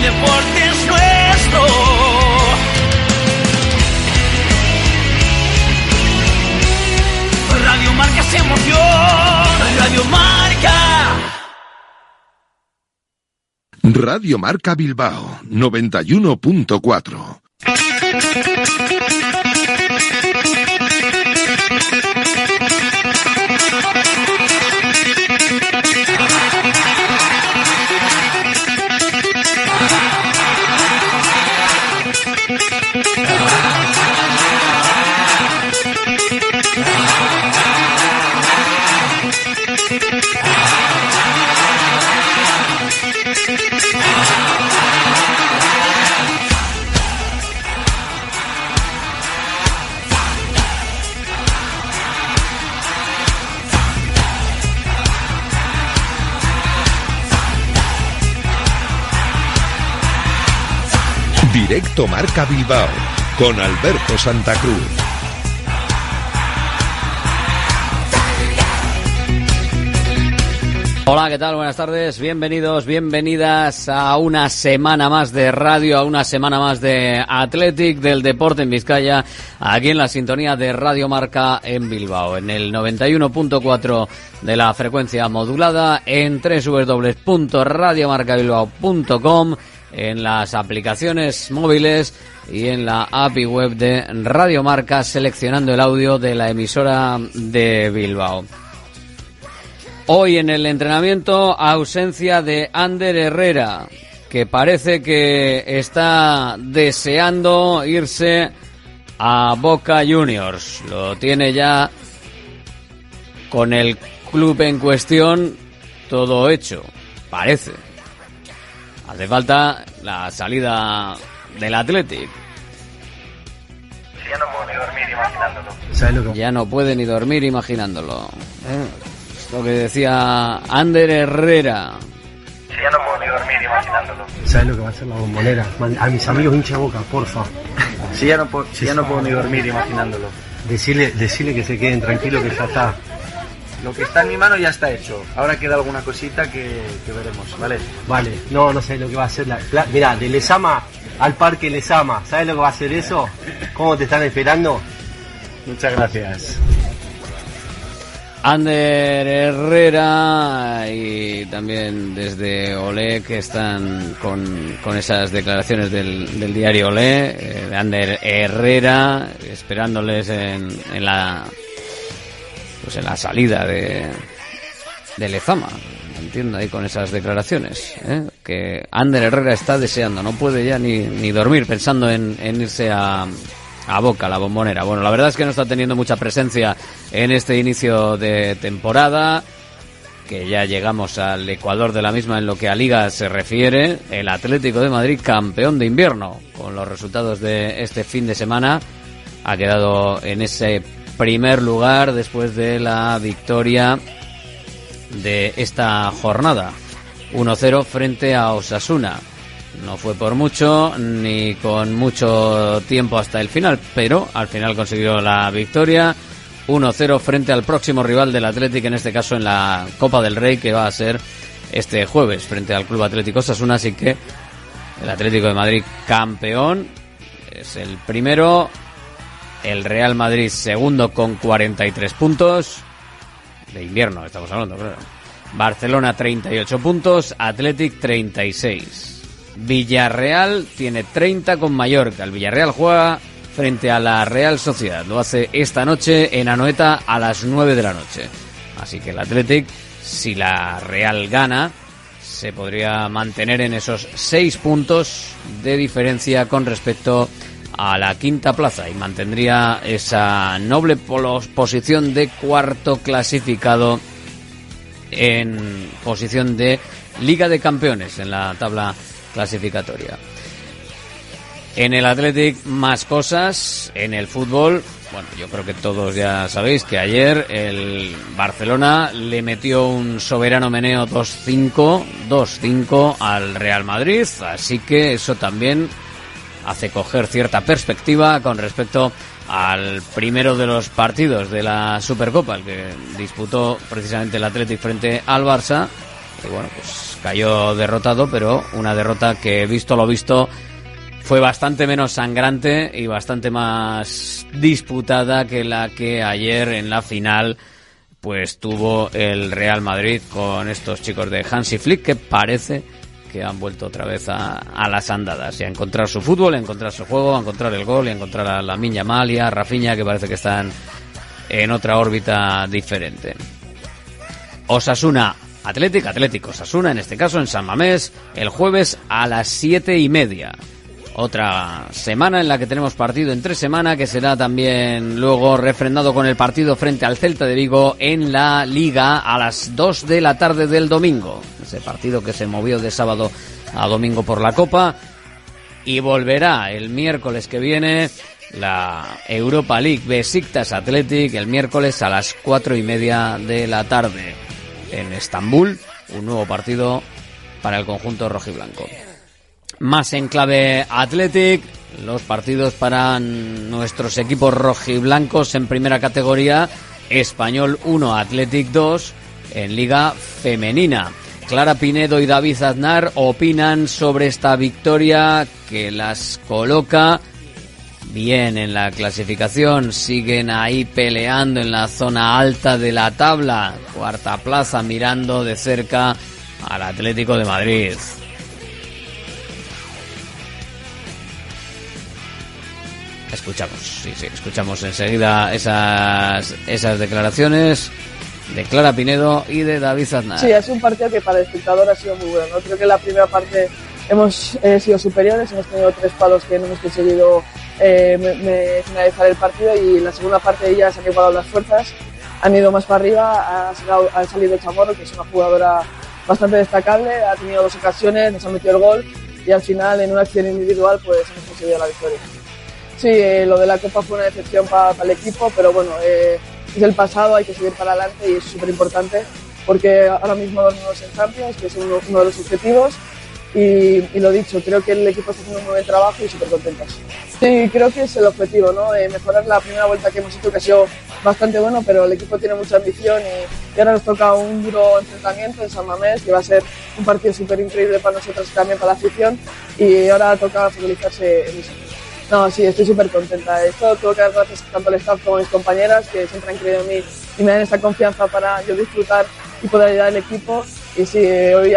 deporte es nuestro. Radio Marca es emoción, Radio Marca. Radio Marca Bilbao 91.4. Directo Marca Bilbao con Alberto Santa Cruz. Hola, ¿qué tal? Buenas tardes, bienvenidos, bienvenidas a una semana más de radio, a una semana más de Athletic, del deporte en Vizcaya, aquí en la sintonía de Radio Marca en Bilbao, en el 91.4 de la frecuencia modulada, en www.radiomarcabilbao.com, en las aplicaciones móviles y en la API web de Radio Marca, seleccionando el audio de la emisora de Bilbao. Hoy en el entrenamiento, ausencia de Ander Herrera, que parece que está deseando irse a Boca Juniors. Lo tiene ya con el club en cuestión todo hecho, parece. Hace falta la salida del Athletic. Ya no puedo ni dormir imaginándolo. Ya no puede ni dormir imaginándolo. Lo que decía Ander Herrera. Ya no puedo ni dormir imaginándolo. ¿Sabes lo que va a hacer la Bombonera? A mis amigos hincha Boca, porfa. Ya no puedo ni dormir imaginándolo. Decirle que se queden tranquilos, que ya está. Lo que está en mi mano ya está hecho. Ahora queda alguna cosita que veremos, ¿vale? Vale, no sé lo que va a hacer. Mirá, de Lezama al Parque Lezama. ¿Sabes lo que va a hacer eso? ¿Cómo te están esperando? Muchas gracias. Ander Herrera y también desde Olé, que están con esas declaraciones del diario Olé, de Ander Herrera, esperándoles en la salida de Lezama. Entiendo ahí con esas declaraciones, que Ander Herrera está deseando, no puede ya ni dormir pensando en irse a Boca, la Bombonera. Bueno, la verdad es que no está teniendo mucha presencia en este inicio de temporada, que ya llegamos al ecuador de la misma en lo que a Liga se refiere. El Atlético de Madrid, campeón de invierno, con los resultados de este fin de semana, ha quedado en ese primer lugar después de la victoria de esta jornada, 1-0 frente a Osasuna. No fue por mucho, ni con mucho tiempo hasta el final, pero al final consiguió la victoria, 1-0 frente al próximo rival del Athletic, en este caso en la Copa del Rey, que va a ser este jueves frente al Club Atlético Osasuna. Así que el Atlético de Madrid campeón es el primero, el Real Madrid segundo con 43 puntos, de invierno estamos hablando, claro. Barcelona 38 puntos, Athletic 36. Villarreal tiene 30 con Mallorca. El Villarreal juega frente a la Real Sociedad. Lo hace esta noche en Anoeta a las 9 de la noche. Así que el Athletic, si la Real gana, se podría mantener en esos 6 puntos de diferencia con respecto a la quinta plaza y mantendría esa noble posición de cuarto clasificado en posición de Liga de Campeones en la tabla clasificatoria. En el Athletic más cosas. En el fútbol, bueno, yo creo que todos ya sabéis que ayer el Barcelona le metió un soberano meneo 2-5 al Real Madrid, así que eso también hace coger cierta perspectiva con respecto al primero de los partidos de la Supercopa, el que disputó precisamente el Athletic frente al Barça, Y bueno, pues cayó derrotado, pero una derrota que, visto lo visto, fue bastante menos sangrante y bastante más disputada que la que ayer en la final pues tuvo el Real Madrid con estos chicos de Hansi Flick, que parece que han vuelto otra vez a las andadas y a encontrar su fútbol, a encontrar su juego, a encontrar el gol y a encontrar a Lamine Yamal y a Rafinha, que parece que están en otra órbita diferente. Osasuna Atlético Osasuna, en este caso en San Mamés, el jueves a las 7:30. Otra semana en la que tenemos partido entre semana, que será también luego refrendado con el partido frente al Celta de Vigo en la Liga a las 2 de la tarde del domingo. Ese partido que se movió de sábado a domingo por la Copa. Y volverá el miércoles que viene la Europa League Besiktas Athletic, el miércoles a las 4:30 de la tarde en Estambul. Un nuevo partido para el conjunto rojiblanco. Más en clave Athletic, los partidos para nuestros equipos rojiblancos en primera categoría: Español 1, Athletic 2 en Liga Femenina. Clara Pinedo y David Aznar opinan sobre esta victoria que las coloca bien en la clasificación. Siguen ahí peleando en la zona alta de la tabla, cuarta plaza, mirando de cerca al Atlético de Madrid. Escuchamos enseguida esas declaraciones de Clara Pinedo y de David Aznar. Sí, es un partido que para el espectador ha sido muy bueno, ¿no? Creo que en la primera parte hemos sido superiores, hemos tenido 3 palos que no hemos conseguido finalizar el partido, y en la segunda parte ya se han igualado las fuerzas, han ido más para arriba, ha salido Chamorro, que es una jugadora bastante destacable, ha tenido 2 ocasiones, nos ha metido el gol y al final en una acción individual pues hemos conseguido la victoria. Sí, lo de la Copa fue una decepción para el equipo, pero bueno, es el pasado, hay que seguir para adelante y es súper importante porque ahora mismo dormimos en Champions, que es uno de los objetivos, y lo dicho, creo que el equipo está haciendo un muy buen trabajo y súper contentos. Sí, creo que es el objetivo, ¿no? Mejorar la primera vuelta que hemos hecho, que ha sido bastante bueno, pero el equipo tiene mucha ambición y ahora nos toca un duro enfrentamiento en San Mamés, que va a ser un partido súper increíble para nosotros y también para la afición, y ahora toca focalizarse en eso. No, sí, estoy súper contenta. Esto tengo que dar gracias tanto al staff como a mis compañeras, que siempre han creído en mí y me dan esta confianza para yo disfrutar y poder ayudar al equipo. Y sí, hoy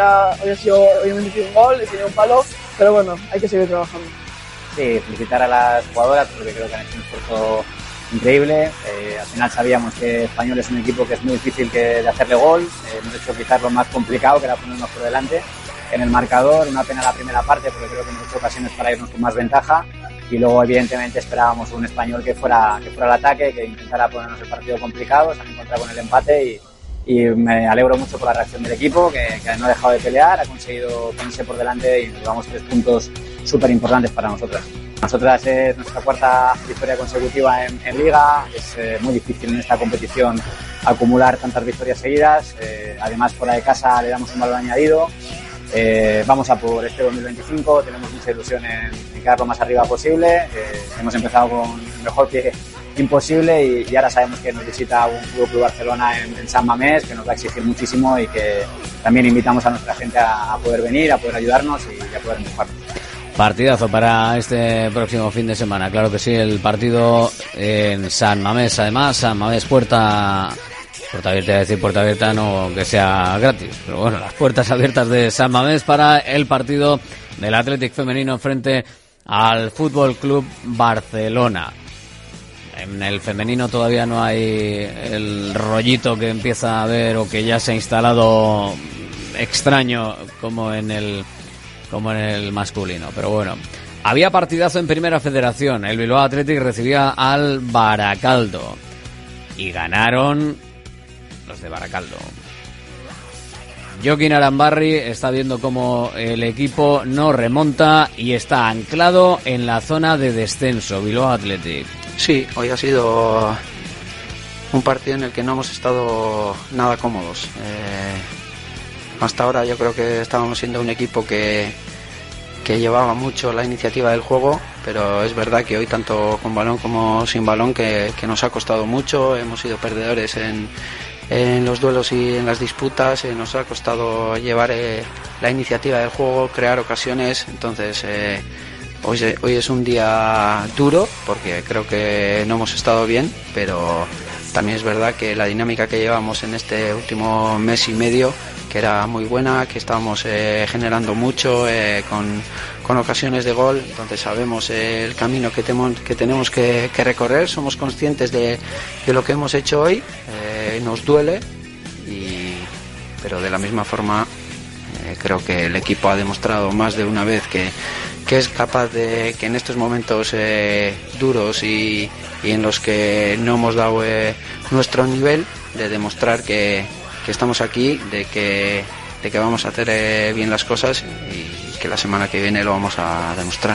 me he metido un gol, he tenido un palo, pero bueno, hay que seguir trabajando. Sí, felicitar a las jugadoras porque creo que han hecho un esfuerzo increíble. Al final sabíamos que Español es un equipo que es muy difícil de hacerle gol. Hemos hecho quizás lo más complicado, que era ponernos por delante en el marcador. Una pena la primera parte porque creo que hemos hecho ocasiones para irnos con más ventaja. Y luego, evidentemente, esperábamos un Español que fuera al ataque, que intentara ponernos el partido complicado. Se han encontrado con el empate y me alegro mucho por la reacción del equipo, que no ha dejado de pelear, ha conseguido ponerse por delante y nos llevamos 3 puntos súper importantes para nosotras. Nosotras es nuestra 4ª victoria consecutiva en Liga. Es muy difícil en esta competición acumular tantas victorias seguidas. Además, fuera de casa le damos un valor añadido. Vamos a por este 2025, tenemos mucha ilusión en quedar lo más arriba posible. Hemos empezado con el mejor pie imposible y ahora sabemos que nos visita un Club Barcelona en San Mamés, que nos va a exigir muchísimo y que también invitamos a nuestra gente a poder venir, a poder ayudarnos y a poder empujarnos. Partidazo para este próximo fin de semana, claro que sí, el partido en San Mamés. Además, San Mamés puerta abierta, decir puerta abierta, no que sea gratis, pero bueno, las puertas abiertas de San Mamés para el partido del Athletic femenino frente al Fútbol Club Barcelona. En el femenino todavía no hay el rollito que empieza a haber o que ya se ha instalado extraño como en el masculino, pero bueno. Había partidazo en Primera Federación, el Bilbao Athletic recibía al Baracaldo y ganaron los de Baracaldo. Joaquín Arambarri está viendo cómo el equipo no remonta y está anclado en la zona de descenso. Bilbao Athletic. Sí, hoy ha sido un partido en el que no hemos estado nada cómodos. Hasta ahora yo creo que estábamos siendo un equipo que llevaba mucho la iniciativa del juego, pero es verdad que hoy tanto con balón como sin balón que nos ha costado mucho. Hemos sido perdedores en en los duelos y en las disputas, nos ha costado llevar la iniciativa del juego, crear ocasiones. Entonces hoy es un día duro porque creo que no hemos estado bien, pero también es verdad que la dinámica que llevamos en este último mes y medio, que era muy buena, que estábamos generando mucho con ocasiones de gol. Entonces sabemos el camino que tenemos que recorrer, somos conscientes de lo que hemos hecho hoy, nos duele, pero de la misma forma creo que el equipo ha demostrado más de una vez que es capaz de que en estos momentos duros y en los que no hemos dado nuestro nivel, de demostrar que estamos aquí, de que vamos a hacer bien las cosas y que la semana que viene lo vamos a demostrar.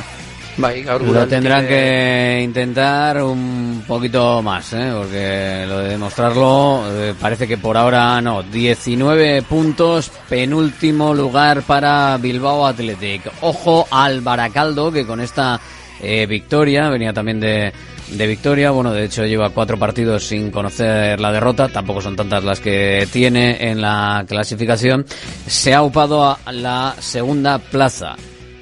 Lo tendrán que intentar un poquito más, porque lo de demostrarlo parece que por ahora no. 19 puntos, penúltimo lugar para Bilbao Athletic. Ojo al Baracaldo, que con esta victoria, venía también de victoria, bueno, de hecho lleva 4 partidos sin conocer la derrota, tampoco son tantas las que tiene en la clasificación, se ha upado a la segunda plaza.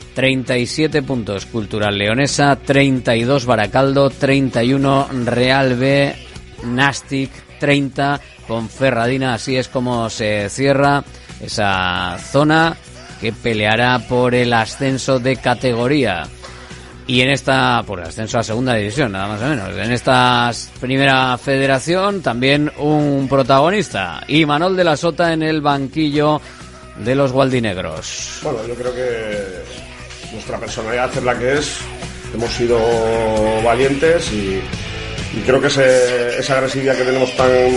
37 puntos Cultural Leonesa, 32 Baracaldo, 31 Real B, Nastic 30, Ponferradina. Así es como se cierra esa zona que peleará por el ascenso de categoría. Y por el ascenso a segunda división, nada más o menos. En esta primera federación también un protagonista, Imanol de la Sota en el banquillo de los gualdinegros. Bueno, yo creo que nuestra personalidad es la que es, hemos sido valientes y creo que esa agresividad que tenemos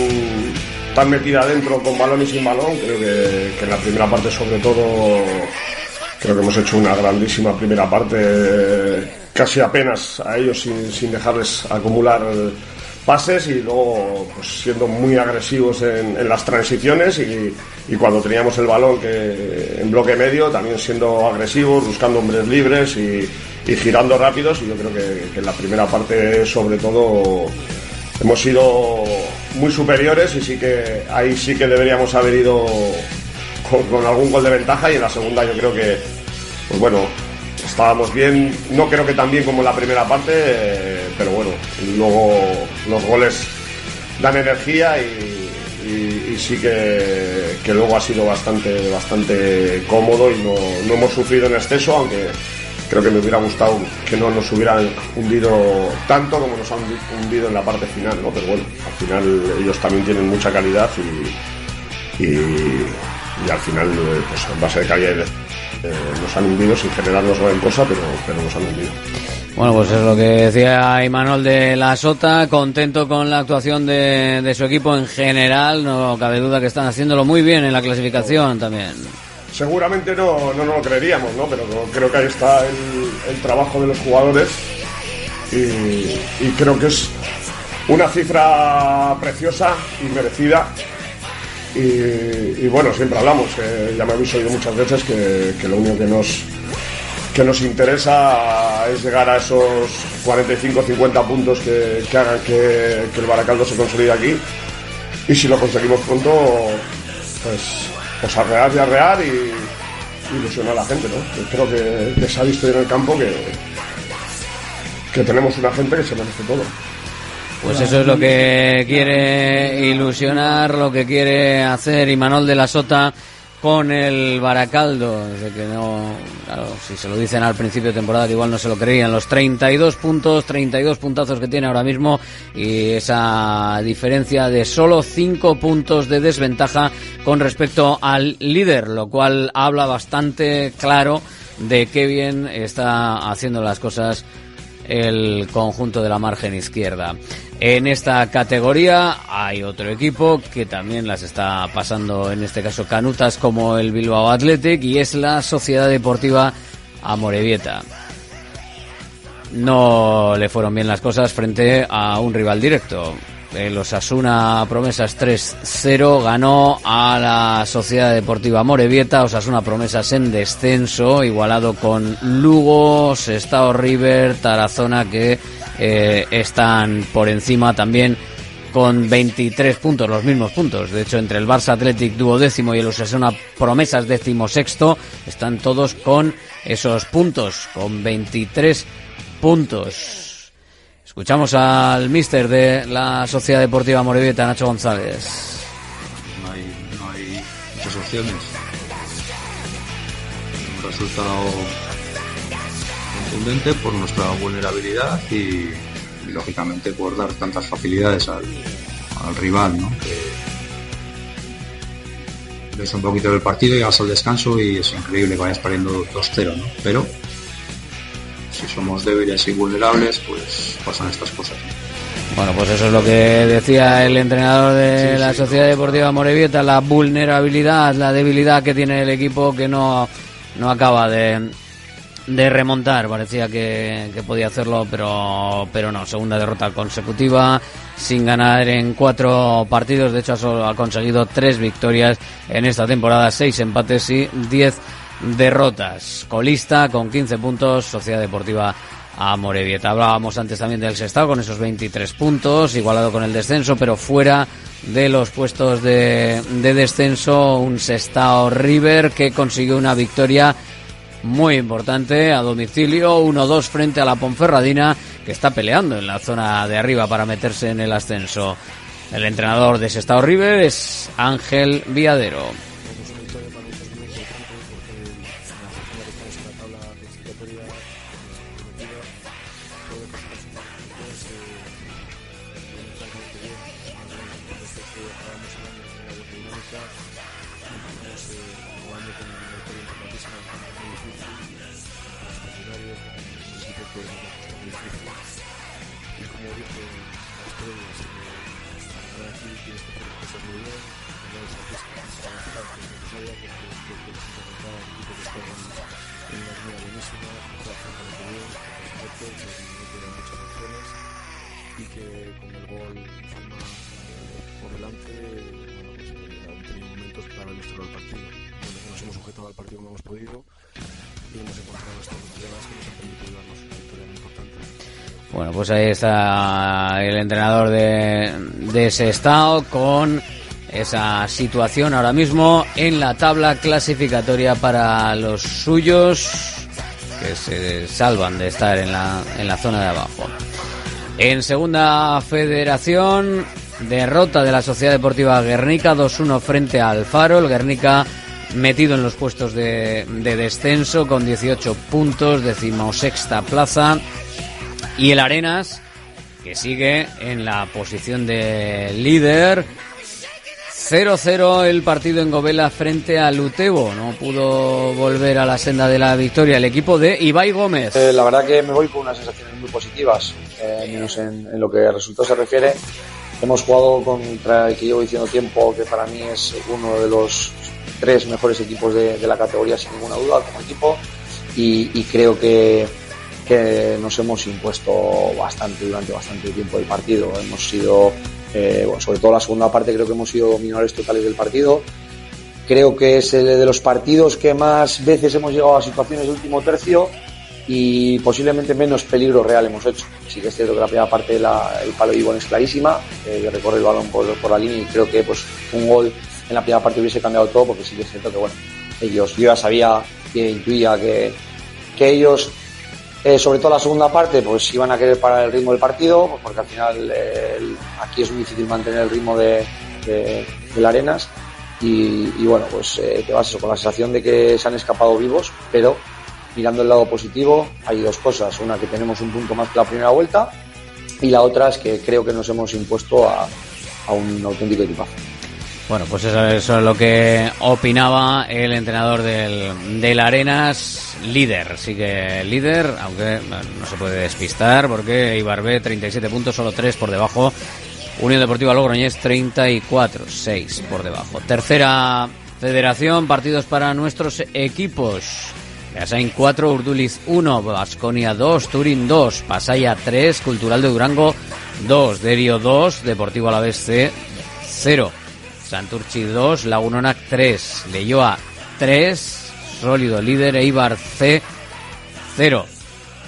tan metida adentro con balón y sin balón, creo que en la primera parte sobre todo, creo que hemos hecho una grandísima primera parte, casi apenas a ellos sin dejarles acumular pases, y luego pues siendo muy agresivos en las transiciones y cuando teníamos el balón que en bloque medio también siendo agresivos, buscando hombres libres y girando rápidos. Y yo creo que en la primera parte sobre todo hemos sido muy superiores y ahí sí que deberíamos haber ido con algún gol de ventaja, y en la segunda yo creo que pues bueno, estábamos bien, no creo que tan bien como en la primera parte, pero bueno, luego los goles dan energía y sí que luego ha sido bastante cómodo y no hemos sufrido en exceso, aunque creo que me hubiera gustado que no nos hubieran hundido tanto como nos han hundido en la parte final, ¿no? Pero bueno, al final ellos también tienen mucha calidad y al final pues en base de calidad nos han hundido sin generarnos gran cosa, pero nos han hundido. Bueno, pues es lo que decía Imanol de la Sota, contento con la actuación de su equipo en general, no cabe duda que están haciéndolo muy bien en la clasificación también. Seguramente no lo creeríamos, ¿no? Pero creo que ahí está el trabajo de los jugadores y creo que es una cifra preciosa y merecida. Y bueno, siempre hablamos, ya me habéis oído muchas veces que lo único que nos interesa es llegar a esos 45-50 puntos que hagan que el Baracaldo se consolide aquí, y si lo conseguimos pronto pues arrear y ilusionar a la gente, ¿no? Yo creo que se ha visto en el campo que tenemos una gente que se merece todo. Pues eso es lo que quiere ilusionar, lo que quiere hacer Imanol de la Sota con el Baracaldo. Desde que claro, si se lo dicen al principio de temporada igual no se lo creían. Los 32 puntazos que tiene ahora mismo, y esa diferencia de solo 5 puntos de desventaja con respecto al líder, lo cual habla bastante claro de qué bien está haciendo las cosas el conjunto de la margen izquierda. En esta categoría hay otro equipo que también las está pasando, en este caso canutas, como el Bilbao Athletic, y es la Sociedad Deportiva Amorebieta. No le fueron bien las cosas frente a un rival directo. El Osasuna Promesas 3-0 ganó a la Sociedad Deportiva Amorebieta. Osasuna Promesas en descenso, igualado con Lugo, Sestao River, Tarazona, que están por encima también con 23 puntos, los mismos puntos. De hecho, entre el Barça Athletic 12º y el Osasuna Promesas 16º, están todos con esos puntos, con 23 puntos. Escuchamos al míster de la Sociedad Deportiva Amorebieta, Nacho González. No hay muchas opciones. Un resultado contundente por nuestra vulnerabilidad y lógicamente por dar tantas facilidades al rival, ¿no? Que ves un poquito del partido, llegas al descanso y es increíble que vayas perdiendo 2-0, ¿no? Pero si somos débiles y vulnerables, pues pasan estas cosas, ¿no? Bueno, pues eso es lo que decía el entrenador de la Sociedad Deportiva Amorebieta, la vulnerabilidad, la debilidad que tiene el equipo, que no acaba de remontar. Parecía que podía hacerlo, pero no. Segunda derrota consecutiva, sin ganar en 4 partidos. De hecho, solo ha conseguido 3 victorias en esta temporada, 6 empates y 10 derrotas. Colista con 15 puntos, Sociedad Deportiva Amorebieta. Hablábamos antes también del Sestao con esos 23 puntos, igualado con el descenso, pero fuera de los puestos de descenso, un Sestao River que consiguió una victoria muy importante a domicilio, 1-2 frente a la Ponferradina, que está peleando en la zona de arriba para meterse en el ascenso. El entrenador de Sestao River es Ángel Viadero. Bueno, pues ahí está el entrenador de Sestao con esa situación ahora mismo en la tabla clasificatoria para los suyos, que se salvan de estar en la zona de abajo. En segunda federación, derrota de la Sociedad Deportiva Guernica 2-1 frente al Faro. El Guernica metido en los puestos de descenso con 18 puntos, 16ª plaza. Y el Arenas, que sigue en la posición de líder. 0-0 el partido en Govela frente al Utebo. No pudo volver a la senda de la victoria el equipo de Ibai Gómez. La verdad que me voy con unas sensaciones muy positivas, menos en lo que a resultados se refiere. Hemos jugado contra el que llevo diciendo tiempo que para mí es uno de los 3 mejores equipos de la categoría, sin ninguna duda, como equipo. Y creo que nos hemos impuesto durante bastante tiempo el partido. Hemos sido, sobre todo la segunda parte, creo que hemos sido dominadores totales del partido. Creo que es el de los partidos que más veces hemos llegado a situaciones de último tercio y posiblemente menos peligro real hemos hecho. Sí que es cierto que la primera parte el palo de Ivonne es clarísima, que recorre el balón por la línea, y creo que pues un gol en la primera parte hubiese cambiado todo, porque sí que es cierto que yo ya sabía, que intuía que ellos, sobre todo la segunda parte, pues iban a querer parar el ritmo del partido, pues porque al final aquí es muy difícil mantener el ritmo del Arenas, y bueno, pues te vas eso, con la sensación de que se han escapado vivos, pero mirando el lado positivo hay 2 cosas: una, que tenemos un punto más que la primera vuelta, y la otra es que creo que nos hemos impuesto a un auténtico equipazo. Bueno, pues eso es lo que opinaba el entrenador del Arenas, líder. Sigue líder, aunque no se puede despistar, porque Ibarbe 37 puntos, solo 3 por debajo. Unión Deportiva Logroñés 34, 6 por debajo. Tercera federación, partidos para nuestros equipos. Beasain 4, Urduliz 1, Baskonia 2, Turín 2, Pasaia 3, Cultural de Durango 2, Derio 2, Deportivo Alavés C 0. Santurchi 2, Lagunonac 3, Leioa 3, sólido líder, Eibar C 0.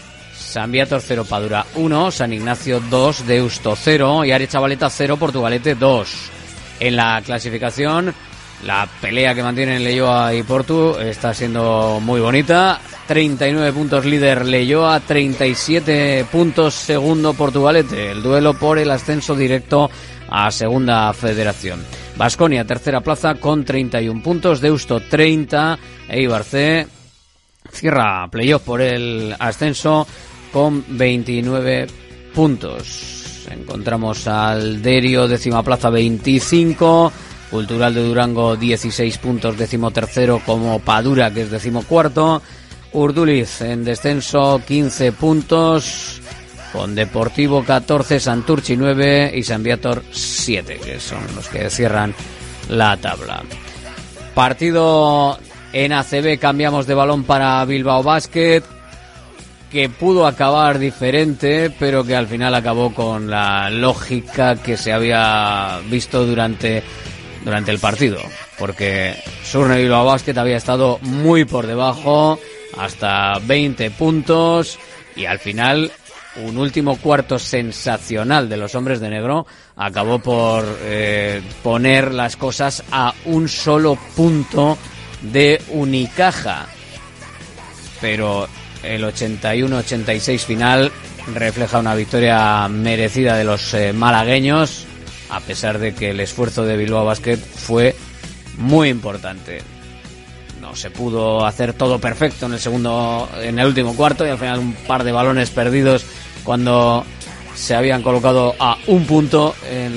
San Viator 0, Padura 1, San Ignacio 2, Deusto 0 y Arechavaleta 0, Portugalete 2. En la clasificación, la pelea que mantienen Leioa y Portu está siendo muy bonita. 39 puntos líder Leioa, 37 puntos segundo Portugalete. El duelo por el ascenso directo a Segunda Federación. Baskonia, tercera plaza con 31 puntos, Deusto 30, Eibar C cierra playoff por el ascenso con 29 puntos. Encontramos al Derio, décima plaza, 25, Cultural de Durango 16 puntos, décimo tercero, como Padura, que es décimo cuarto, Urduliz en descenso 15 puntos, con Deportivo 14, Santurchi 9 y San Viator 7, que son los que cierran la tabla. Partido en ACB, cambiamos de balón para Bilbao Basket, que pudo acabar diferente, pero que al final acabó con la lógica que se había visto durante el partido, porque Surne Bilbao Basket había estado muy por debajo, hasta 20 puntos, y al final un último cuarto sensacional de los hombres de negro acabó por poner las cosas a un solo punto de Unicaja, pero el 81-86 final refleja una victoria merecida de los malagueños, a pesar de que el esfuerzo de Bilbao Basket fue muy importante. No se pudo hacer todo perfecto en el último cuarto, y al final un par de balones perdidos cuando se habían colocado a un punto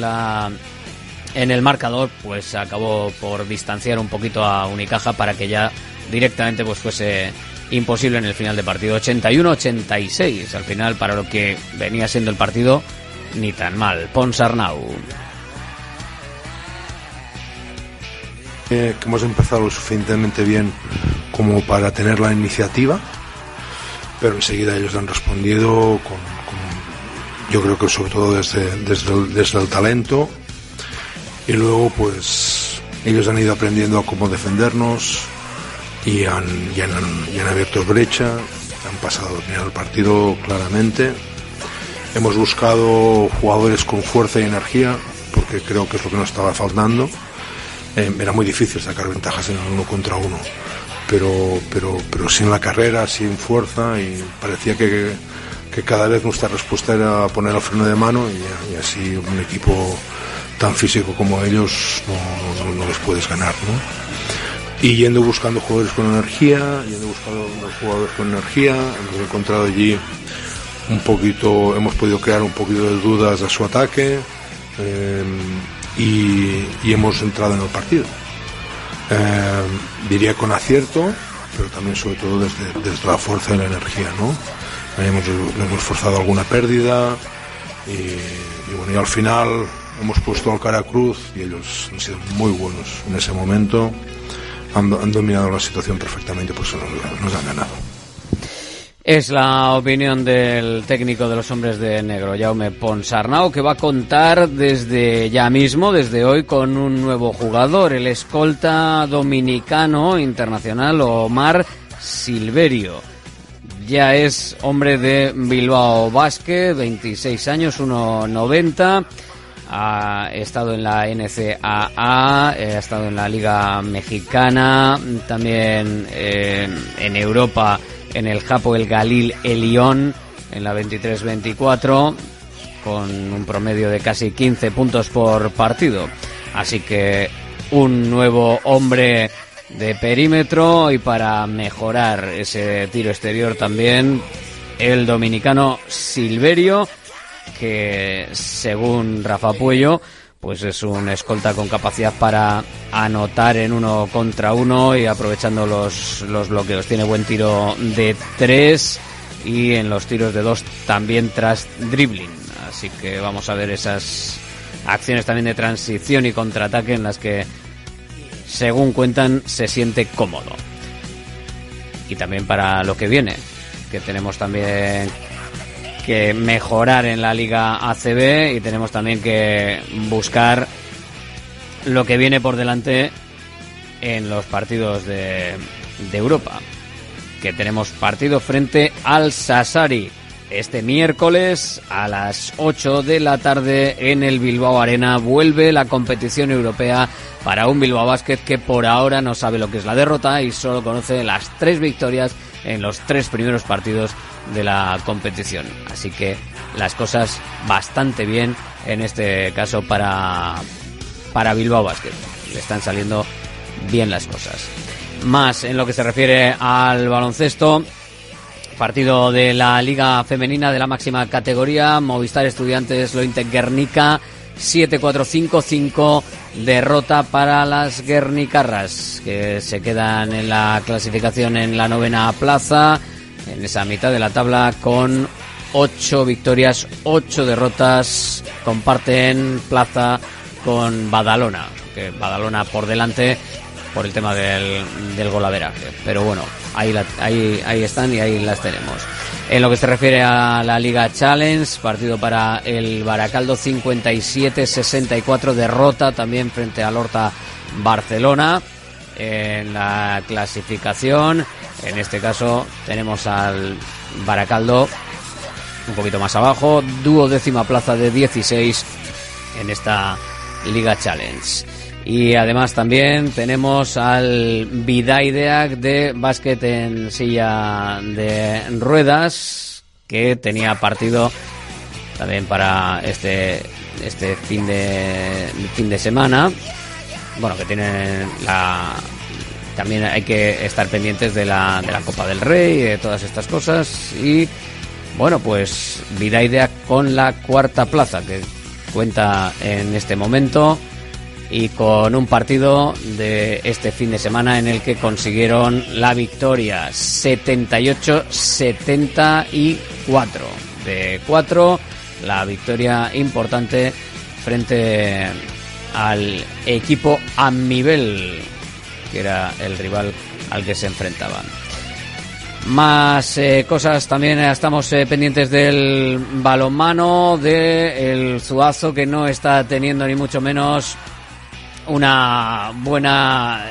en el marcador, pues acabó por distanciar un poquito a Unicaja para que ya directamente pues fuese imposible en el final de partido. 81-86 al final, para lo que venía siendo el partido, ni tan mal. Ponsarnau. Que hemos empezado lo suficientemente bien como para tener la iniciativa, pero enseguida ellos han respondido con yo creo que sobre todo desde el talento, y luego pues ellos han ido aprendiendo a cómo defendernos y han abierto brecha, han pasado a dominar el partido claramente. Hemos buscado jugadores con fuerza y energía, porque creo que es lo que nos estaba faltando. Era muy difícil sacar ventajas en el 1 contra 1, pero sin la carrera, sin fuerza, y parecía que cada vez nuestra respuesta era poner el freno de mano, y así un equipo tan físico como ellos no les puedes ganar, ¿no? Y yendo buscando jugadores con energía, hemos encontrado allí hemos podido crear un poquito de dudas a su ataque, y hemos entrado en el partido, diría con acierto, pero también sobre todo desde la fuerza y la energía, ¿no? Hemos forzado alguna pérdida, y bueno, y al final hemos puesto al cara cruz, y ellos han sido muy buenos en ese momento, han dominado la situación perfectamente, pues nos han ganado. Es la opinión del técnico de los hombres de negro, Jaume Ponsarnau, que va a contar desde hoy, con un nuevo jugador, el escolta dominicano internacional Omar Silverio. Ya es hombre de Bilbao Basket, 26 años, 1,90. Ha estado en la NCAA, ha estado en la Liga Mexicana, también en Europa, en el Hapoel Galil Elión, en la 23-24, con un promedio de casi 15 puntos por partido. Así que un nuevo hombre de perímetro, y para mejorar ese tiro exterior también, el dominicano Silverio, que según Rafa Puello, pues es un escolta con capacidad para anotar en 1 contra 1 y aprovechando los bloqueos. Tiene buen tiro de 3 y en los tiros de 2 también tras dribbling. Así que vamos a ver esas acciones también de transición y contraataque en las que, según cuentan, se siente cómodo. Y también para lo que viene, que tenemos también que mejorar en la Liga ACB, y tenemos también que buscar lo que viene por delante en los partidos de Europa, que tenemos partido frente al Sassari este miércoles a las 8 de la tarde en el Bilbao Arena. Vuelve la competición europea para un Bilbao Basket que por ahora no sabe lo que es la derrota y solo conoce las 3 victorias en los 3 primeros partidos de la competición. Así que las cosas bastante bien en este caso para Bilbao Basket. Le están saliendo bien las cosas. Más en lo que se refiere al baloncesto. Partido de la Liga Femenina de la máxima categoría, Movistar Estudiantes Lointe Guernica, 7-4-5-5, derrota para las guernicarras, que se quedan en la clasificación en la 9ª plaza, en esa mitad de la tabla, con 8 victorias, 8 derrotas, comparten plaza con Badalona, que Badalona por delante por el tema del golaveraje, pero bueno, ahí están y ahí las tenemos. En lo que se refiere a la Liga Challenge, partido para el Baracaldo, 57-64, derrota también frente al Horta Barcelona. En la clasificación, en este caso tenemos al Baracaldo un poquito más abajo, 12ª plaza de 16 en esta Liga Challenge. Y además también tenemos al Bidaideac de básquet en silla de ruedas, que tenía partido también para este fin de semana. Bueno, que tienen también hay que estar pendientes de la Copa del Rey y de todas estas cosas. Y bueno, pues Bidaideac con la 4ª plaza que cuenta en este momento, y con un partido de este fin de semana en el que consiguieron la victoria, 78-74. De 4, la victoria importante frente al equipo Amibel, que era el rival al que se enfrentaban. Más cosas también, estamos pendientes del balonmano, del Zuazo, que no está teniendo ni mucho menos una buena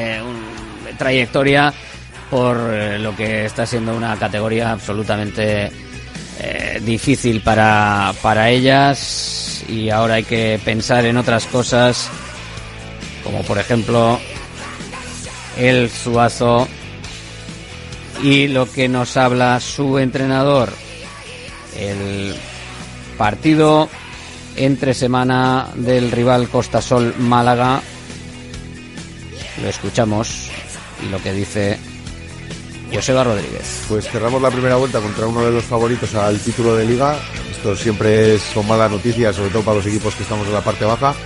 trayectoria por lo que está siendo una categoría absolutamente difícil para ellas, y ahora hay que pensar en otras cosas, como por ejemplo el Zuazo y lo que nos habla su entrenador. El partido entre semana del rival Costasol Málaga, lo escuchamos y lo que dice Joseba Rodríguez. Pues cerramos la primera vuelta contra uno de los favoritos al título de liga. Esto siempre son malas noticias, sobre todo para los equipos que estamos en la parte baja.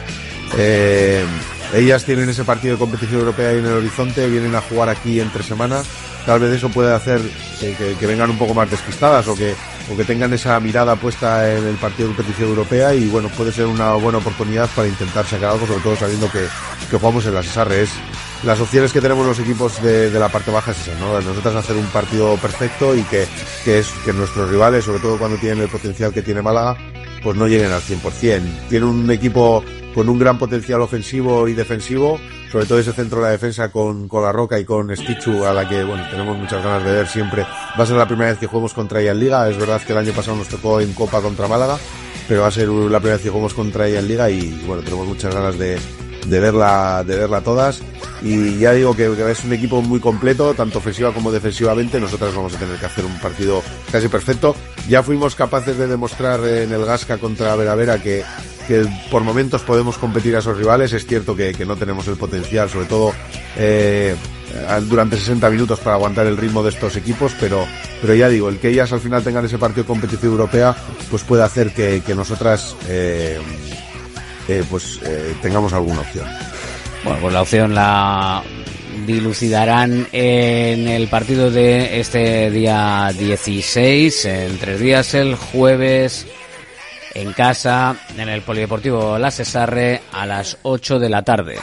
Ellas tienen ese partido de competición europea ahí en el horizonte, vienen a jugar aquí entre semana. Tal vez eso puede hacer que vengan un poco más despistadas o que tengan esa mirada puesta en el partido de competición europea, y bueno, puede ser una buena oportunidad para intentar sacar algo, sobre todo sabiendo que jugamos en la Sesarre. Las opciones que tenemos los equipos de la parte baja es esa, ¿no? Nosotros hacer un partido perfecto y que nuestros rivales, sobre todo cuando tienen el potencial que tiene Málaga, pues no lleguen al 100%. Tiene un equipo con un gran potencial ofensivo y defensivo, sobre todo ese centro de la defensa con La Roca y con Stichu, a la que bueno, tenemos muchas ganas de ver siempre. Va a ser la primera vez que juguemos contra ella en Liga. Es verdad que el año pasado nos tocó en Copa contra Málaga, pero va a ser la primera vez que juguemos contra ella en Liga, y bueno, tenemos muchas ganas de verla todas. Y ya digo que es un equipo muy completo, tanto ofensiva como defensivamente. Nosotras vamos a tener que hacer un partido casi perfecto. Ya fuimos capaces de demostrar en el Gasca contra Veravera que por momentos podemos competir a esos rivales. Es cierto que no tenemos el potencial, sobre todo durante 60 minutos, para aguantar el ritmo de estos equipos, pero ya digo, el que ellas al final tengan ese partido de competición europea, pues puede hacer que nosotras tengamos alguna opción. Bueno, pues la opción la dilucidarán en el partido de este día 16, en 3 días, el jueves, en casa, en el Polideportivo La Sesarre, a las 8 de la tarde.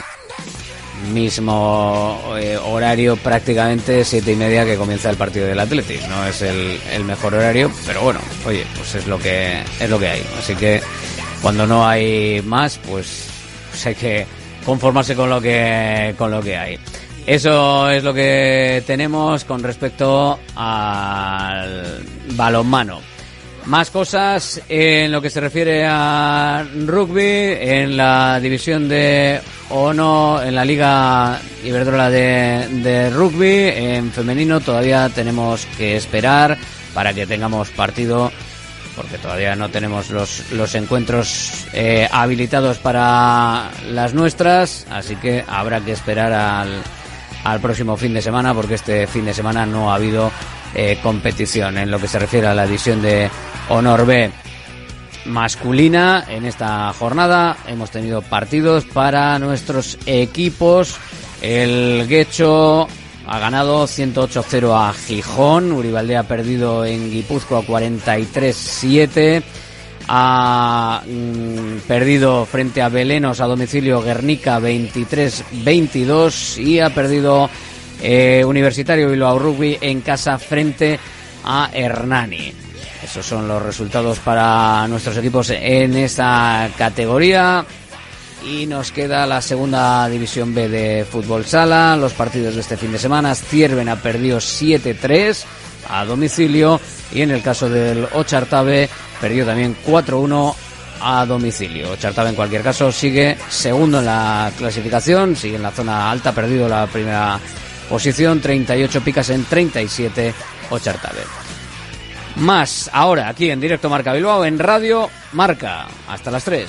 Mismo horario, prácticamente 7:30, que comienza el partido del Athletic. No es el mejor horario, pero bueno, oye, pues es lo que hay. Así que cuando no hay más, pues hay que conformarse con lo que hay. Eso es lo que tenemos con respecto al balonmano. Más cosas en lo que se refiere a rugby, en la división de ONO, en la Liga Iberdrola de rugby, en femenino todavía tenemos que esperar para que tengamos partido, porque todavía no tenemos los encuentros habilitados para las nuestras, así que habrá que esperar al próximo fin de semana, porque este fin de semana no ha habido competición. En lo que se refiere a la división de Honor B masculina, en esta jornada hemos tenido partidos para nuestros equipos. El Guecho ha ganado 108-0 a Gijón, Uribalde ha perdido en Guipúzcoa 43-7, ha perdido frente a Belenos a domicilio Guernica 23-22 y ha perdido Universitario Bilbao Rugby en casa frente a Hernani. Esos son los resultados para nuestros equipos en esta categoría. Y nos queda la segunda división B de fútbol sala. Los partidos de este fin de semana: Cierven ha perdido 7-3 a domicilio, y en el caso del Ochartabe perdió también 4-1 a domicilio. Ochartabe en cualquier caso sigue segundo en la clasificación, sigue en la zona alta, ha perdido la primera posición, 38 picas en 37 Ochartabe. Más ahora aquí en Directo Marca Bilbao, en Radio Marca, hasta las 3.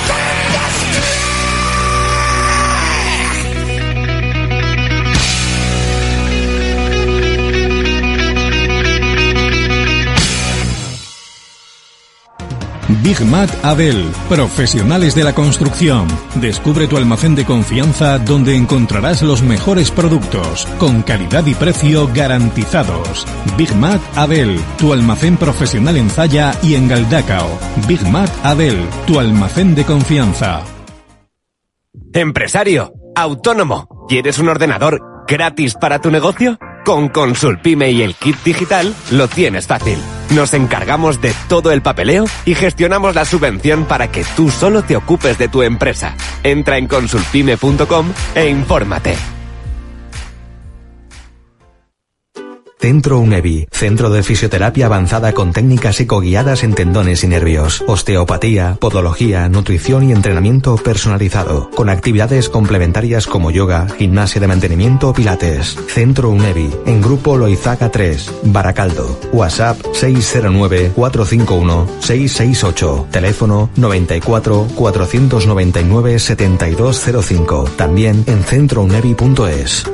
Big Mat Abel, profesionales de la construcción. Descubre tu almacén de confianza donde encontrarás los mejores productos, con calidad y precio garantizados. Big Mat Abel, tu almacén profesional en Zalla y en Galdacao. Big Mat Abel, tu almacén de confianza. Empresario, autónomo, ¿quieres un ordenador gratis para tu negocio? Con Consulpime y el kit digital lo tienes fácil. Nos encargamos de todo el papeleo y gestionamos la subvención para que tú solo te ocupes de tu empresa. Entra en consulpime.com e infórmate. Centro UNEVI, centro de fisioterapia avanzada con técnicas psicoguiadas en tendones y nervios, osteopatía, podología, nutrición y entrenamiento personalizado, con actividades complementarias como yoga, gimnasia de mantenimiento o pilates. Centro UNEVI, en Grupo Loizaga 3, Baracaldo. WhatsApp 609-451-668. Teléfono 94 499 7205. También en centrounevi.es.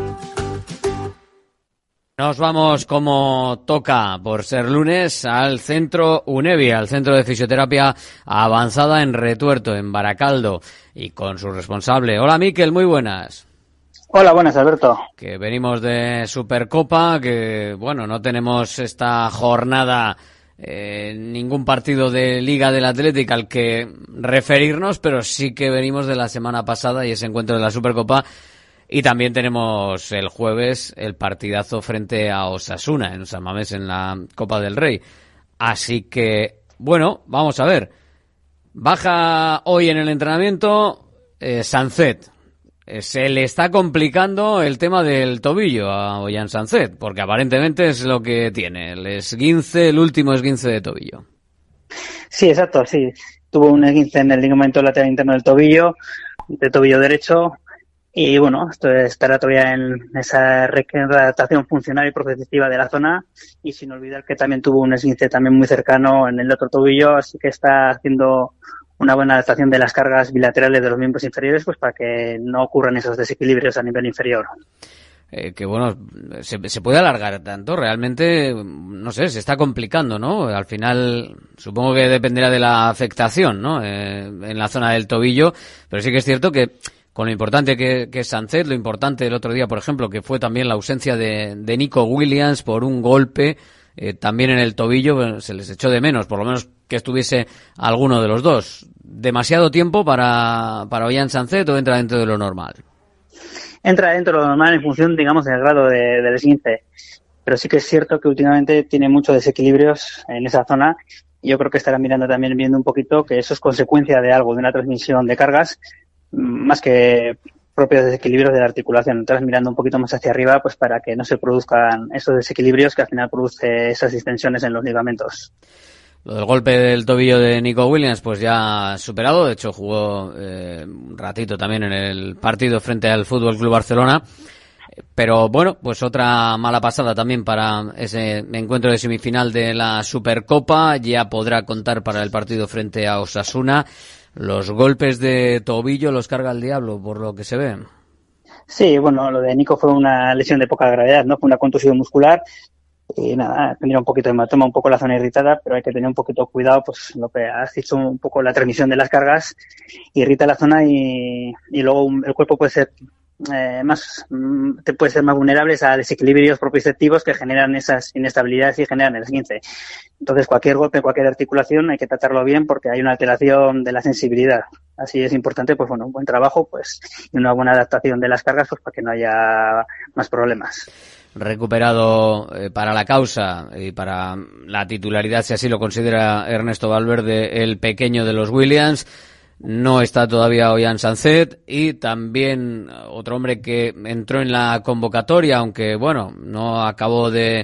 Nos vamos, como toca por ser lunes, al Centro UNEVI, al Centro de Fisioterapia Avanzada en Retuerto, en Baracaldo, y con su responsable. Hola, Miquel, muy buenas. Hola, buenas, Alberto. Que venimos de Supercopa, que, bueno, no tenemos esta jornada ningún partido de Liga del Athletic al que referirnos, pero sí que venimos de la semana pasada y ese encuentro de la Supercopa. Y también tenemos el jueves el partidazo frente a Osasuna en San Mamés en la Copa del Rey. Así que, bueno, vamos a ver. Baja hoy en el entrenamiento Sancet. Se le está complicando el tema del tobillo a Ollán Sancet, porque aparentemente es lo que tiene, el esguince, el último esguince de tobillo. Sí, exacto, sí. Tuvo un esguince en el ligamento lateral interno del tobillo derecho. Y bueno, esto estará todavía en esa readaptación funcional y progresiva de la zona, y sin olvidar que también tuvo un esguince también muy cercano en el otro tobillo, así que está haciendo una buena adaptación de las cargas bilaterales de los miembros inferiores, pues para que no ocurran esos desequilibrios a nivel inferior. Que bueno, se puede alargar tanto, realmente, no sé, se está complicando, ¿no? Al final, supongo que dependerá de la afectación, ¿no? En la zona del tobillo, pero sí que es cierto que con lo importante que es Sancet, lo importante del otro día, por ejemplo, que fue también la ausencia de Nico Williams por un golpe, también en el tobillo, se les echó de menos, por lo menos que estuviese alguno de los dos. ¿Demasiado tiempo para Ollán Sancet o entra dentro de lo normal? Entra dentro de lo normal en función, digamos, del grado del esguince. Pero sí que es cierto que últimamente tiene muchos desequilibrios en esa zona. Yo creo que estará viendo un poquito que eso es consecuencia de algo, de una transmisión de cargas, más que propios desequilibrios de la articulación. Entonces, mirando un poquito más hacia arriba, pues para que no se produzcan esos desequilibrios que al final produce esas distensiones en los ligamentos. Lo del golpe del tobillo de Nico Williams, pues ya superado. De hecho, jugó un ratito también en el partido frente al Fútbol Club Barcelona. Pero bueno, pues otra mala pasada también para ese encuentro de semifinal de la Supercopa. Ya podrá contar para el partido frente a Osasuna. Los golpes de tobillo los carga el diablo, por lo que se ve. Sí, bueno, lo de Nico fue una lesión de poca gravedad, ¿no? Fue una contusión muscular. Y nada, tendría un poquito de hematoma, un poco la zona irritada, pero hay que tener un poquito de cuidado, pues lo que has dicho, un poco la transmisión de las cargas, irrita la zona y luego el cuerpo puede ser más vulnerables a desequilibrios proprioceptivos que generan esas inestabilidades y generan el esguince. Entonces cualquier golpe, cualquier articulación hay que tratarlo bien porque hay una alteración de la sensibilidad. Así es importante, pues bueno, un buen trabajo, pues, y una buena adaptación de las cargas, pues para que no haya más problemas. Recuperado para la causa y para la titularidad, si así lo considera Ernesto Valverde, el pequeño de los Williams. No está todavía Ollán Sancet, y también otro hombre que entró en la convocatoria, aunque bueno, no acabó de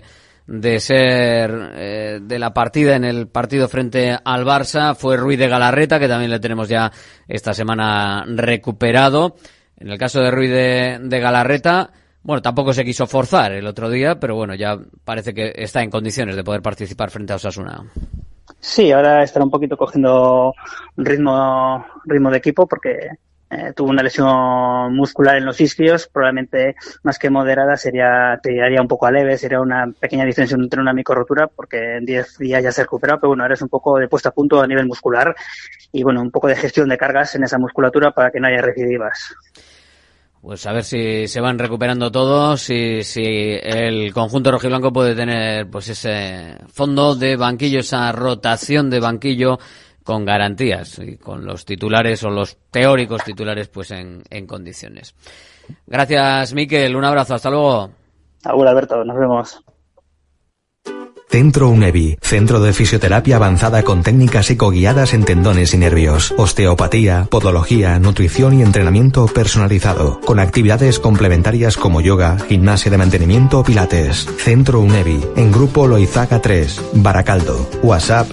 ser de la partida en el partido frente al Barça, fue Ruiz de Galarreta, que también le tenemos ya esta semana recuperado. En el caso de Ruiz de Galarreta, bueno, tampoco se quiso forzar el otro día, pero bueno, ya parece que está en condiciones de poder participar frente a Osasuna. Sí, ahora estará un poquito cogiendo ritmo de equipo porque tuvo una lesión muscular en los isquios, probablemente más que moderada, tiraría un poco a leve, sería una pequeña distensión entre una microrotura, porque en 10 días ya se recupera, pero bueno, ahora es un poco de puesta a punto a nivel muscular y bueno, un poco de gestión de cargas en esa musculatura para que no haya recidivas. Pues a ver si se van recuperando todos y si el conjunto rojiblanco puede tener pues ese fondo de banquillo, esa rotación de banquillo con garantías y con los titulares o los teóricos titulares pues en condiciones. Gracias, Miquel, un abrazo, hasta luego. Hola, Alberto, nos vemos. Centro UNEVI, centro de fisioterapia avanzada con técnicas psicoguiadas en tendones y nervios, osteopatía, podología, nutrición y entrenamiento personalizado, con actividades complementarias como yoga, gimnasia de mantenimiento o pilates. Centro UNEVI, en Grupo Loizaga 3, Baracaldo. WhatsApp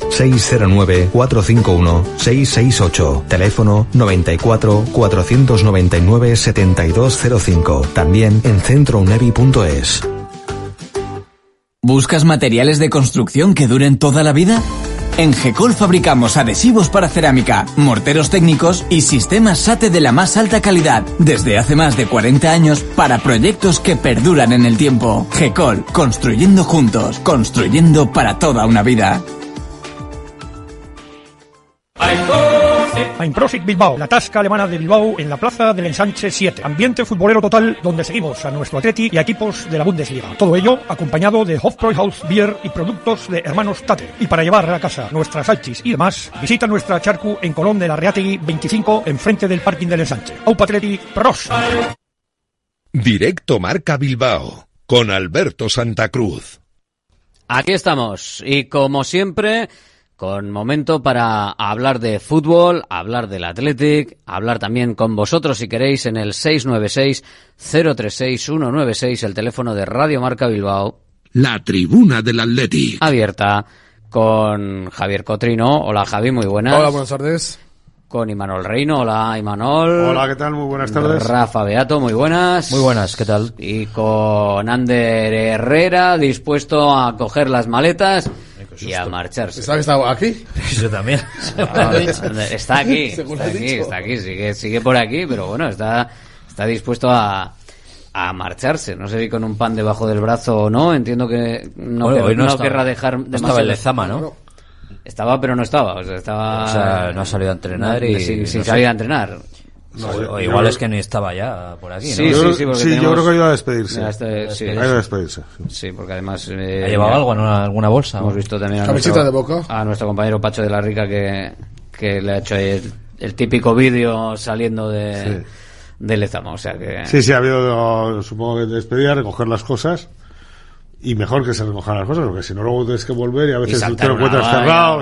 609-451-668, teléfono 94 499 7205, también en centrounevi.es. ¿Buscas materiales de construcción que duren toda la vida? En GECOL fabricamos adhesivos para cerámica, morteros técnicos y sistemas SATE de la más alta calidad, desde hace más de 40 años para proyectos que perduran en el tiempo. GECOL, construyendo juntos, construyendo para toda una vida. Einprosit Bilbao, la tasca alemana de Bilbao en la plaza del Ensanche 7. Ambiente futbolero total donde seguimos a nuestro Atleti y a equipos de la Bundesliga. Todo ello acompañado de Hofbräuhaus Bier y productos de hermanos Tate. Y para llevar a casa nuestras salchis y demás, visita nuestra charcu en Colón de la Reategui 25, enfrente del parking del Ensanche. Aupa Atleti, pros. Directo Marca Bilbao con Alberto Santa Cruz. Aquí estamos y como siempre, con momento para hablar de fútbol, hablar del Athletic, hablar también con vosotros si queréis en el 696-036-196, el teléfono de Radio Marca Bilbao. La tribuna del Athletic. Abierta con Javier Cotrino. Hola Javi, muy buenas. Hola, buenas tardes. Con Imanol Reino. Hola Imanol. Hola, ¿qué tal? Muy buenas tardes. Rafa Beato, muy buenas. Muy buenas, ¿qué tal? Y con Ander Herrera, dispuesto a coger las maletas y a marcharse. ¿Sabes que estaba aquí? Yo también. Está aquí, sigue por aquí, pero bueno, está dispuesto a marcharse. No sé si con un pan debajo del brazo o no. Entiendo que no querrá dejar demasiado. Estaba el Lezama, ¿no? Estaba, pero no estaba. O sea, no ha salido a entrenar sin salir a entrenar. O igual es que no estaba ya por aquí, ¿no? Sí, yo creo que ha ido a despedirse. Ha ido a despedirse. Sí, porque además... ¿Ha llevado algo en alguna bolsa? Hemos visto también a nuestro compañero Pacho de la Rica que le ha hecho el típico vídeo saliendo de Lezama, o sea que... Sí, ha habido, supongo que despedida, recoger las cosas. Y mejor que se recojan las cosas, porque si no luego tienes que volver y a veces te lo encuentras cerrado.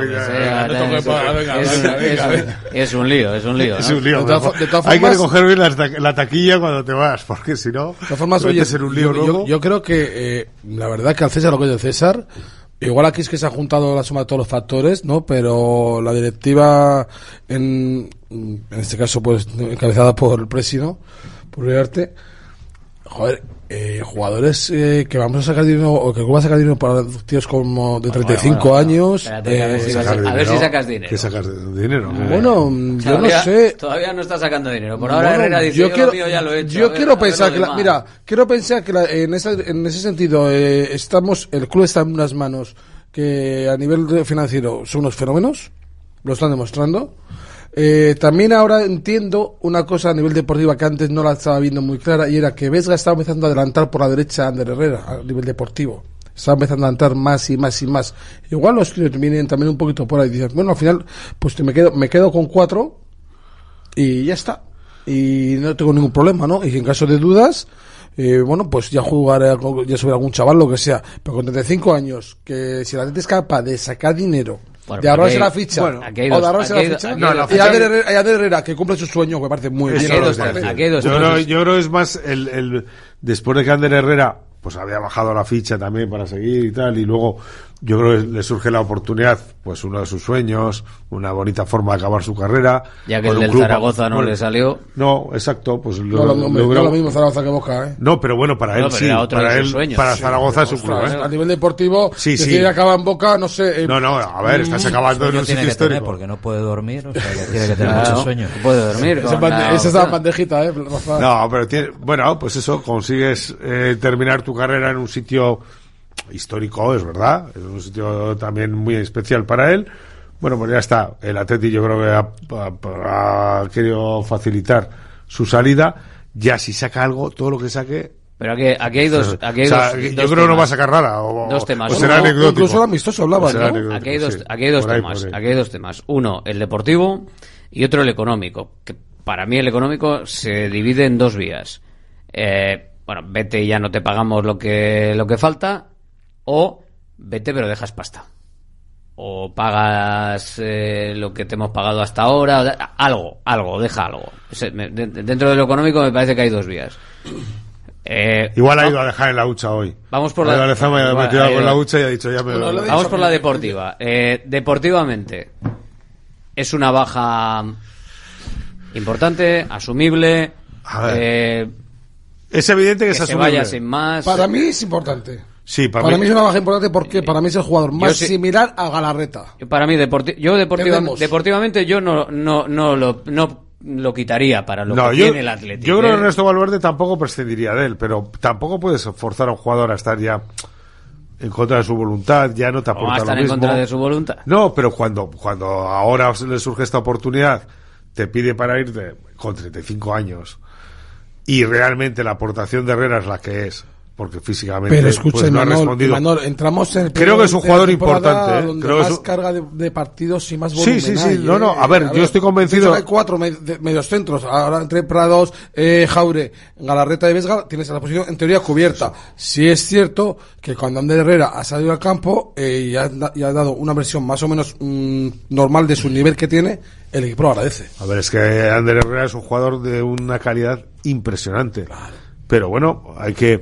Es un lío. Hay que recoger bien la taquilla cuando te vas, porque si no, de todas formas, puede ser un lío luego. Yo creo que la verdad que al César lo que es del César, Igual aquí es que se ha juntado la suma de todos los factores, ¿no? Pero la directiva, en este caso, pues, encabezada por el presidente, por Uriarte, joder, jugadores que vamos a sacar dinero, o que el club va a sacar dinero para tíos como de 35 años. Espérate, a ver si sacas dinero. ¿Qué sacas dinero? Bueno, yo no sé. Todavía no está sacando dinero. Por ahora Herrera dice, yo lo mío ya lo he hecho. Yo quiero pensar que quiero pensar que en ese sentido el club está en unas manos que a nivel financiero son unos fenómenos, lo están demostrando. También ahora entiendo una cosa a nivel deportivo que antes no la estaba viendo muy clara, y era que Vesga estaba empezando a adelantar por la derecha a Ander Herrera a nivel deportivo. Estaba empezando a adelantar más y más y más. Igual los tíos vienen también un poquito por ahí y dicen, bueno, al final pues me quedo con 4 y ya está. Y no tengo ningún problema, ¿no? Y en caso de dudas, bueno, pues ya jugaré, ya subirá algún chaval, lo que sea. Pero con 35 años, que si la gente es capaz de sacar dinero, de ahorrarse la ficha, o de ahorrarse la ficha, y Ander Herrera, que cumple su sueño, me parece muy bien. Yo creo es más después de que Ander Herrera pues había bajado la ficha también para seguir y tal, y luego yo creo que le surge la oportunidad, pues uno de sus sueños, una bonita forma de acabar su carrera. Ya que el del Zaragoza no le salió. No, exacto, pues no lo mismo Zaragoza que Boca, ¿eh? No, pero bueno, para él sí, para él, para Zaragoza es un club, ¿eh? A nivel deportivo, si acaba en Boca, no sé. No, a ver, estás acabando en un sitio histórico. Porque no puede dormir, o sea, que tiene que tener mucho sueño. Puede dormir. Esa es la bandejita, Rafa. No, pero bueno, pues eso, consigues terminar tu carrera en un sitio histórico, es verdad, es un sitio también muy especial para él. Bueno, pues ya está, el Atleti yo creo que ha querido facilitar su salida. Ya si saca algo, todo lo que saque. Pero aquí hay dos, yo creo que no va a sacar nada, dos temas. O será anecdótico. Incluso el amistoso hablaba, ¿no? Aquí hay dos temas. Uno, el deportivo, y otro, el económico. Que para mí el económico se divide en dos vías. Bueno, vete y ya no te pagamos lo que falta, o vete pero dejas pasta, o pagas lo que te hemos pagado hasta ahora, deja algo. Dentro de lo económico me parece que hay dos vías. Igual ha ido a dejar en la hucha hoy. Vamos por la hucha y ha dicho ya me lo... Vamos por la deportiva. Deportivamente es una baja importante, asumible. A ver. Es evidente que se vaya sin más. Para mí es importante. Sí, para mí es una baja importante porque para mí es el jugador más similar a Galarreta. Para mí deportivamente yo no lo quitaría para lo que tiene el Atlético. Yo creo que Ernesto Valverde tampoco prescindiría de él, pero tampoco puedes forzar a un jugador a estar ya en contra de su voluntad, ya no te aporta lo mismo. ¿Estar en contra de su voluntad? No, pero cuando ahora le surge esta oportunidad, te pide para irte con 35 años y realmente la aportación de Herrera es la que es, porque físicamente pero escucha, pues, no ha respondido. Entramos en creo que es un jugador importante, donde más carga de partidos y más volumen. Sí. A ver, yo estoy convencido. Hay 4 medios centros. Ahora entre Prados, Jaure, Galarreta y Vesga tienes la posición en teoría cubierta. Sí es cierto que cuando Ander Herrera ha salido al campo y ha dado una versión más o menos normal de su nivel que tiene, el equipo lo agradece. A ver, es que Ander Herrera es un jugador de una calidad impresionante. Claro. Pero bueno,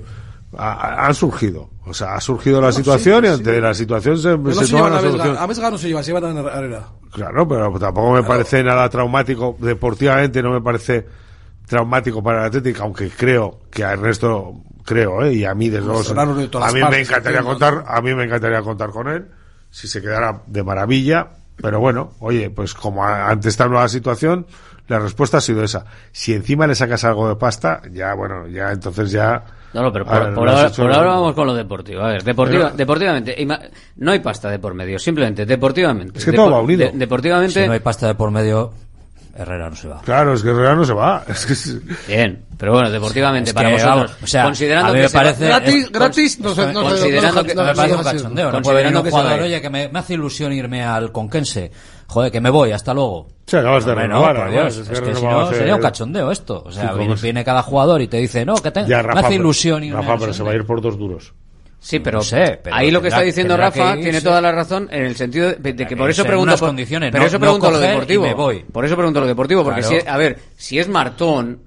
han surgido. O sea, ha surgido la situación y ante la situación se toma la solución. A Vesga no se lleva a Herrera. Claro, pero tampoco me parece nada traumático. Deportivamente no me parece traumático para el Atlético, aunque creo que a Ernesto, y a mí desde luego, a mí me encantaría contar con él, si se quedara de maravilla. Pero bueno, oye, pues como ante esta nueva situación, la respuesta ha sido esa. Si encima le sacas algo de pasta, entonces ya... No, pero por ahora vamos con lo deportivo. A ver, deportivamente, no hay pasta de por medio, simplemente deportivamente. Es que todo va unido. Deportivamente... Si no hay pasta de por medio, Herrera no se va. Claro, es que Herrera no se va. Bien, pero bueno, deportivamente, para vosotros, o sea, considerando a mí me parece gratis, considerando que me parece un cachondeo. No puede venir un jugador, oye, que me hace ilusión irme al Conquense. Joder, que me voy, hasta luego. Sí, acabas de renovar. No, por Dios, es que si no sería un cachondeo esto. O sea, viene cada jugador y te dice, no, que me hace ilusión irme. Rafa, pero se va a ir por 2 duros. Sí, pero, no sé, pero ahí lo que está diciendo Rafa tiene toda la razón en el sentido de que por eso pregunto lo deportivo. Por eso pregunto lo deportivo, porque si es Martón,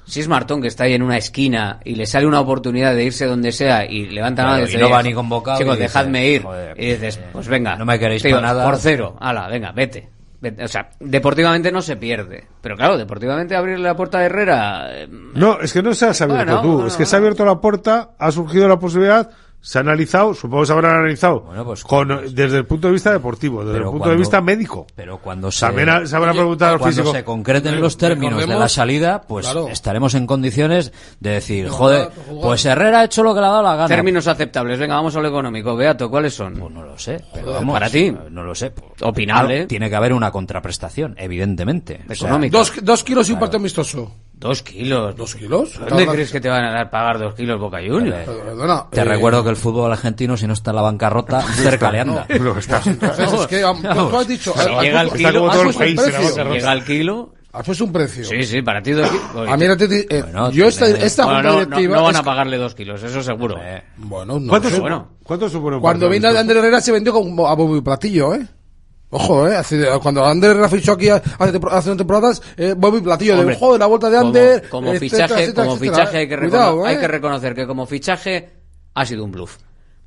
Si es Martón que está ahí en una esquina y le sale una oportunidad de irse donde sea y levanta la mano y dice, no va ni convocado, chicos, y dice, dejadme ir. joder, Y dices, pues venga, no me queréis tío, para nada. por 0, ala, venga, vete. O sea, deportivamente no se pierde. Pero claro, deportivamente abrirle la puerta a Herrera... No, es que no se has abierto tú. Es que se ha abierto la puerta, ha surgido la posibilidad... Se ha analizado, supongo que se habrán analizado desde el punto de vista deportivo, desde el punto de vista médico. Pero cuando también se habrá preguntado al físico. Cuando se concreten los términos de la salida, pues estaremos en condiciones de decir, joder, pues Herrera ha hecho lo que le ha dado la gana. Términos aceptables, venga, vamos a lo económico. Beato, ¿cuáles son? Pues no lo sé, pero vamos, para ti. No lo sé. Opinable. Tiene que haber una contraprestación, evidentemente. Económica. 2 kilos y un partido amistoso. 2 kilos. ¿2 kilos? ¿Dónde crees que te van a dar pagar 2 kilos Boca Juniors? Te recuerdo que el fútbol argentino, si no está en la bancarrota, cerca le anda. Entonces, es que, tú has dicho... Llega al kilo, llega al kilo... ¿Has puesto un precio? Sí, para ti 2 kilos. A mí yo esta junta directiva... No van a pagarle 2 kilos, eso seguro. Bueno, no ¿Cuánto sé. ¿Cuánto supone un Cuando vino Ander Herrera se vendió como a bombo y platillo, ¿eh? Ojo, cuando Ander Herrera fichó aquí hace 2 temporadas, bombo y platillo. Hombre, de ojo, de la vuelta de Ander... Como fichaje hay que reconocer que como fichaje ha sido un bluff.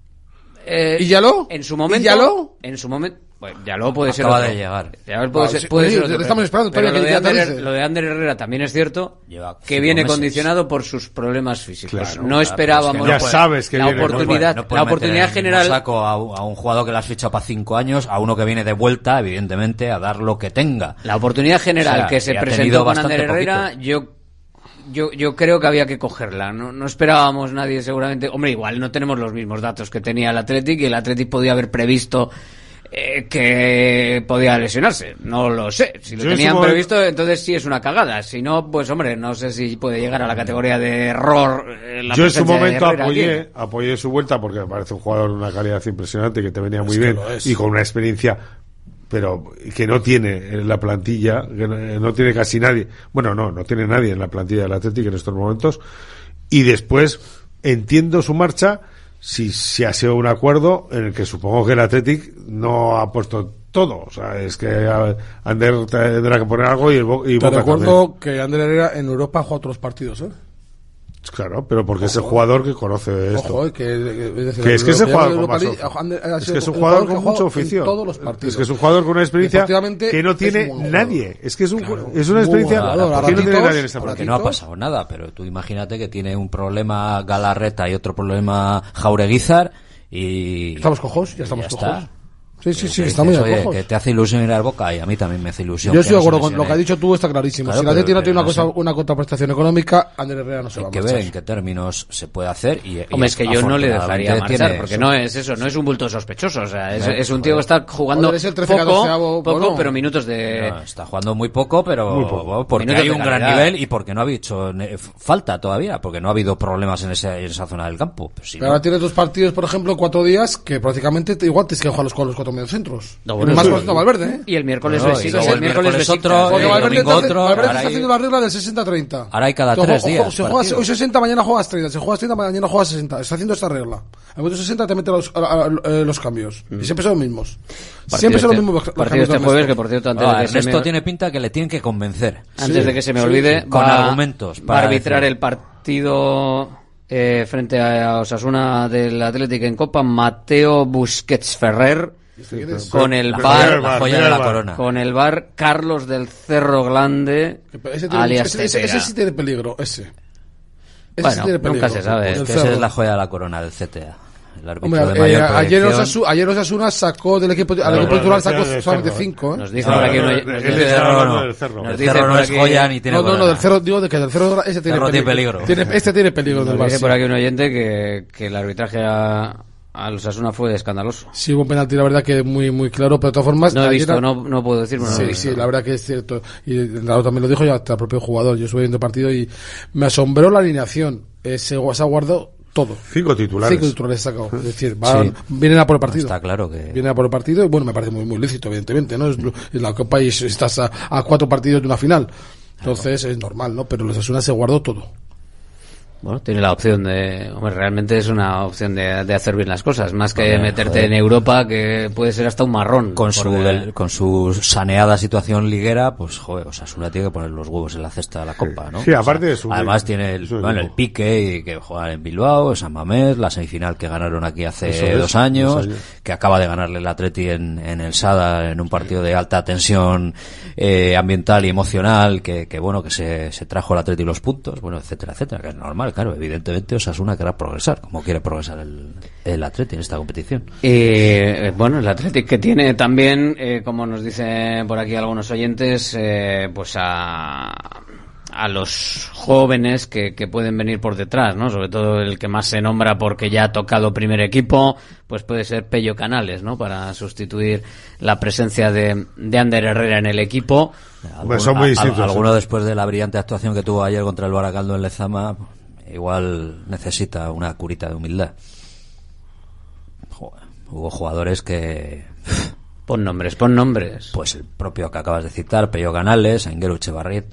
¿Y Yaló? En su momento... En su momento... Pues Yaló puede ser Acaba de llegar. Puede ser otro, estamos esperando todavía lo de Ander Herrera también es cierto que viene condicionado por sus problemas físicos. Claro, no esperábamos ya sabes que la oportunidad general. Saco a un jugador que le has fichado para 5 años, a uno que viene de vuelta, evidentemente, a dar lo que tenga. La oportunidad general que se presentó con Ander Herrera, yo creo que había que cogerla. No esperábamos nadie, seguramente. Hombre, igual no tenemos los mismos datos que tenía el Athletic, y el Athletic podía haber previsto que podía lesionarse. No lo sé. Si lo tenían previsto, entonces sí es una cagada. Si no, pues hombre, no sé si puede llegar a la categoría de error. Yo en su momento apoyé su vuelta porque me parece un jugador de una calidad impresionante, que te venía muy bien y con una experiencia, pero que no tiene en la plantilla, que no tiene casi nadie. Bueno, no tiene nadie en la plantilla del Athletic en estos momentos. Y después entiendo su marcha si ha sido un acuerdo en el que supongo que el Athletic no ha puesto todo. O sea, es que Ander tendrá que poner algo y te recuerdo que Ander Herrera en Europa juega otros partidos, Claro, pero porque es el jugador que conoce esto. Ojo, es que es el jugador es que es un jugador con mucho oficio. Es que es un jugador con una experiencia que no tiene nadie. Es que es una experiencia que no tiene nadie en esta plantilla. Porque no ha pasado nada, pero tú imagínate que tiene un problema Galarreta y otro problema Jaureguizar y... Estamos cojos, ya estamos cojos. Sí, está muy bien. Que te hace ilusión ir al Boca, y a mí también me hace ilusión. Yo estoy de acuerdo con lo que has dicho tú, está clarísimo. Claro, si la Atleti no tiene una contraprestación económica, Ander Herrera no se va a marchar. Hay que ver en qué términos se puede hacer. Hombre, es que yo no le dejaría marchar, porque no es eso, no es un bulto sospechoso. O sea, es un tío que está jugando poco, pero minutos de... No, está jugando muy poco, pero porque hay un gran nivel y porque no ha habido falta todavía, porque no ha habido problemas en esa zona del campo. Pero ahora tienes 2 partidos, por ejemplo, 4 días, que prácticamente igual tienes que jugar los 4 mediocentros. Más conocido Valverde, Y el miércoles el miércoles otro, porque Valverde está haciendo la regla del 60-30. Ahora hay cada 3 días. Hoy 60, mañana juegas 30. Si juegas 30, mañana juegas 60. Está haciendo esta regla. Al momento 60 te mete los cambios. Y siempre son los mismos. Siempre son los mismos. Partido este jueves, que por cierto, antes de que Ernesto tiene pinta que le tienen que convencer. Antes de que se me olvide, con argumentos. Para arbitrar el partido frente a Osasuna del Athletic en Copa, Mateo Busquets Ferrer. Con el bar, la joya de la corona. Con el bar Carlos del Cerro Grande, alias ese sí tiene peligro, ese. Bueno, nunca se sabe. Esa es la joya de la corona del CTA. Ayer Osasuna sacó del equipo titular, sacó solamente 5. Nos dice por aquí del Cerro no es joya ni tiene no, del Cerro, digo que del Cerro ese tiene peligro. Este tiene peligro del Barça. Dice por aquí un oyente que el arbitraje al Osasuna fue escandaloso. Sí, hubo un penalti, la verdad, que muy claro, pero de todas formas... No he visto, no puedo decirlo. Sí, la verdad que es cierto. Y Raúl también lo dijo, ya hasta el propio jugador. Yo estuve viendo el partido y me asombró la alineación. Se ha guardado todo. 5 titulares sacado. Es decir, vienen a por el partido. Está claro que... Vienen a por el partido y bueno, me parece muy lícito, evidentemente, ¿no? Es la Copa y estás a 4 partidos de una final. Entonces es normal, ¿no? Pero los Osasuna se guardó todo. Bueno, tiene la opción de... Hombre, realmente es una opción de hacer bien las cosas, más que meterte en Europa, que puede ser hasta un marrón. Con su saneada situación liguera, pues, joder, Osasuna tiene que poner los huevos en la cesta de la Copa, ¿no? Sí, aparte de su... Además tiene el pique y que jugar en Bilbao, San Mamés, la semifinal que ganaron aquí hace 2 años, que acaba de ganarle el Atleti en el Sada, en un partido de alta tensión ambiental y emocional, que bueno, que se trajo el Atleti los puntos, bueno, etcétera, etcétera, que es normal. Claro, evidentemente Osasuna querrá progresar, como quiere progresar el Atleti en esta competición. Bueno, el Athletic que tiene también, como nos dicen por aquí algunos oyentes, pues a los jóvenes que pueden venir por detrás, ¿no? Sobre todo el que más se nombra porque ya ha tocado primer equipo, pues puede ser Pello Canales, ¿no? Para sustituir la presencia de Ander Herrera en el equipo. Son muy distintos. Alguno después de la brillante actuación que tuvo ayer contra el Baracaldo en Lezama, igual necesita una curita de humildad. Joder, hubo jugadores que... Pon nombres. Pues el propio que acabas de citar, Pello Canales, Aingeru Echevarria,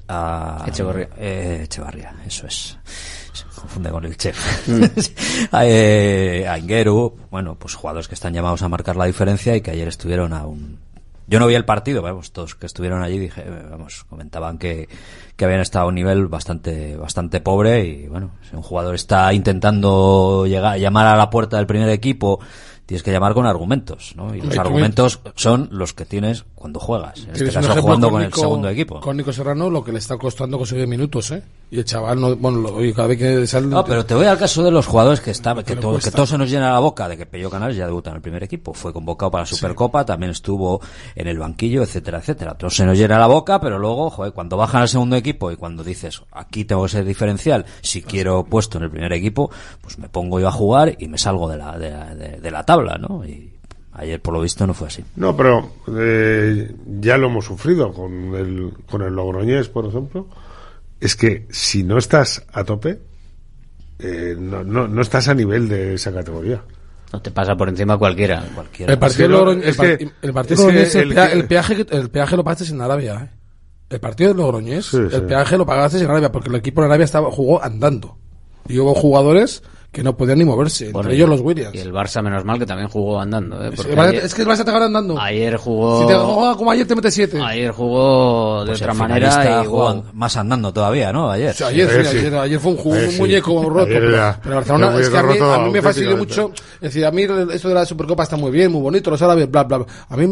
eso es. Se confunde con el chef. Aingeru, bueno, pues jugadores que están llamados a marcar la diferencia y que ayer estuvieron a un... Yo no vi el partido, vamos, todos que estuvieron allí comentaban que habían estado a un nivel bastante pobre y bueno, si un jugador está intentando llamar a la puerta del primer equipo, tienes que llamar con argumentos, ¿no? Y los argumentos son los que tienes cuando juegas. En este caso jugando con el segundo equipo. Con Nico Serrano lo que le está costando conseguir minutos, ¿eh? Y el chaval cada vez que sale... No, pero te voy al caso de los jugadores que todo se nos llena la boca de que Pello Canales ya debuta en el primer equipo. Fue convocado para la Supercopa, también estuvo en el banquillo, etcétera, etcétera. Todo se nos llena la boca, pero luego, joder, cuando bajan al segundo equipo y cuando dices, aquí tengo que ser diferencial, si quiero puesto en el primer equipo, pues me pongo yo a jugar y me salgo de la tabla, ¿no? Y ayer por lo visto no fue así. No, pero ya lo hemos sufrido con el Logroñés, por ejemplo. Es que si no estás a tope, no estás a nivel de esa categoría. No te pasa por encima cualquiera. El partido Logroñés, el peaje lo pagaste en Arabia, ¿eh? El partido de Logroñés, el peaje lo pagaste en Arabia, porque el equipo en Arabia jugó andando. Y hubo jugadores que no podían ni moverse, entre ellos los Williams. Y el Barça, menos mal, que también jugó andando, ¿eh? Es que el Barça te gana andando. Ayer jugó... Si te juega como ayer, te mete 7. Ayer jugó de otra manera y jugó más andando todavía, ¿no? Ayer. Sí, ayer fue un muñeco roto. Pero Barcelona, es que a mí me fastidió mucho. Es decir, a mí esto de la Supercopa está muy bien, muy bonito, los árabes, bla, bla. A mí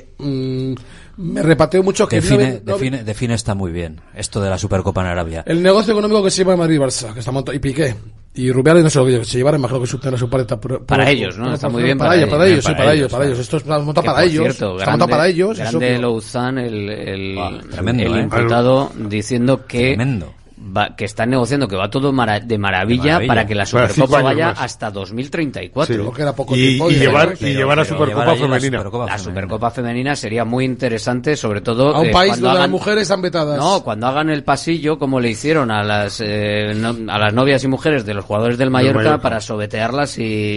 me repateó mucho que... Define está muy bien esto de la Supercopa en Arabia. El negocio económico que se lleva Madrid-Barça, que está montado, y Piqué. Y Rubiales no sé lo que se llevaran, imagino que subtendrá su parte para ellos, ¿no? Está muy bien para ellos. Esto es montado para ellos. Cierto, está montado para ellos. Grande Louzán, el imputado, diciendo que que están negociando que va todo de maravilla para que la Supercopa vaya hasta 2034. Sí. Que era poco tiempo, y llevar a Supercopa femenina. La Supercopa femenina sería muy interesante, sobre todo a un país donde las mujeres están vetadas. No, cuando hagan el pasillo como le hicieron a las novias y mujeres de los jugadores del Mallorca para sobetearlas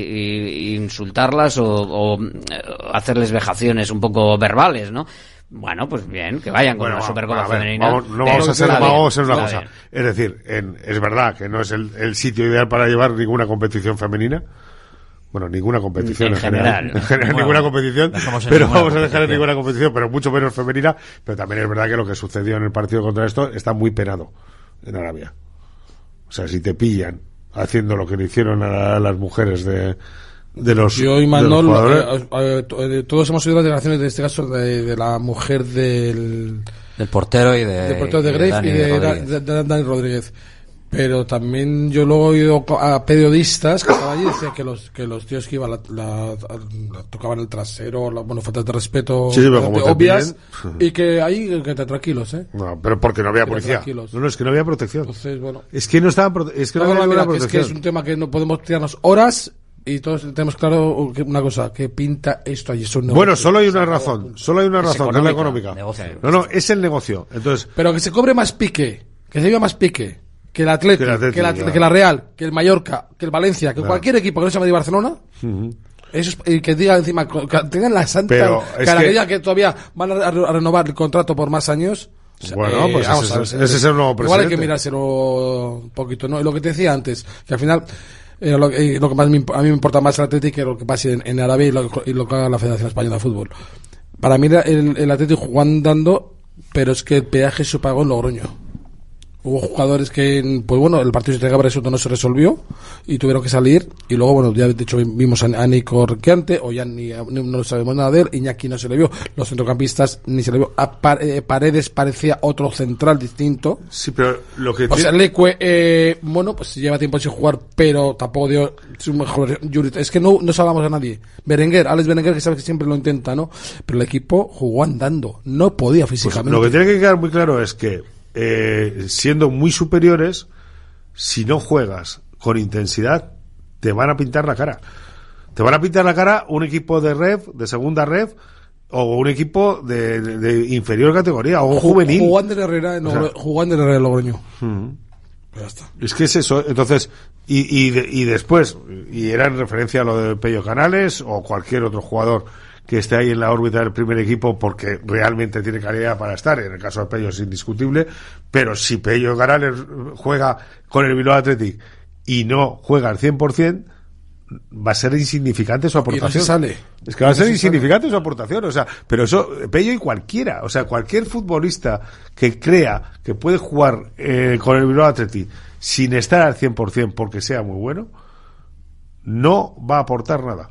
y insultarlas o hacerles vejaciones un poco verbales, ¿no? Bueno, pues bien, que vayan con la Supercopa femenina. Vamos a hacer una cosa. Es decir, es verdad que no es el sitio ideal para llevar ninguna competición femenina. Bueno, ninguna competición en general. En general, ninguna competición. Pero vamos a dejar en ninguna competición, pero mucho menos femenina. Pero también es verdad que lo que sucedió en el partido contra esto está muy penado en Arabia. O sea, si te pillan haciendo lo que le hicieron a las mujeres de los yo y Manol todos hemos oído las declaraciones de este caso de la mujer del portero y del portero de Gref y de Dani Rodríguez, pero también yo luego he oído a periodistas que estaban allí decían que los tíos que iban la tocaban el trasero, faltas de respeto obvias, y que ahí que te tranquilos, no, pero porque no había policía, no, es que no había protección. Entonces, es que no estaba protección. Es que es un tema que no podemos tirarnos horas. Y todos tenemos claro una cosa, que pinta esto allí. Bueno, solo hay una razón, que es la económica. No, es el negocio. Entonces, pero que se cobre más pique, que se lleve más pique, que el Atleti, que la Real, que el Mallorca, que el Valencia, que cualquier equipo que no sea Madrid y Barcelona, eso es, y que diga encima, que tengan la santa cara que todavía van a renovar el contrato por más años. O sea, bueno, pues ese es el nuevo presidente. Igual hay que mirárselo un poquito, ¿no? Y lo que te decía antes, que al final lo que más a mí me importa más el Atlético que lo que pase en Arabia y lo que haga la Federación Española de Fútbol. Para mí el Atlético jugando dando, pero es que el peaje se pagó en Logroño. Hubo jugadores que, pues bueno, el partido de Cabra-Soto no se resolvió y tuvieron que salir. Y luego, bueno, ya de hecho vimos a Nico Requiante, o ya no sabemos nada de él. Iñaki no se le vio. Los centrocampistas ni se le vio. A Paredes parecía otro central distinto. Sí, pero lo que... O sea, Leque, bueno, pues lleva tiempo sin jugar, pero tampoco dio su mejor... Es que no salvamos a nadie. Alex Berenguer, que sabe que siempre lo intenta, ¿no? Pero el equipo jugó andando. No podía físicamente. Pues lo que tiene que quedar muy claro es que siendo muy superiores, si no juegas con intensidad, te van a pintar la cara. Te van a pintar la cara un equipo de segunda ref, o un equipo de inferior categoría, o un juvenil. Jugó Ander Herrera en Logroño. Ya está. Es que es eso. Entonces, y después, y era en referencia a lo de Pello Canales o cualquier otro jugador que esté ahí en la órbita del primer equipo porque realmente tiene calidad para estar. En el caso de Pello es indiscutible, pero si Pello Canales juega con el Bilbao Athletic y no juega al 100%, va a ser insignificante su aportación. Es que va a ser insignificante su aportación, o sea, pero eso, Pello y cualquiera, o sea, cualquier futbolista que crea que puede jugar con el Bilbao Athletic sin estar al 100% porque sea muy bueno, no va a aportar nada.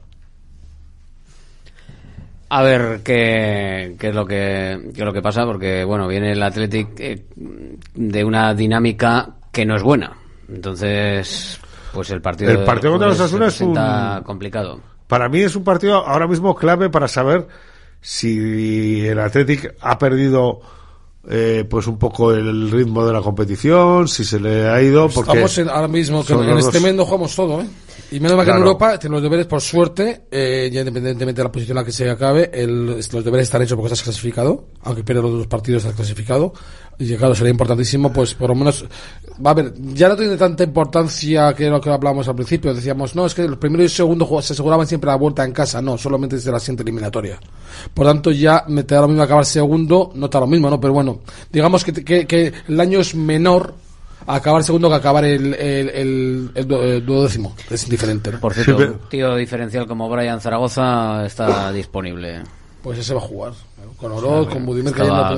A ver qué es lo que pasa, porque bueno, viene el Athletic de una dinámica que no es buena. Entonces, pues el partido contra los Osasuna es complicado. Para mí es un partido ahora mismo clave para saber si el Athletic ha perdido pues un poco el ritmo de la competición, si se le ha ido, porque estamos ahora mismo que en este mes no jugamos todo, y menos mal que en Europa tienen los deberes, por suerte, ya independientemente de la posición en la que se acabe, los deberes están hechos porque estás clasificado, aunque pierdas los dos partidos estás clasificado, y claro, sería importantísimo, pues por lo menos, a ver, ya no tiene tanta importancia que lo que hablábamos al principio, decíamos, no, es que el primero y el segundo se aseguraban siempre la vuelta en casa, no, solamente desde la siguiente eliminatoria. Por tanto, ya me te da lo mismo acabar segundo, no está lo mismo, ¿no? Pero bueno, digamos que el año es menor a acabar segundo que acabar el duodécimo. Es diferente, ¿no? Por cierto, un tío diferencial como Brian Zaragoza está disponible. Pues ese va a jugar. Con Oroz, con Budimir estaba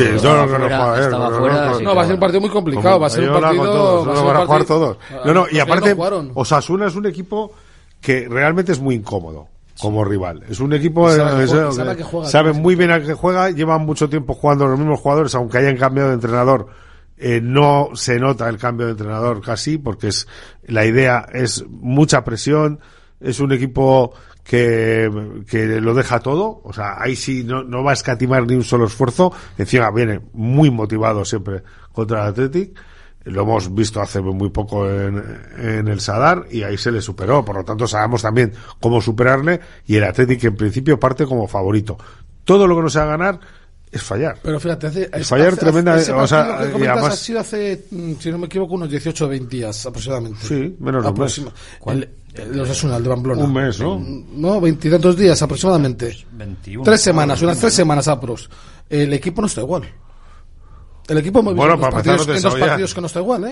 fuera. No, va a ser un partido muy complicado. Va a ser un partido. Van a jugar todos. Y aparte, Osasuna es un equipo que realmente es muy incómodo como rival. Es un equipo sabe muy bien a qué juega, llevan mucho tiempo jugando los mismos jugadores, aunque hayan cambiado de entrenador. No se nota el cambio de entrenador casi, porque la idea es mucha presión, es un equipo que lo deja todo, o sea, ahí sí no va a escatimar ni un solo esfuerzo, encima viene muy motivado siempre contra el Athletic, lo hemos visto hace muy poco en el Sadar y ahí se le superó, por lo tanto sabemos también cómo superarle, y el Athletic en principio parte como favorito. Todo lo que no sea ganar es fallar. Pero fíjate, fallar tremenda, o sea, y además ha sido hace, si no me equivoco, unos 18 o 20 días aproximadamente. Sí, menos de un mes. Los Osasuna, el de Pamplona. Un mes, ¿no? No, 20 y tantos días aproximadamente. 21. 3 semanas, unas 3 semanas apros. El equipo no está igual. El equipo hemos visto en dos partidos que no está igual,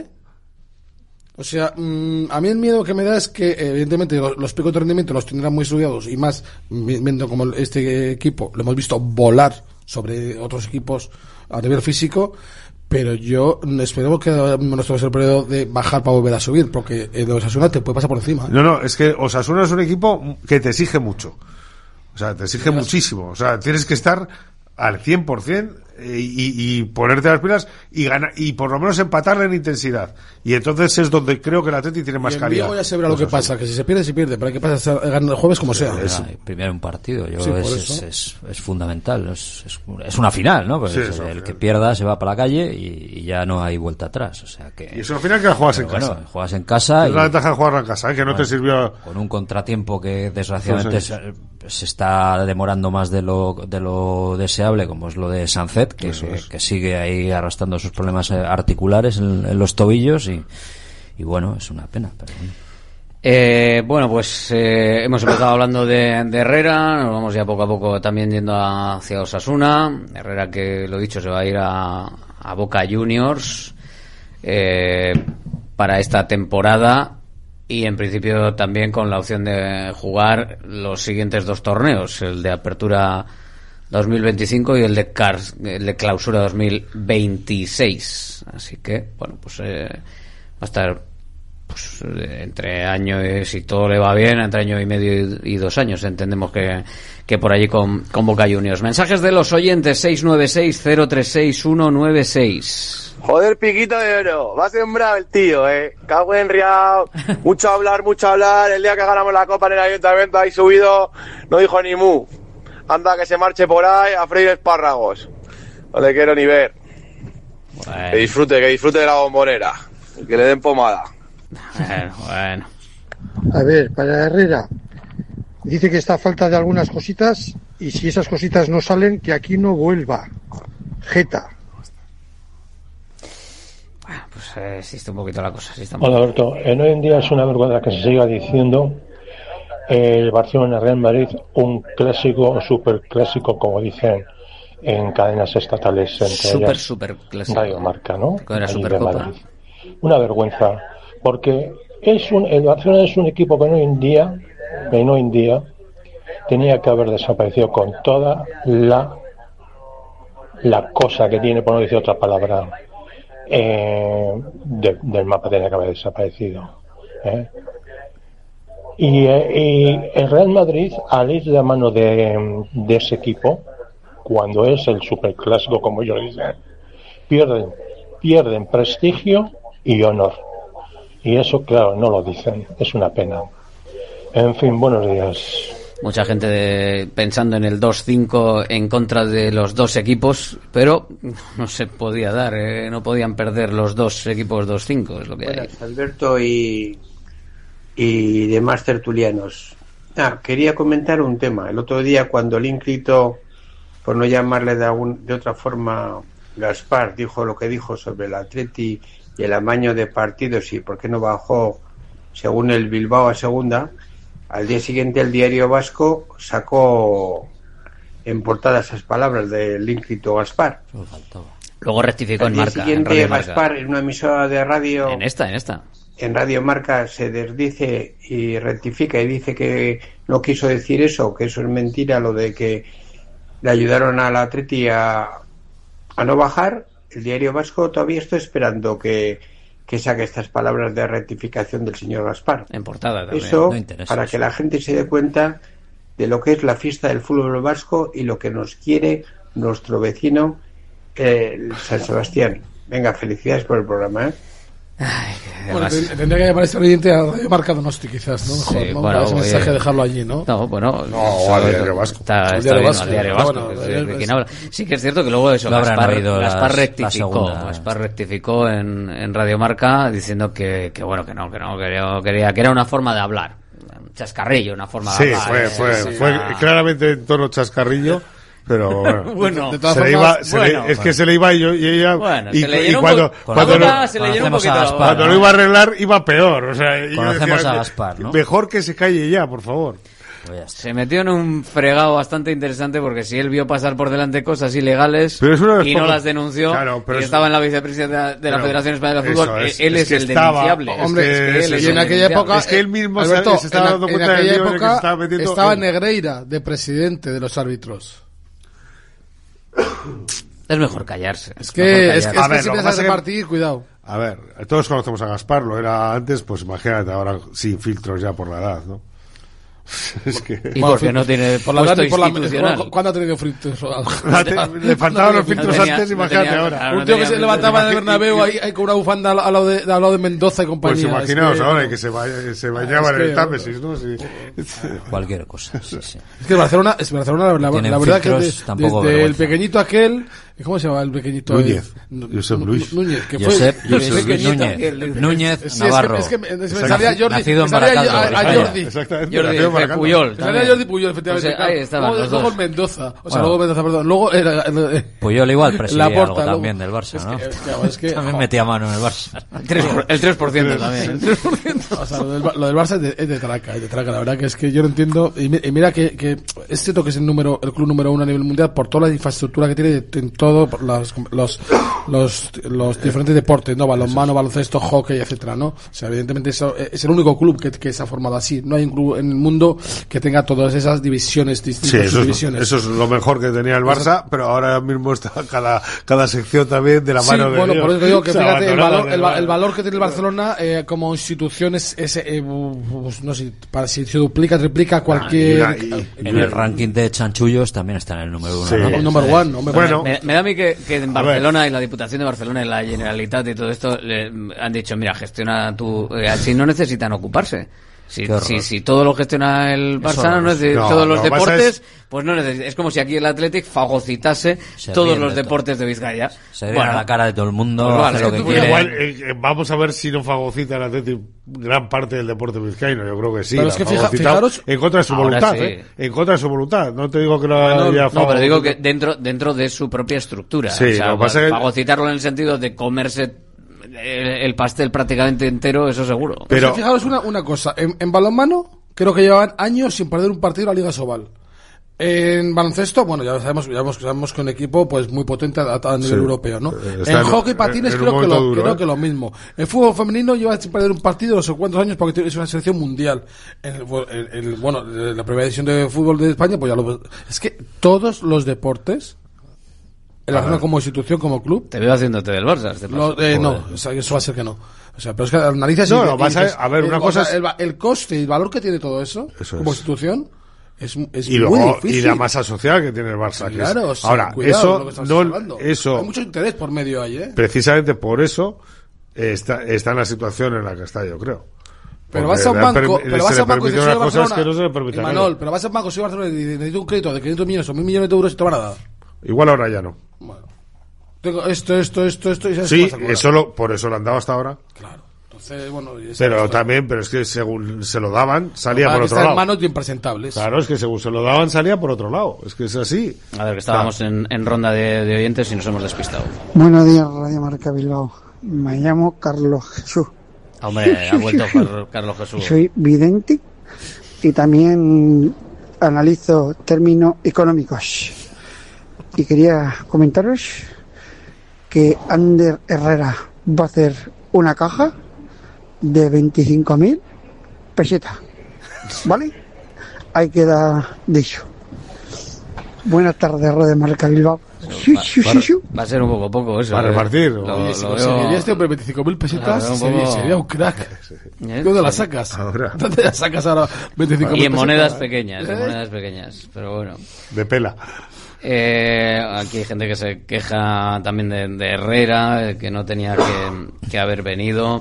O sea, a mí el miedo que me da es que, evidentemente, los picos de rendimiento los tendrán muy estudiados, y más viendo como este equipo lo hemos visto volar sobre otros equipos a nivel físico, pero yo espero que no estemos en el periodo de bajar para volver a subir, porque el Osasuna te puede pasar por encima. No, es que Osasuna es un equipo que te exige mucho, o sea, te exige muchísimo, o sea, tienes que estar al 100% y ponerte las pilas y ganar, y por lo menos empatarle en intensidad, y entonces es donde creo que el Atleti tiene más calidad. Luego ya se verá lo que pasa, que si se pierde, se pierde, pero hay que pasar a ganar el jueves como sea. Primero un partido, es fundamental, es una final, ¿no? Pues el que pierda se va para la calle y ya no hay vuelta atrás, o sea que... Y es una final que la juegas en casa. Juegas en casa. Es la ventaja de jugarla en casa, que no te sirvió... Con un contratiempo que desgraciadamente se está demorando más de lo deseable, como es lo de Sancet, que sigue ahí arrastrando sus problemas articulares en los tobillos y bueno, es una pena, pero bueno. Pues hemos empezado hablando de Herrera, nos vamos ya poco a poco también yendo hacia Osasuna. Herrera, que lo dicho, se va a ir a a Boca Juniors para esta temporada, y en principio también con la opción de jugar los siguientes 2 torneos, el de Apertura 2025 y el de Clausura 2026. Así que, bueno, pues va a estar pues entre año y, si todo le va bien, entre año y medio y 2 años. Entendemos que por allí con Boca Juniors. Mensajes de los oyentes: 696-036-196. Joder, piquito de oro, va sembrado el tío, cago en riao, mucho hablar, el día que ganamos la copa en el ayuntamiento ahí subido, no dijo ni mu, anda que se marche por ahí a freír espárragos, no le quiero ni ver. Bueno. Que disfrute de la bombonera, que le den pomada. Bueno. A ver, para Herrera, dice que está a falta de algunas cositas, y si esas cositas no salen, que aquí no vuelva. Jeta. Bueno, pues existe un poquito la cosa. Hola, Alberto. Hoy en día es una vergüenza que se siga diciendo el Barcelona-Real Madrid un clásico o super clásico, como dicen en cadenas estatales, entre ellas super clásico. Radio Marca, ¿no? Con la Supercopa. Una vergüenza, porque el Barcelona es un equipo que hoy en día tenía que haber desaparecido con toda la cosa que tiene, por no decir otra palabra, del mapa. Tenía que haber desaparecido, y el Real Madrid, al ir de la mano de ese equipo, cuando es el superclásico, como ellos dicen, pierden prestigio y honor, y eso, claro, no lo dicen. Es una pena. En fin, buenos días. Mucha gente pensando en el 2-5 en contra de los 2 equipos, pero no se podía dar, no podían perder los 2 equipos 2-5, es lo que Buenas, hay. Alberto y demás tertulianos. Quería comentar un tema. El otro día, cuando el ínclito, por no llamarle de otra forma, Gaspar, dijo lo que dijo sobre el Atleti y el amaño de partidos y por qué no bajó, según el Bilbao, a segunda. Al día siguiente el Diario Vasco sacó en portada esas palabras del ínclito Gaspar. Luego rectificó en Marca. Al día siguiente en Gaspar, en una emisora de radio... En esta. En Radio Marca se desdice y rectifica y dice que no quiso decir eso, que eso es mentira, lo de que le ayudaron al Atleti a no bajar. El Diario Vasco todavía está esperando que saque estas palabras de rectificación del señor Gaspar. En portada también. Eso, no para que la gente se dé cuenta de lo que es la fiesta del fútbol vasco y lo que nos quiere nuestro vecino San Sebastián. Venga, felicidades por el programa, Bueno, tendría que llamar a este oyente a Marca Donosti, quizás, ¿no? Mejor, sí, ¿no? bueno, Para ese mensaje dejarlo allí, ¿no? No, bueno, o al Diario Vasco. Está bien, al Diario Vasco, de quien habla. Sí que es cierto que luego eso, Gaspar rectificó en Radio Marca diciendo que bueno, que no quería, que era una forma de hablar. Un chascarrillo, una forma de hablar. Fue claramente en tono chascarrillo. Pero bueno, de todas formas, es que se le iba y ella bueno, y cuando lo iba a arreglar iba peor, o sea, conocemos a Gaspar, ¿no? Mejor que se calle ya, por favor. Se metió en un fregado bastante interesante, porque si él vio pasar por delante cosas ilegales y no las denunció, y estaba en la vicepresidencia de la Federación Española de Fútbol, él es el denunciable. Hombre, y en aquella época, es que él mismo Alberto, se estaba dando cuenta de que estaba metiendo. Estaba Negreira de presidente de los árbitros. Es mejor callarse. Es que si piensas repartir, cuidado. A ver, todos conocemos a Gaspar, lo era antes, pues imagínate ahora sin filtros ya por la edad, ¿no? Es que... Y porque no tiene puesto institucional. ¿Cuándo ha tenido filtros? Le faltaban los filtros antes, imagínate ahora. Un tío que se levantaba de Bernabéu ahí con una bufanda al lado de Mendoza y compañía. Pues imaginaos ahora que se bañaba en el Támesis, ¿no? Sí. Cualquier cosa, sí. Es que Barcelona, la verdad que desde el pequeñito aquel... ¿Cómo se llama el pequeñito? Núñez. Josep Luis. Núñez, que fue Núñez Navarro. Es que me salía Jordi. Nacido en Baracaldo. Jordi. Exactamente. Jordi Puyol. Me salía Jordi Puyol, efectivamente. Pues ahí estaban los dos. Luego Mendoza. O sea, luego Mendoza, perdón. Luego era... Puyol igual presidía algo también del Barça, ¿no? Es que también metía mano en el Barça. El 3% también. El 3%. O sea, lo del Barça es de traca. La verdad que es que yo no entiendo. Y mira que es cierto que es el club número 1 a nivel mundial por toda la infraestructura que tiene en todo todo los diferentes deportes, ¿no? Balonmano, baloncesto, hockey, etcétera, ¿no? O sea, evidentemente eso es el único club que se ha formado así. No hay un club en el mundo que tenga todas esas divisiones distintas. Sí, eso es lo mejor que tenía el Barça, pero ahora mismo está cada sección también de la mano de bueno, Dios. por eso digo que fíjate el valor que tiene el Barcelona como institución es no sé, para si se duplica, triplica cualquier... En el ranking de chanchullos también está en el número 1. Sí. ¿No? Número 1. Bueno, me da a mí que en Barcelona y la Diputación de Barcelona y la Generalitat y todo esto han dicho, mira, gestiona tú, así no necesitan ocuparse. Si todo lo gestiona el Barça, todos los deportes, pues no necesita. Es como si aquí el Athletic fagocitase todos los deportes de Vizcaya. Se ve a la cara de todo el mundo, pues hace lo que quiere. Igual, vamos a ver si no fagocita el Athletic gran parte del deporte vizcaíno. Yo creo que sí. Pero es que fijaros, en contra de su voluntad, sí. En contra de su voluntad. No te digo que pero digo que dentro de su propia estructura. Sí, o sea, lo que pasa es que fagocitarlo en el sentido de comerse el pastel prácticamente entero, eso seguro. Pero fijaros una cosa, en balonmano creo que llevaban años sin perder un partido en la Liga Sobal. En baloncesto, bueno, ya sabemos que un equipo pues muy potente a nivel europeo, ¿no? En hockey patines creo que lo mismo. En fútbol femenino lleva sin perder un partido no sé cuántos años porque es una selección mundial. Bueno, la primera edición de fútbol de España, pues es que todos los deportes el Barcelona como institución, como club. Te veo haciéndote del Barça. No, o sea, eso va a ser que no. O sea, pero es que analizas a ver, una cosa es el coste y el valor que tiene todo eso como institución es y muy difícil. Y la masa social que tiene el Barça. Claro, ahora, cuidado, eso hay mucho interés por medio ahí, ¿eh? Precisamente por eso está en la situación en la que está, yo creo. Pero vas a un banco, pero vas a un banco y soy cosas que no se le permiten. Manol, pero vas a un banco, soy Barcelona y necesito un crédito de 500 millones o 1.000 millones de euros y te van a dar. Igual ahora ya no. Bueno, tengo esto y sí, por eso lo han dado hasta ahora. Claro. Entonces, bueno, pero es que según se lo daban, salía por otro lado. En manos de impresentables. Claro, es que según se lo daban, salía por otro lado. Es que es así. A ver, que estábamos en ronda de oyentes y nos hemos despistado. Buenos días, Radio Marca Bilbao. Me llamo Carlos Jesús. Hombre, ha vuelto Carlos Jesús. Soy vidente y también analizo términos económicos. Y quería comentaros que Ander Herrera va a hacer una caja de 25.000 pesetas, ¿vale? Ahí queda dicho. Buenas tardes, Radio Marca Bilbao. Va a ser un poco eso. Va a repartir. Conseguiría este hombre 25.000 pesetas, sería un crack. ¿Dónde las sacas? ¿Dónde las sacas ahora 25.000 pesetas? Y en monedas pequeñas, pero bueno. De pela. Aquí hay gente que se queja también de Herrera, que no tenía que haber venido.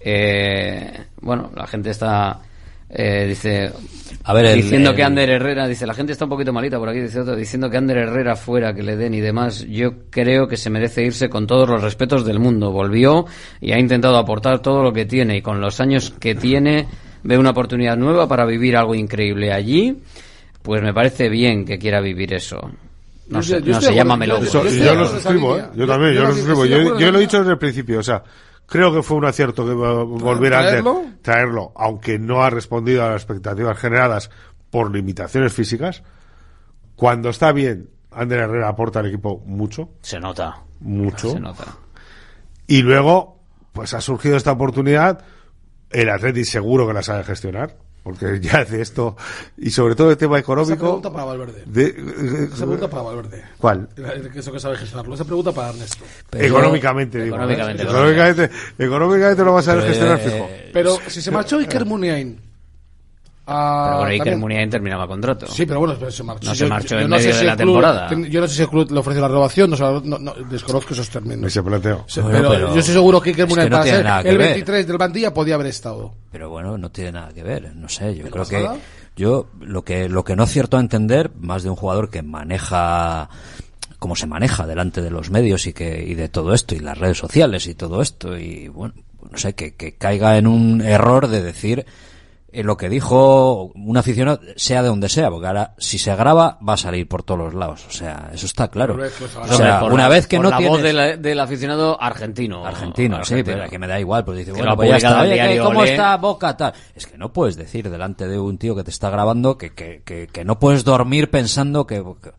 Bueno, la gente está dice, a ver, diciendo que Ander Herrera, dice, la gente está un poquito malita por aquí, dice otro, diciendo que Ander Herrera fuera, que le den y demás. Yo creo que se merece irse con todos los respetos del mundo. Volvió y ha intentado aportar todo lo que tiene, y con los años que tiene ve una oportunidad nueva para vivir algo increíble allí. Pues me parece bien que quiera vivir eso. No sé, llámamelo. Yo lo suscribo, yo también, yo lo suscribo. Yo lo he dicho desde el principio, o sea, creo que fue un acierto que volviera a traerlo, aunque no ha respondido a las expectativas generadas por limitaciones físicas. Cuando está bien, Ander Herrera aporta al equipo mucho. Se nota. Mucho. Se nota. Y luego, pues ha surgido esta oportunidad. El Atleti seguro que la sabe gestionar, porque ya hace esto, y sobre todo el tema económico. Esa pregunta para Valverde. Esa pregunta para Valverde. ¿Cuál? Eso que sabe gestionarlo. Esa pregunta para Ernesto. Económicamente, digo. Económicamente lo va a saber gestionar fijo. Pero si se marchó Iker Muniain. Pero bueno, Iker Muniain terminaba contrato. Sí, pero bueno, se marchó. No se marchó en medio de la temporada. Yo no sé si el club le ofrece la renovación, no, desconozco esos términos. Ese planteo. Pero yo estoy seguro que Iker Muniain para ser el 23 del Bandilla podía haber estado. Pero bueno, no tiene nada que ver, no sé, yo creo que lo que no acierto a entender, más de un jugador que maneja cómo se maneja delante de los medios y de todo esto, y las redes sociales y todo esto, y bueno, no sé, que caiga en un error de decir lo que dijo un aficionado, sea de donde sea, porque ahora si se graba va a salir por todos los lados, o sea, eso está claro. O sea, una vez que no la tienes... voz del aficionado argentino, sí, pero que me da igual, pues dice, bueno, pues ya está, oye, ¿cómo está Boca? Tal. Es que no puedes decir delante de un tío que te está grabando que no puedes dormir pensando que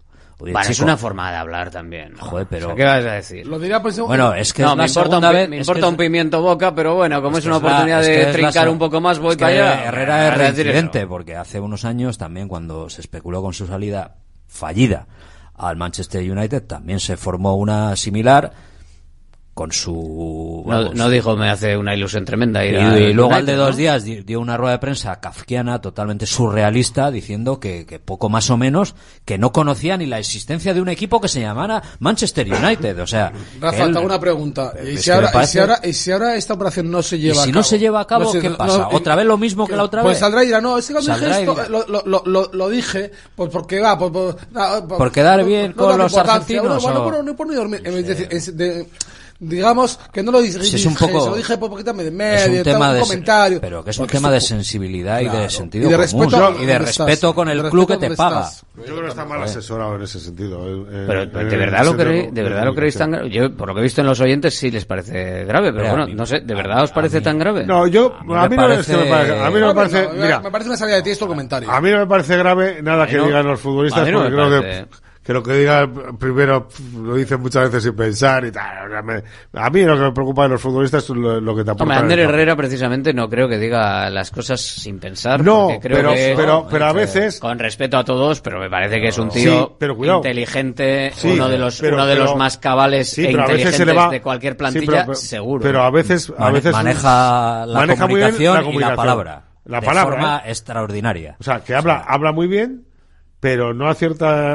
Bueno, es una forma de hablar también, ¿no? Joder, pero... O sea, ¿qué vas a decir? Lo diría pues, bueno, es que no, es me la importa, segunda vez... me importa un pimiento boca, pero bueno, como es una oportunidad es de trincar un poco más, voy para allá. Herrera es reincidente, porque hace unos años también, cuando se especuló con su salida fallida al Manchester United, también se formó una similar con su... No dijo, me hace una ilusión tremenda. Y luego al de 2 días dio una rueda de prensa kafkiana, totalmente surrealista, diciendo que poco más o menos, que no conocía ni la existencia de un equipo que se llamara Manchester United. O sea... Rafa, te hago una pregunta. ¿Y si ahora esta operación no se lleva a cabo? ¿Y si no se lleva a cabo, qué pasa? ¿Otra vez lo mismo que la otra vez? Pues saldrá y dirá, no, es que cuando dije esto, lo dije, pues porque va... Por quedar bien con los argentinos. No por ni dormir. Digamos que no lo dije, es un poco, se lo dije por poquito de medio, un tema un comentario. Pero que es un tema de sensibilidad y de sentido y de común. Respeto, y de respeto con el club que te paga. Yo creo que está mal asesorado en ese sentido. Pero ¿de verdad lo creéis tan grave? Yo, por lo que he visto en los oyentes, sí les parece grave, pero bueno, no sé, ¿de verdad os parece tan grave? No, a mí no me parece... Mira, me parece una salida de texto el comentario. A mí no me parece grave nada que digan los futbolistas, porque creo que lo que diga primero lo dicen muchas veces sin pensar y tal. A mí lo que me preocupa de los futbolistas es lo que te aportan. Ander Herrera precisamente no creo que diga las cosas sin pensar. No, creo pero a veces... Con respeto a todos, pero me parece que es un tío inteligente, uno de los más cabales e inteligentes de cualquier plantilla, seguro. Pero a veces maneja la comunicación y la palabra. De forma extraordinaria. O sea, que habla muy bien, pero no acierta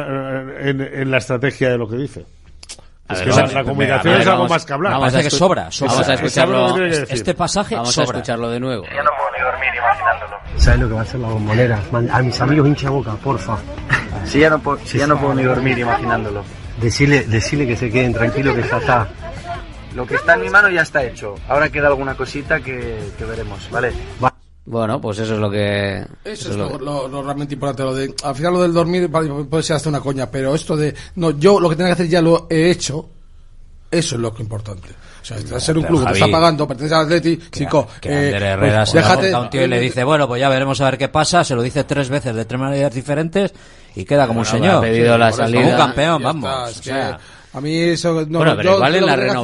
en la estrategia de lo que dice. Es que la comunicación es algo más que hablar. Parece que sobra. Vamos a escucharlo. Este pasaje vamos a escucharlo de nuevo. Ya no puedo ni dormir imaginándolo. ¿Sabes lo que va a hacer la Bombonera? A mis amigos hincha boca, porfa. Si ya no puedo ni dormir imaginándolo. Decirle que se queden tranquilos, que ya está. Lo que está en mi mano ya está hecho. Ahora queda alguna cosita que veremos, ¿vale? Bueno, pues eso es lo que... Eso es lo realmente importante. Al final lo del dormir puede ser hasta una coña, pero esto de... No, yo lo que tenía que hacer ya lo he hecho. Eso es lo que es importante. O sea, ser un club que te está pagando, pertenece al Atleti, chico... Ander Herrera se a un tío y le dice, bueno, pues ya veremos a ver qué pasa. Se lo dice 3 veces de 3 maneras diferentes y queda como un señor. Ha pedido la salida. Como un campeón, vamos. A mí eso... No, bueno, pero igual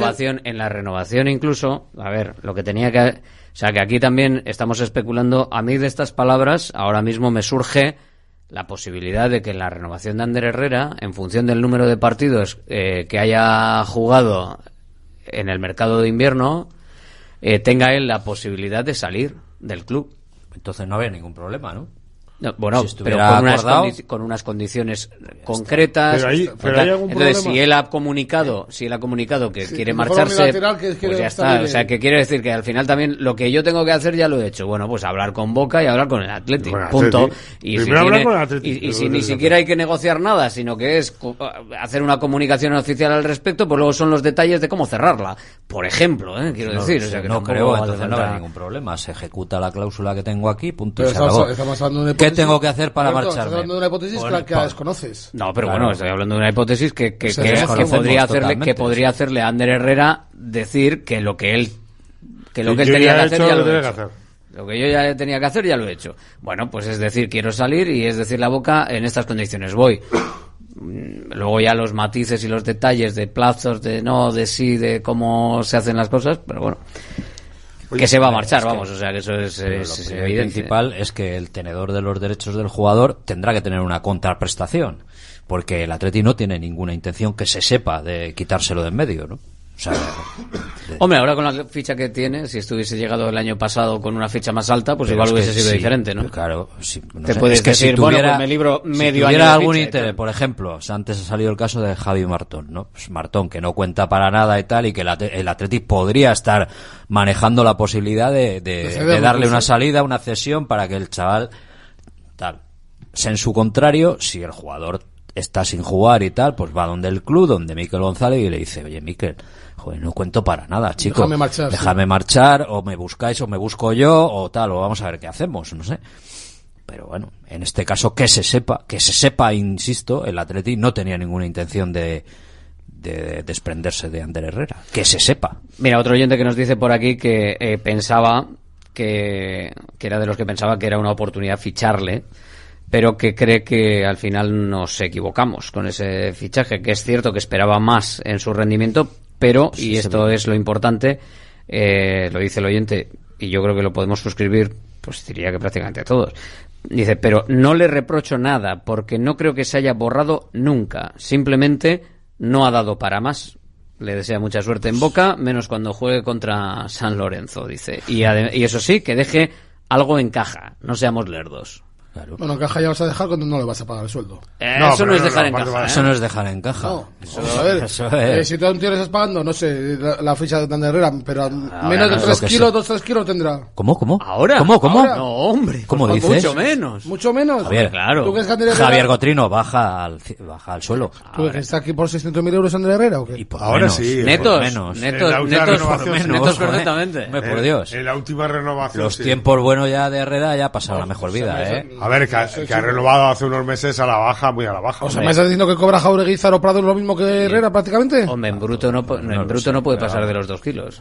en la renovación incluso, a ver, lo que tenía que... O sea, que aquí también estamos especulando. A mí de estas palabras ahora mismo me surge la posibilidad de que en la renovación de Ander Herrera, en función del número de partidos que haya jugado en el mercado de invierno, tenga él la posibilidad de salir del club. Entonces no había ningún problema, ¿no? No, bueno, si pero con unas condiciones concretas. Pero hay algún entonces, problema. si él ha comunicado que quiere marcharse, pues ya está. O sea, que quiere decir que al final también lo que yo tengo que hacer ya lo he hecho. Bueno, pues hablar con Boca y hablar con el Atleti, punto. Y si ni siquiera hay que negociar nada, sino que es hacer una comunicación oficial al respecto, pues luego son los detalles de cómo cerrarla. Por ejemplo, quiero decir. O sea, que no creo, entonces no habrá ningún problema. Se ejecuta la cláusula que tengo aquí, punto, y se acabó. ¿Qué tengo que hacer para marcharme? Estás hablando de una hipótesis que la desconoces. No, pero bueno, estoy hablando de una hipótesis que podría hacerle a Ander Herrera decir que lo que él tenía que hacer ya lo he hecho. Lo que yo ya tenía que hacer ya lo he hecho. Bueno, pues es decir, quiero salir y es decir la Boca en estas condiciones voy. Luego ya los matices y los detalles de plazos, de no, de sí, de cómo se hacen las cosas, pero bueno. Que se va a marchar, vamos, o sea que eso es evidente. Lo principal es que el tenedor de los derechos del jugador tendrá que tener una contraprestación, porque el Atleti no tiene ninguna intención que se sepa de quitárselo de en medio, ¿no? O sea, hombre, ahora con la ficha que tiene, si estuviese llegado el año pasado con una ficha más alta, pues igual hubiese sido diferente, ¿no? Claro, sí, te puedes decir, si tuviera, bueno, pues me libro medio si tuviera año algún de interés, por ejemplo, antes ha salido el caso de Javi Martón, ¿no? Pues Martón, que no cuenta para nada y tal, y que el Atleti podría estar manejando la posibilidad de darle una salida, una cesión para que el chaval tal. En su contrario, si el jugador está sin jugar y tal, pues va donde el club, donde Mikel González, y le dice, oye, Mikel, joder, no cuento para nada, chico. Déjame marchar, o me buscáis, o me busco yo, o tal, o vamos a ver qué hacemos, no sé. Pero bueno, en este caso, que se sepa, insisto, el Atleti no tenía ninguna intención de desprenderse de Ander Herrera. Que se sepa. Mira, otro oyente que nos dice por aquí que pensaba que era de los que pensaba que era una oportunidad ficharle, pero que cree que al final nos equivocamos con ese fichaje, que es cierto que esperaba más en su rendimiento, pero, y esto es lo importante, lo dice el oyente, y yo creo que lo podemos suscribir, pues diría que prácticamente a todos. Dice, pero no le reprocho nada, porque no creo que se haya borrado nunca, simplemente no ha dado para más. Le desea mucha suerte en Boca, menos cuando juegue contra San Lorenzo, dice. Y eso sí, que deje algo en caja, no seamos lerdos. Claro. Bueno, en caja ya vas a dejar cuando no le vas a pagar el sueldo. Eso no es dejar en caja. Eso no es dejar en caja. No, vamos a ver. Si tú a un tío le estás pagando, no sé, la ficha de Ander Herrera, pero menos de 3 kilos, 2-3 kilos tendrá. ¿Cómo? ¿Ahora? ¿Cómo? ¿Ahora? No, hombre. ¿Cómo dices? Mucho menos. Mucho menos. Javier, claro. Javier Gotrino baja al suelo. ¿Tú que está aquí por 600.000 euros Ander Herrera o qué? Ahora sí. Netos perfectamente. Por Dios. En la última renovación. Los tiempos buenos ya de Herrera ya pasaron la mejor vida, A ver, que ha renovado hace unos meses a la baja, muy a la baja. O sea, ¿me estás diciendo que cobra Jauregui o Prado lo mismo que Herrera prácticamente? Hombre, en bruto no puede pasar de los 2 kilos.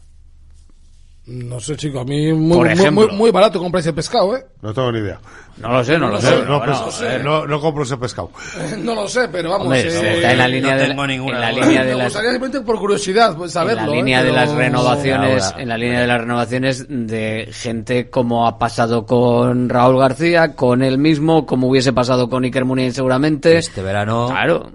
No sé, chico, a mí muy barato compráis el pescado, No tengo ni idea. No lo sé. No compro ese pescado. No lo sé, pero vamos. Hombre, está en la línea de me gustaría simplemente por curiosidad saberlo. En la línea de las renovaciones, en la línea de las renovaciones de gente como ha pasado con Raúl García, con él mismo, como hubiese pasado con Iker Muniain seguramente. Este verano. Claro.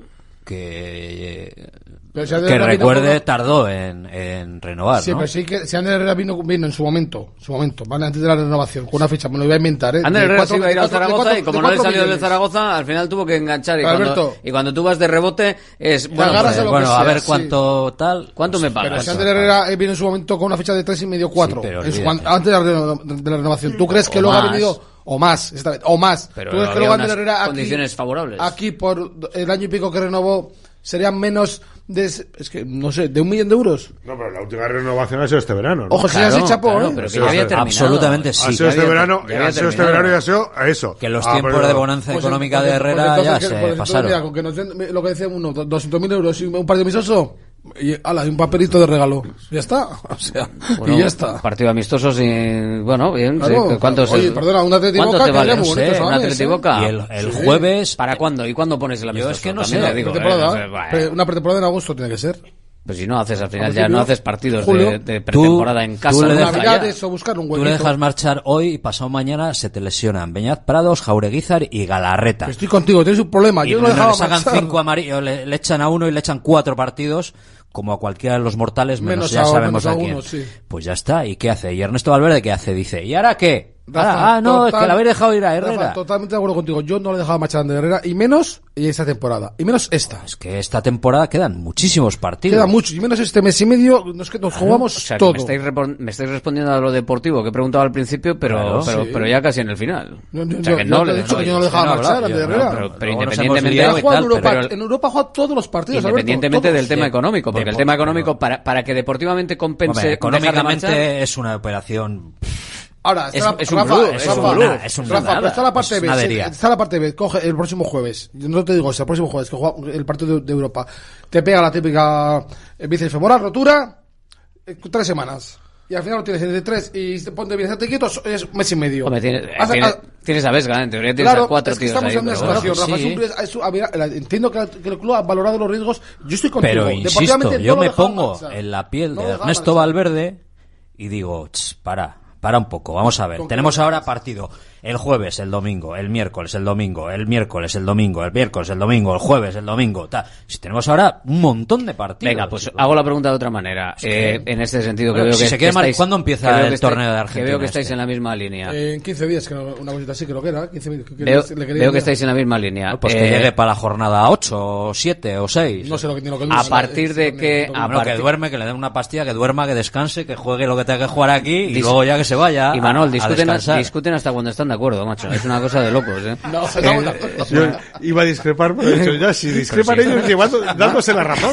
Que recuerde tardó en renovar, sí, ¿no? Pero sí que si Ander Herrera vino en su momento, ¿vale? Antes de la renovación, con una fecha, me lo iba a inventar, Ander Herrera se iba a ir a Zaragoza y como no le salió de Zaragoza, al final tuvo que enganchar y cuando tú vas de rebote es a ver cuánto me pagas. Pero si Ander Herrera vino en su momento con una fecha de 3,5, 4, antes de la renovación, ¿tú crees que luego ha venido o más, esta vez, o más? Pero ¿Tú crees que luego Ander Herrera condiciones favorables? Aquí por el año y pico que renovó serían menos de 1 millón de euros? No, pero la última renovación ha sido este verano, ¿no? Ojo, si ya se chapó, pero que ya había terminado. Absolutamente sí. Ha sido este verano y ha sido eso. Que los tiempos de bonanza económica de Herrera ya se pasaron. Mira, con que nos den lo que decía uno, 200.000 euros y un par de misosos, y un papelito de regalo. Ya está. O sea, y ya está. Partido amistoso sin... Bueno, bien. Claro, sí. ¿Cuántos? Oye, perdona, un Atleti Boca te vale? Muy bonito, un Atleti Boca. Y el jueves... ¿Para cuándo? ¿Y cuándo pones el amistoso? Yo es que no sé. Una pretemporada en agosto tiene que ser. Pues si no haces al final, ya no haces partidos de pretemporada en casa. Tú le dejas marchar hoy y pasado mañana se te lesionan Beñat Prados, Jaureguizar y Galarreta. Estoy contigo, tienes un problema. Yo no le sacan 5 amarillos, le echan a uno y le echan 4 partidos, como a cualquiera de los mortales, menos ya sabemos a quién. Sí. Pues ya está, ¿y qué hace? ¿Y Ernesto Valverde qué hace? Dice, ¿y ahora qué? Rafa, es que la habéis dejado ir a Herrera. Rafa, totalmente de acuerdo contigo. Yo no le he dejado marchar a Ander Herrera, y menos esta temporada, y menos esta. Es que esta temporada quedan muchísimos partidos. Quedan muchos, y menos este mes y medio, nos jugamos todo. Me estáis respondiendo a lo deportivo que he preguntado al principio, pero ya casi en el final. Yo no le dejaba marchar a Ander Herrera. Pero independientemente en Europa ha jugado todos los partidos, independientemente del tema económico, porque el tema económico para que deportivamente compense, económicamente es una operación. Ahora, es un Rafa, está la parte B. Está la parte B. Coge el próximo jueves. No te digo, el próximo jueves que juega el partido de Europa. Te pega la típica bíceps femoral, rotura, 3 semanas. Y al final lo tienes de 3 y te ponte bien, quieto, es un mes y medio. Hombre, tienes a Vesga, en teoría tienes a 4 tíos estamos ahí. En una situación, Rafa, entiendo que el club ha valorado los riesgos. Yo estoy contigo. Pero insisto, yo me pongo en la piel de Ernesto Valverde y digo, para un poco, vamos a ver. Tenemos ahora partido el jueves, el domingo, el miércoles, el domingo, el miércoles, el domingo, el miércoles, el domingo, el jueves, el domingo, tal. Si tenemos ahora un montón de partidos. Venga, pues hago la pregunta de otra manera. En este sentido, que veo que estáis... ¿Cuándo empieza el torneo de Argentina? Que veo que estáis en la misma línea. En 15 días, que una cosita así creo que era. 15 veo que estáis en la misma línea. Pues que llegue para la jornada 8, o 7, o 6. No sé lo que tiene que a partir de que... que duerme, que le den una pastilla, que duerma, que descanse, que juegue lo que tenga que jugar aquí y luego ya que se vaya. Y Manuel, discuten hasta cuando están de acuerdo, macho. Es una cosa de locos, ¿eh? Yo iba a discrepar, pero he dicho ya, si discrepan ellos, dándose la razón.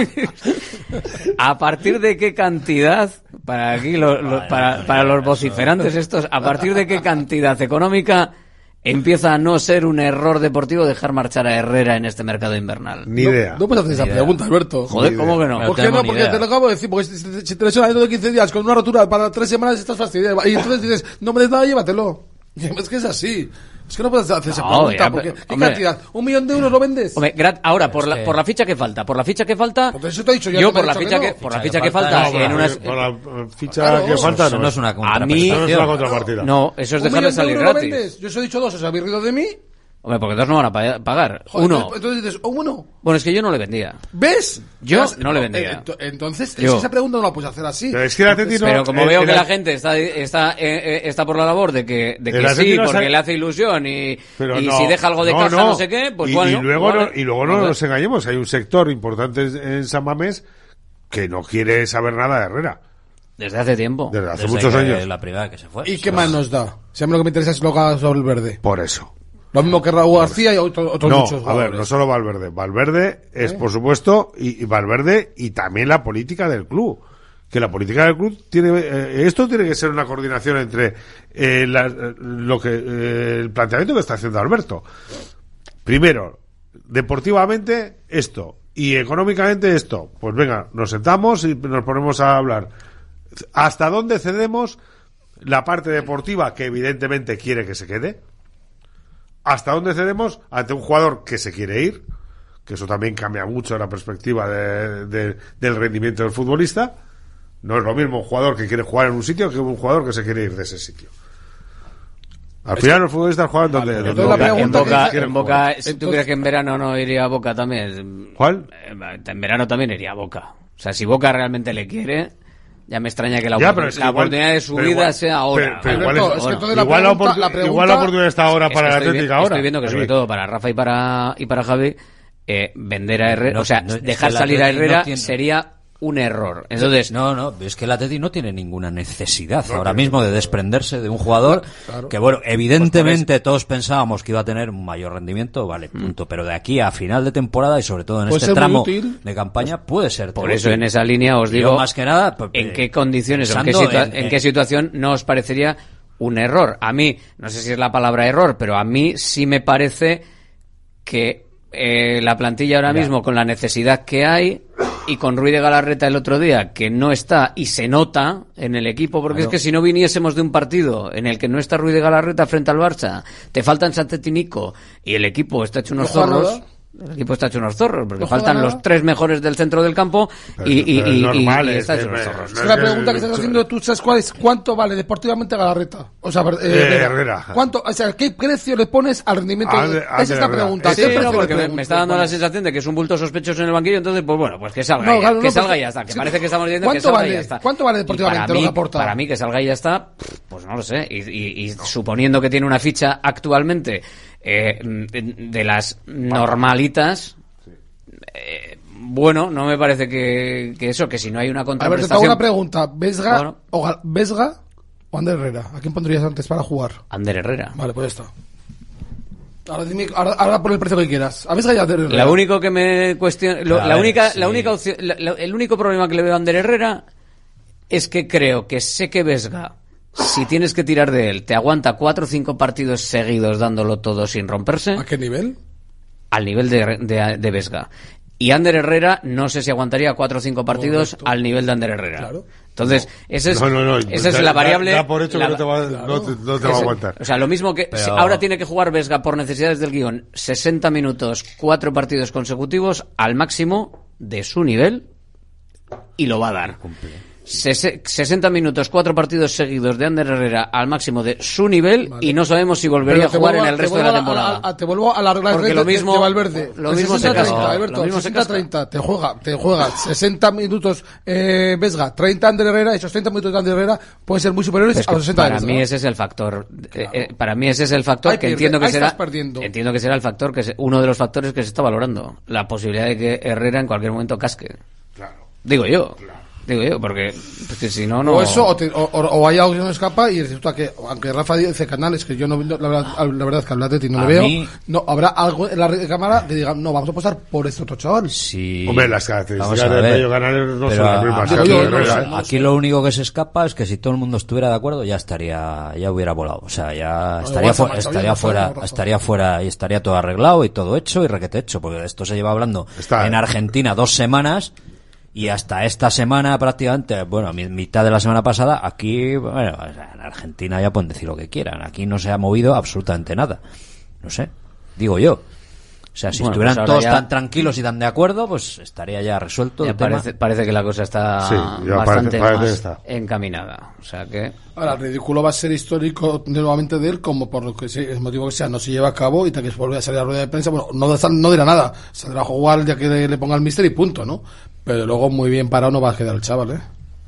¿A partir de qué cantidad, para aquí para los vociferantes estos, a partir de qué cantidad económica empieza a no ser un error deportivo dejar marchar a Herrera en este mercado invernal? Ni idea. No puedes hacer esa pregunta, Alberto. Joder, ¿cómo que no? ¿Por qué no? Porque te lo acabo de decir. Porque si te lesionas dentro de 15 días con una rotura para 3 semanas estás fastidiado. Y entonces dices, no me des nada, llévatelo. Es que es así. Es que no puedes hacer esa pregunta, ya, porque ¿qué hombre. cantidad? ¿1 millón de euros lo vendes? Hombre, ahora, por la ficha que falta, por la ficha que falta... Por eso te he dicho yo, por la ficha que falta... No, en unas... por la ficha que falta no es una a mí... no es una contrapartida. No, eso es dejarle salir ¿1 millón de gratis. euros lo vendes? Yo os he dicho 2, ¿os habéis rido de mí? Hombre, porque 2 no van a pagar. Joder, 1. Entonces dices, ¿1? Bueno, es que yo no le vendía. ¿Ves? Yo no le vendía. Entonces, Yo. esa pregunta no la puedes hacer así. Pero es que el Atleti no... Pero como veo que la gente está por la labor de que sí, porque le hace ilusión y si deja algo de caja no sé qué, pues bueno. Y luego no nos engañemos, hay un sector importante en San Mamés que no quiere saber nada de Herrera. Desde hace tiempo. Desde hace muchos años. La primera que se fue. ¿Y qué más nos da? Si a mí lo que me interesa es lo que haga sobre el verde. Por eso. Lo mismo que Raúl García y otros muchos jugadores. A ver, no solo Valverde. Valverde es, por supuesto, y Valverde y también la política del club. Que la política del club tiene... esto tiene que ser una coordinación entre el planteamiento que está haciendo Alberto. Primero, deportivamente esto y económicamente esto. Pues venga, nos sentamos y nos ponemos a hablar. ¿Hasta dónde cedemos la parte deportiva que evidentemente quiere que se quede? ¿Hasta dónde cedemos ante un jugador que se quiere ir? Que eso también cambia mucho la perspectiva del rendimiento del futbolista. No es lo mismo un jugador que quiere jugar en un sitio que un jugador que se quiere ir de ese sitio. Al final los futbolistas juegan donde en Boca, ¿tú crees que en verano no iría a Boca también? ¿Cuál? En verano también iría a Boca. O sea, si Boca realmente le quiere... Ya me extraña que la oportunidad de su vida sea ahora. Pero igual la oportunidad está ahora para el Atlético ahora. Estoy viendo que sobre todo para Rafa y para Javi, vender a Herrera, dejar salir a Herrera sería un error. Entonces, no, es que el Atleti no tiene ninguna necesidad ahora mismo de desprenderse de un jugador que, bueno, evidentemente todos pensábamos que iba a tener un mayor rendimiento, vale, punto, pero de aquí a final de temporada y sobre todo en este tramo de campaña puede ser. Por eso en esa línea os digo, más que nada, en qué condiciones o en qué situación no os parecería un error. A mí, no sé si es la palabra error, pero a mí sí me parece que la plantilla ahora mismo, con la necesidad que hay, y con Ruiz de Galarreta el otro día, que no está y se nota en el equipo, porque es que si no viniésemos de un partido en el que no está Ruiz de Galarreta frente al Barça, te faltan Sánchez y Nico, y el equipo está hecho unos zorros. El equipo está hecho unos zorros, porque faltan los 3 mejores del centro del campo y está hecho unos zorros. Es la pregunta que estás haciendo tú, ¿sabes cuál es? ¿Cuánto vale deportivamente Galarreta? O sea, Herrera. ¿Cuánto, o sea, qué precio le pones al rendimiento? Esa es la pregunta. Sí, porque me está dando la sensación de que es un bulto sospechoso en el banquillo, entonces, pues bueno, pues que salga, que salga y ya está. Que parece que estamos diciendo que salga y ya está. ¿Cuánto vale deportivamente lo que aporta? Para mí, que salga y ya está, pues no lo sé. Y suponiendo que tiene una ficha actualmente de las normalitas, bueno, no me parece que eso, que si no hay una contraprestación... A ver, te hago una pregunta. ¿Vesga o Ander Herrera? ¿A quién pondrías antes para jugar? Ander Herrera. Vale, pues ya está. Ahora dime, ahora por el precio que quieras. ¿A Vesga y a Ander Herrera? Lo único que me cuestiona... La única opción, el único problema que le veo a Ander Herrera es que creo que sé que Vesga, si tienes que tirar de él, te aguanta 4 o 5 partidos seguidos dándolo todo sin romperse. ¿A qué nivel? Al nivel de Vesga. Y Ander Herrera no sé si aguantaría 4 o 5 partidos al nivel de Ander Herrera. Claro. Entonces, esa es la variable. Da por hecho que no te va a aguantar. O sea, lo mismo que ahora tiene que jugar Vesga por necesidades del guión 60 minutos, 4 partidos consecutivos al máximo de su nivel, y lo va a dar. 60 minutos, 4 partidos seguidos de Ander Herrera al máximo de su nivel, y no sabemos si volvería a jugar en el resto de la temporada. Te vuelvo a la regla de Valverde. Lo mismo se casca. Alberto, 60-30, te juega 60 minutos Vesga, 30 Ander Herrera, esos 30 minutos de Ander Herrera pueden ser muy superiores a los 60 de Vesga. Para mí ese es el factor. Para mí ese es el factor que entiendo que será el factor, que es uno de los factores que se está valorando. La posibilidad de que Herrera en cualquier momento casque. Claro. Digo yo, porque si no... O eso, o hay algo que no escapa, y resulta que, aunque Rafa dice Canales, que yo no, la verdad es que al Atleti no le veo, no habrá algo en la cámara que diga, no, vamos a apostar por este otro chaval. Sí. Hombre, las características de Pello Canales no son las mismas. Aquí lo único que se escapa es que si todo el mundo estuviera de acuerdo, ya hubiera volado. O sea, ya estaría fuera y estaría todo arreglado y todo hecho y requete hecho, porque de esto se lleva hablando en Argentina 2 semanas. Y hasta esta semana prácticamente, bueno, mitad de la semana pasada, aquí, bueno, en Argentina ya pueden decir lo que quieran. Aquí no se ha movido absolutamente nada. No sé, digo yo. O sea, si estuvieran pues todos tan tranquilos y tan de acuerdo, pues estaría ya resuelto el tema. Parece que la cosa está bastante más encaminada. O sea que... Ahora, el ridículo va a ser histórico nuevamente de él, como por lo que sea, el motivo que sea, no se lleva a cabo y tal que vuelve a salir a la rueda de prensa. Bueno, no dirá nada. Saldrá a jugar ya que le ponga el míster y punto, ¿no? Pero luego muy bien parado no va a quedar el chaval,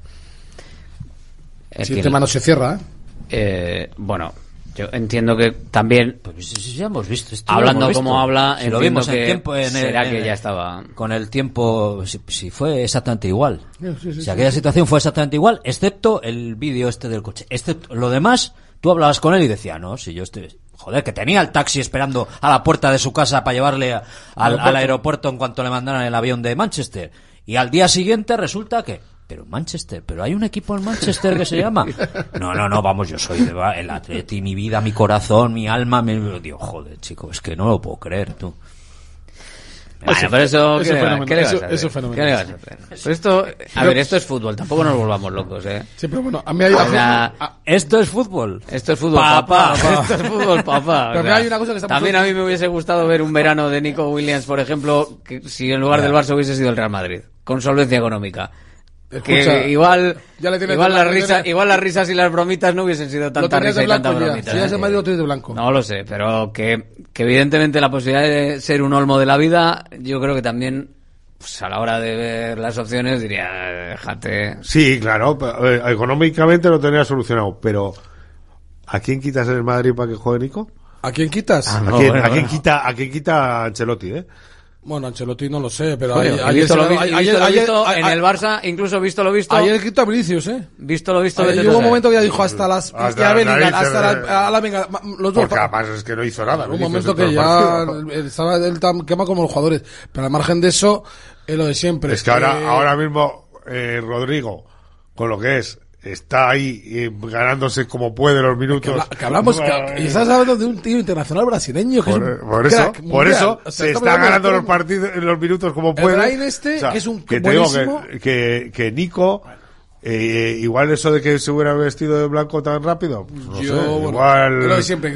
Si el tema no se cierra, bueno... Yo entiendo que también, pues ya hemos visto esto, hablando visto. Como habla, si lo vimos que tiempo, será que ya estaba con el tiempo, si fue exactamente igual. Si aquella situación fue exactamente igual, excepto el vídeo del coche. Excepto lo demás, tú hablabas con él y decía, no, si yo estoy... Joder, que tenía el taxi esperando a la puerta de su casa para llevarle al aeropuerto en cuanto le mandaran el avión de Manchester. Y al día siguiente resulta que... Pero Manchester, pero hay un equipo en Manchester que se llama... No, vamos, yo soy el Atleti, mi vida, mi corazón, mi alma... Digo, joder, chico, es que no lo puedo creer, tú. Bueno, pero eso ¿qué le vas a hacer? Pues esto, a ver, esto es fútbol, tampoco nos volvamos locos, Sí, pero bueno, a mí hay... Esto es fútbol. Esto es fútbol, papá. Esto es fútbol, papá. Pero hay una cosa que también a mí me hubiese gustado ver un verano de Nico Williams, por ejemplo, que si en lugar del Barça hubiese sido el Real Madrid, con solvencia económica. Escucha, que igual las risas y las bromitas no hubiesen sido tanta risa y tanta bromita. Si ya es el Madrid lo tienes de blanco. No lo sé, pero que evidentemente la posibilidad de ser un olmo de la vida, yo creo que también, pues a la hora de ver las opciones diría, déjate. Sí, claro, económicamente lo tenía solucionado, pero ¿a quién quitas en el Madrid para que juegue Nico? ¿A quién quitas? ¿A quién quita Ancelotti, Bueno, Ancelotti no lo sé, pero en el Barça, incluso visto lo visto. Ayer quitó a Vinicius, Visto lo visto. Llegó un momento que ya dijo hasta los dos. Porque además es que no hizo nada. Un momento que ya estaba él tan quema como los jugadores. Pero al margen de eso, es lo de siempre. Es que ahora mismo Rodrigo, con lo que está ahí ganándose como puede los minutos. Que hablamos, y estás hablando de un tío internacional brasileño que por eso se está ganando los partidos, los minutos como puede. Que es un que te digo que Nico, igual eso de que se hubiera vestido de blanco tan rápido, pues no sé, igual siempre,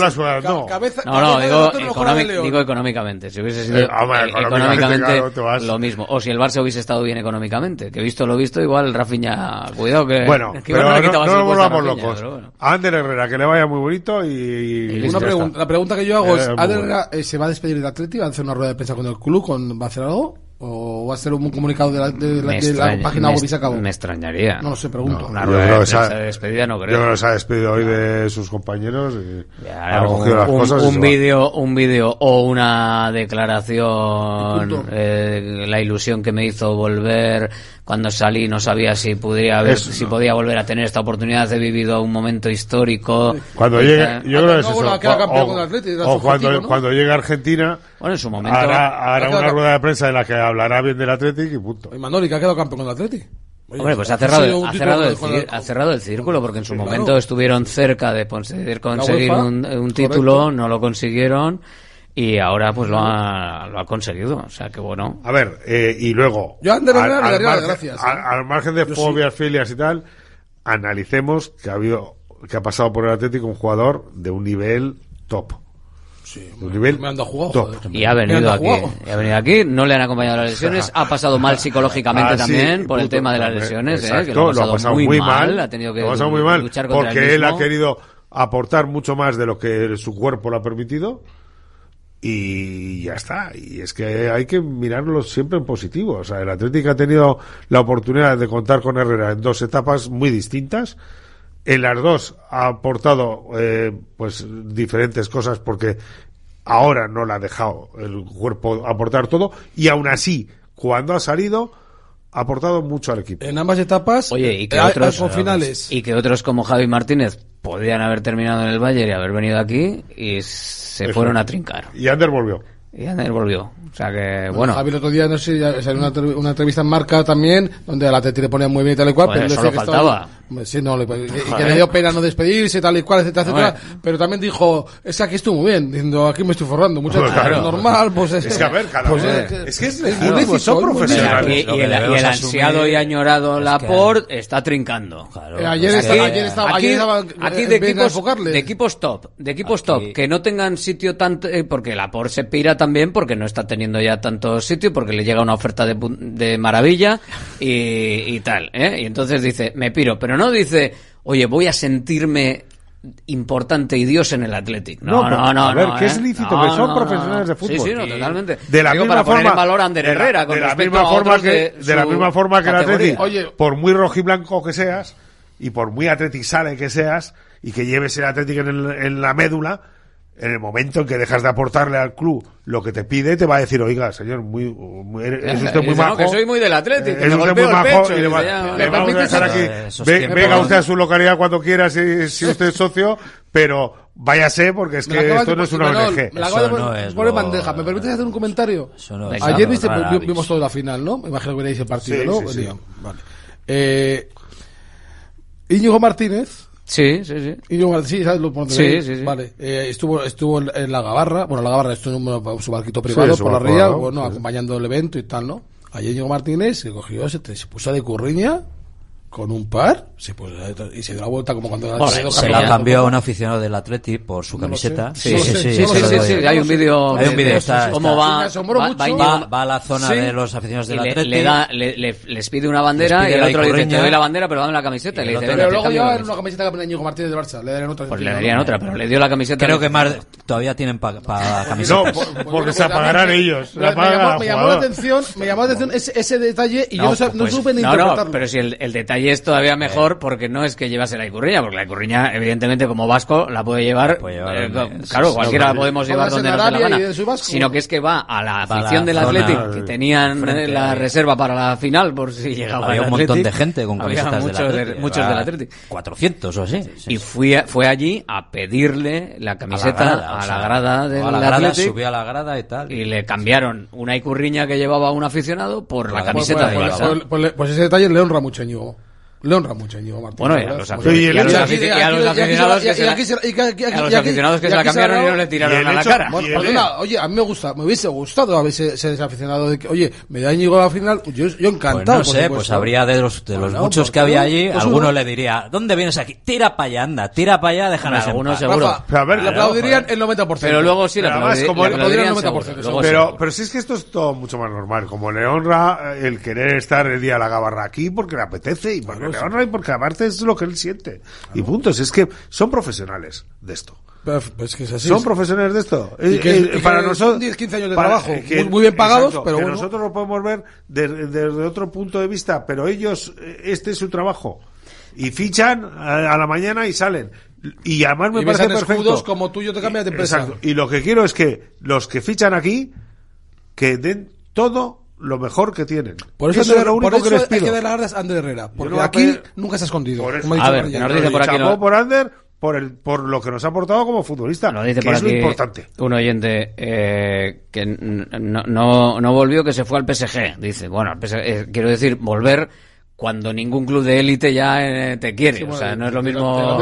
digo económicamente, si hubiese sido económicamente lo mismo, o si el Barça hubiese estado bien económicamente, que visto lo visto, igual Rafinha, cuidado que no volvamos locos. Bueno. A Ander Herrera, que le vaya muy bonito y la pregunta que yo hago es, ¿Ander Herrera se va a despedir del Atleti? ¿Va a hacer una rueda de prensa con el club? ¿Va a hacer algo? ¿O va a ser un comunicado de la página web y se acabó? Me extrañaría. No lo sé, pregunto. Una rueda de despedida no creo. Yo creo que se ha despedido hoy de sus compañeros y ha recogido las cosas. Un vídeo o una declaración, la ilusión que me hizo volver cuando salí, no sabía si podía volver a tener esta oportunidad, he vivido un momento histórico. Cuando llegue, yo creo que es eso. Cuando llegue a Argentina, bueno, en su momento hará una rueda de prensa en la que hablará bien del Atlético y punto. Y Manoli, que ha quedado campeón con el Atlético. Hombre, pues ha cerrado el círculo, porque en su momento estuvieron cerca de conseguir un título, no lo consiguieron. Y ahora pues lo ha conseguido, o sea que bueno. A ver, y luego yo al margen de fobias, filias y tal, analicemos que ha pasado por el Atlético un jugador de un nivel top. Sí, un nivel me han dado jugado, top. Joder, y ha venido aquí, no le han acompañado las lesiones, ha pasado mal psicológicamente también por el tema de las lesiones, que lo ha pasado muy mal, ha tenido que luchar contra porque él ha querido aportar mucho más de lo que su cuerpo le ha permitido. Y ya está, y es que hay que mirarlo siempre en positivo. O sea, el Atlético ha tenido la oportunidad de contar con Herrera en dos etapas muy distintas. En las dos ha aportado pues diferentes cosas, porque ahora no le ha dejado el cuerpo aportar todo, y aún así, cuando ha salido, ha aportado mucho al equipo. En ambas etapas, y que otros como Javi Martínez podrían haber terminado en el Bayern y haber venido aquí y se fueron a trincar. Y Ander volvió. O sea que, bueno. Javi el otro día, no sé, salió una entrevista en Marca también, donde a la Atleti le ponían muy bien y tal y cual, pero solo faltaba. Sí, no, que le dio pena no despedirse, tal y cual, etcétera, etcétera. Pero también dijo, es que aquí estuvo muy bien, diciendo, aquí me estoy forrando, muchachos, claro. Normal, pues es que a ver, cada pues uno. Es que es legítimo, son profesionales. Y el ansiado y añorado Laporte está trincando. Claro, ayer estaba aquí de equipos top, que no tengan sitio tanto, porque Laporte se pira también porque no está teniendo ya tanto sitio, porque le llega una oferta de maravilla y tal, y entonces dice, me piro, pero no dice, oye, voy a sentirme importante y Dios en el Athletic. No. A ver, que es lícito, que son profesionales de fútbol. Sí, De totalmente. la misma para poner forma, en valor a Ander Herrera, de la misma forma que el Athletic, por muy rojiblanco que seas y por muy Athletic sale que seas y que lleves el Athletic en la médula, en el momento en que dejas de aportarle al club lo que te pide, te va a decir, oiga, señor, es usted muy majo. Que soy muy del Atlético, es usted muy majo y le vamos a dejar aquí. Venga usted a su localidad cuando quiera, si usted es socio, pero váyase, porque es que esto no es una ONG. Me acabo de poner bandeja. ¿Me permites hacer un comentario? Ayer vimos toda la final, ¿no? Me imagino que veréis el partido, ¿no? Sí. Vale. Íñigo Martínez. Sí. Y yo, sí, ¿sabes? Sí. Vale. Estuvo en la Gabarra. Bueno, la Gabarra estuvo en su barquito privado por la ría, acompañando el evento y tal, ¿no? Ayer Íñigo Martínez se cogió, se puso de curriña con un par, y se dio la vuelta como cuando se la cambió a un aficionado del Atleti por su camiseta. Sí, hay un vídeo. Cómo va a la zona de los aficionados del Atleti. Les pide una bandera y el otro le dice, te doy la bandera, pero dame la camiseta. Pero luego llevaban una camiseta que ponía Íñigo Martínez del Barça, le darían otra. Pues le darían otra, pero le dio la camiseta. Creo que más todavía tienen para camisetas. No, porque se apagarán ellos. Me llamó la atención ese detalle y yo no supe ni interpretarlo. Pero si el detalle es todavía mejor, porque no es que llevase la Icurriña, porque la Icurriña, evidentemente, como vasco, la puede llevar, claro, cualquiera la podemos llevar donde nos dé la gana, sino que es que va a la afición del Athletic, que tenían la reserva para la final, por si llegaba había un montón de gente con camisetas muchos del Athletic. 400 o así. Y fue allí a pedirle la camiseta a la grada del Athletic. Subió a la grada y tal. Y le cambiaron una Icurriña que llevaba un aficionado por la camiseta del Barça. Pues ese detalle le honra mucho a Íñigo. Le honra mucho a Íñigo Martínez. Bueno, y a los aficionados que se la cambiaron y no le tiraron a la cara. Perdona, oye, a mí me hubiese gustado a veces ser aficionado de que, oye, me da Íñigo a la final, yo encantado. Pues no sé, pues habría de los muchos que había allí, alguno le diría, ¿dónde vienes aquí? Tira para allá, anda, tira para allá, déjanos en paz. Seguro. Le aplaudirían el 90%. Pero luego sí le aplaudirían el 90%. Pero sí es que esto es todo mucho más normal. Como le honra el querer estar el día de la Gabarra aquí porque le apetece y porque le honra y porque aparte es lo que él siente. Y punto. Es que son profesionales de esto. Es que es así. Son profesionales de esto. Para nosotros 10-15 años de trabajo, muy bien pagados, exacto, pero bueno. Nosotros lo podemos ver desde otro punto de vista, pero ellos, este es su trabajo. Y fichan a la mañana y salen. Y además me parece perfecto. Escudos como tú, yo te cambias de empresa. Exacto. Y lo que quiero es que los que fichan aquí, que den todo lo mejor que tienen. Por eso es lo único que les pido. Hay que dar las gracias a Ander Herrera, porque aquí nunca se ha escondido. A ver, nos dice por aquí por Ander, por lo que nos ha aportado como futbolista, nos dice que por es aquí lo importante. Un oyente que no volvió, que se fue al PSG. Dice, bueno, quiero decir, volver cuando ningún club de élite ya te quiere, sí, bueno, o sea, no es lo mismo.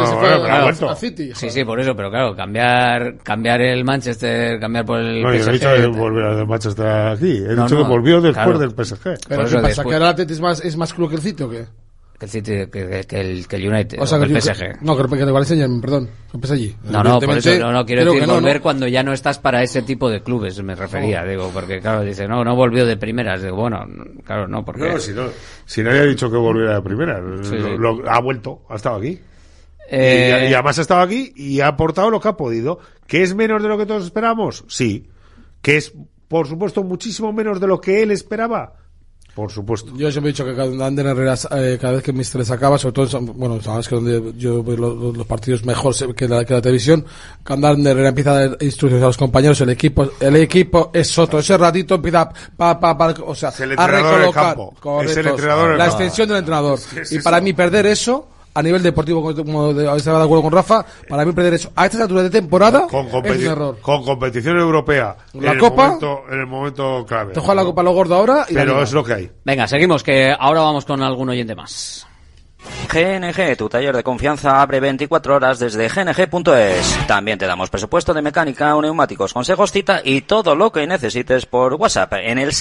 Sí, por eso, pero claro, cambiar el Manchester, cambiar por el PSG. Yo no he dicho que volver al Manchester aquí, he dicho que volvió después del PSG. Pero ¿qué pasa? ¿Que el Athletic es más club que el City o qué? Que el City, que el United, o sea, que el PSG. No, que el Valencia, perdón, que empecé allí. No, por eso no quiero decir volver cuando ya no estás para ese tipo de clubes, me refería, digo, porque claro, dice, no volvió de primeras, digo, bueno, claro, no, porque... No, si no había dicho que volviera de primeras, sí. Ha vuelto, ha estado aquí. Y además ha estado aquí y ha aportado lo que ha podido. ¿Que es menos de lo que todos esperábamos? Sí. ¿Que es, por supuesto, muchísimo menos de lo que él esperaba? Por supuesto. Yo siempre he dicho que Ander Herrera, cada vez que Mister le sacaba, sobre todo, bueno, sabes que donde yo veo los partidos mejor que la televisión, cuando Ander Herrera empieza a dar instrucciones a los compañeros, el equipo es Soto, ese ratito empieza o sea, a recolocar. Es el entrenador la extensión del entrenador. Y para mí perder eso, a nivel deportivo, como estaba de acuerdo con Rafa, para mí perder eso a estas alturas de temporada es un error. Con competición europea, la Copa, en el momento clave. Te juega la Copa lo gordo ahora. Pero es lo que hay. Venga, seguimos, que ahora vamos con algún oyente más. GNG, tu taller de confianza, abre 24 horas desde gng.es. También te damos presupuesto de mecánica o neumáticos, consejos, cita y todo lo que necesites por WhatsApp en el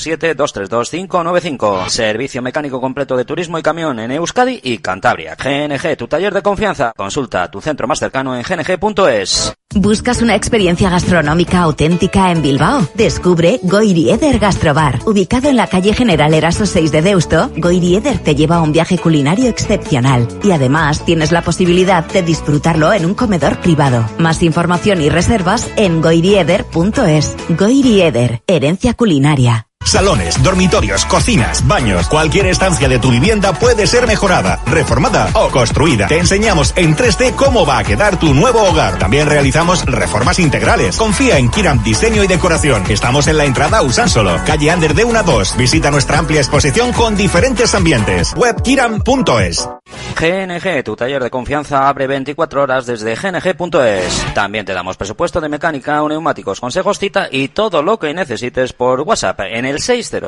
607-232-595. Servicio mecánico completo de turismo y camión en Euskadi y Cantabria. GNG, tu taller de confianza. Consulta tu centro más cercano en gng.es. ¿Buscas una experiencia gastronómica auténtica en Bilbao? Descubre Goirieder Gastrobar. Ubicado en la calle General Eraso 6 de Deusto, Goirieder te lleva a un viaje culinario excepcional y además tienes la posibilidad de disfrutarlo en un comedor privado. Más información y reservas en goirieder.es. Goirieder, herencia culinaria. Salones, dormitorios, cocinas, baños, cualquier estancia de tu vivienda puede ser mejorada, reformada o construida. Te enseñamos en 3D cómo va a quedar tu nuevo hogar. También realizamos reformas integrales. Confía en Kiram Diseño y Decoración. Estamos en la entrada a Usánsolo, calle Ander de 1 a 2. Visita nuestra amplia exposición con diferentes ambientes. Webkiram.es. GNG, tu taller de confianza, abre 24 horas desde gng.es. También te damos presupuesto de mecánica o neumáticos, consejos, cita y todo lo que necesites por WhatsApp en el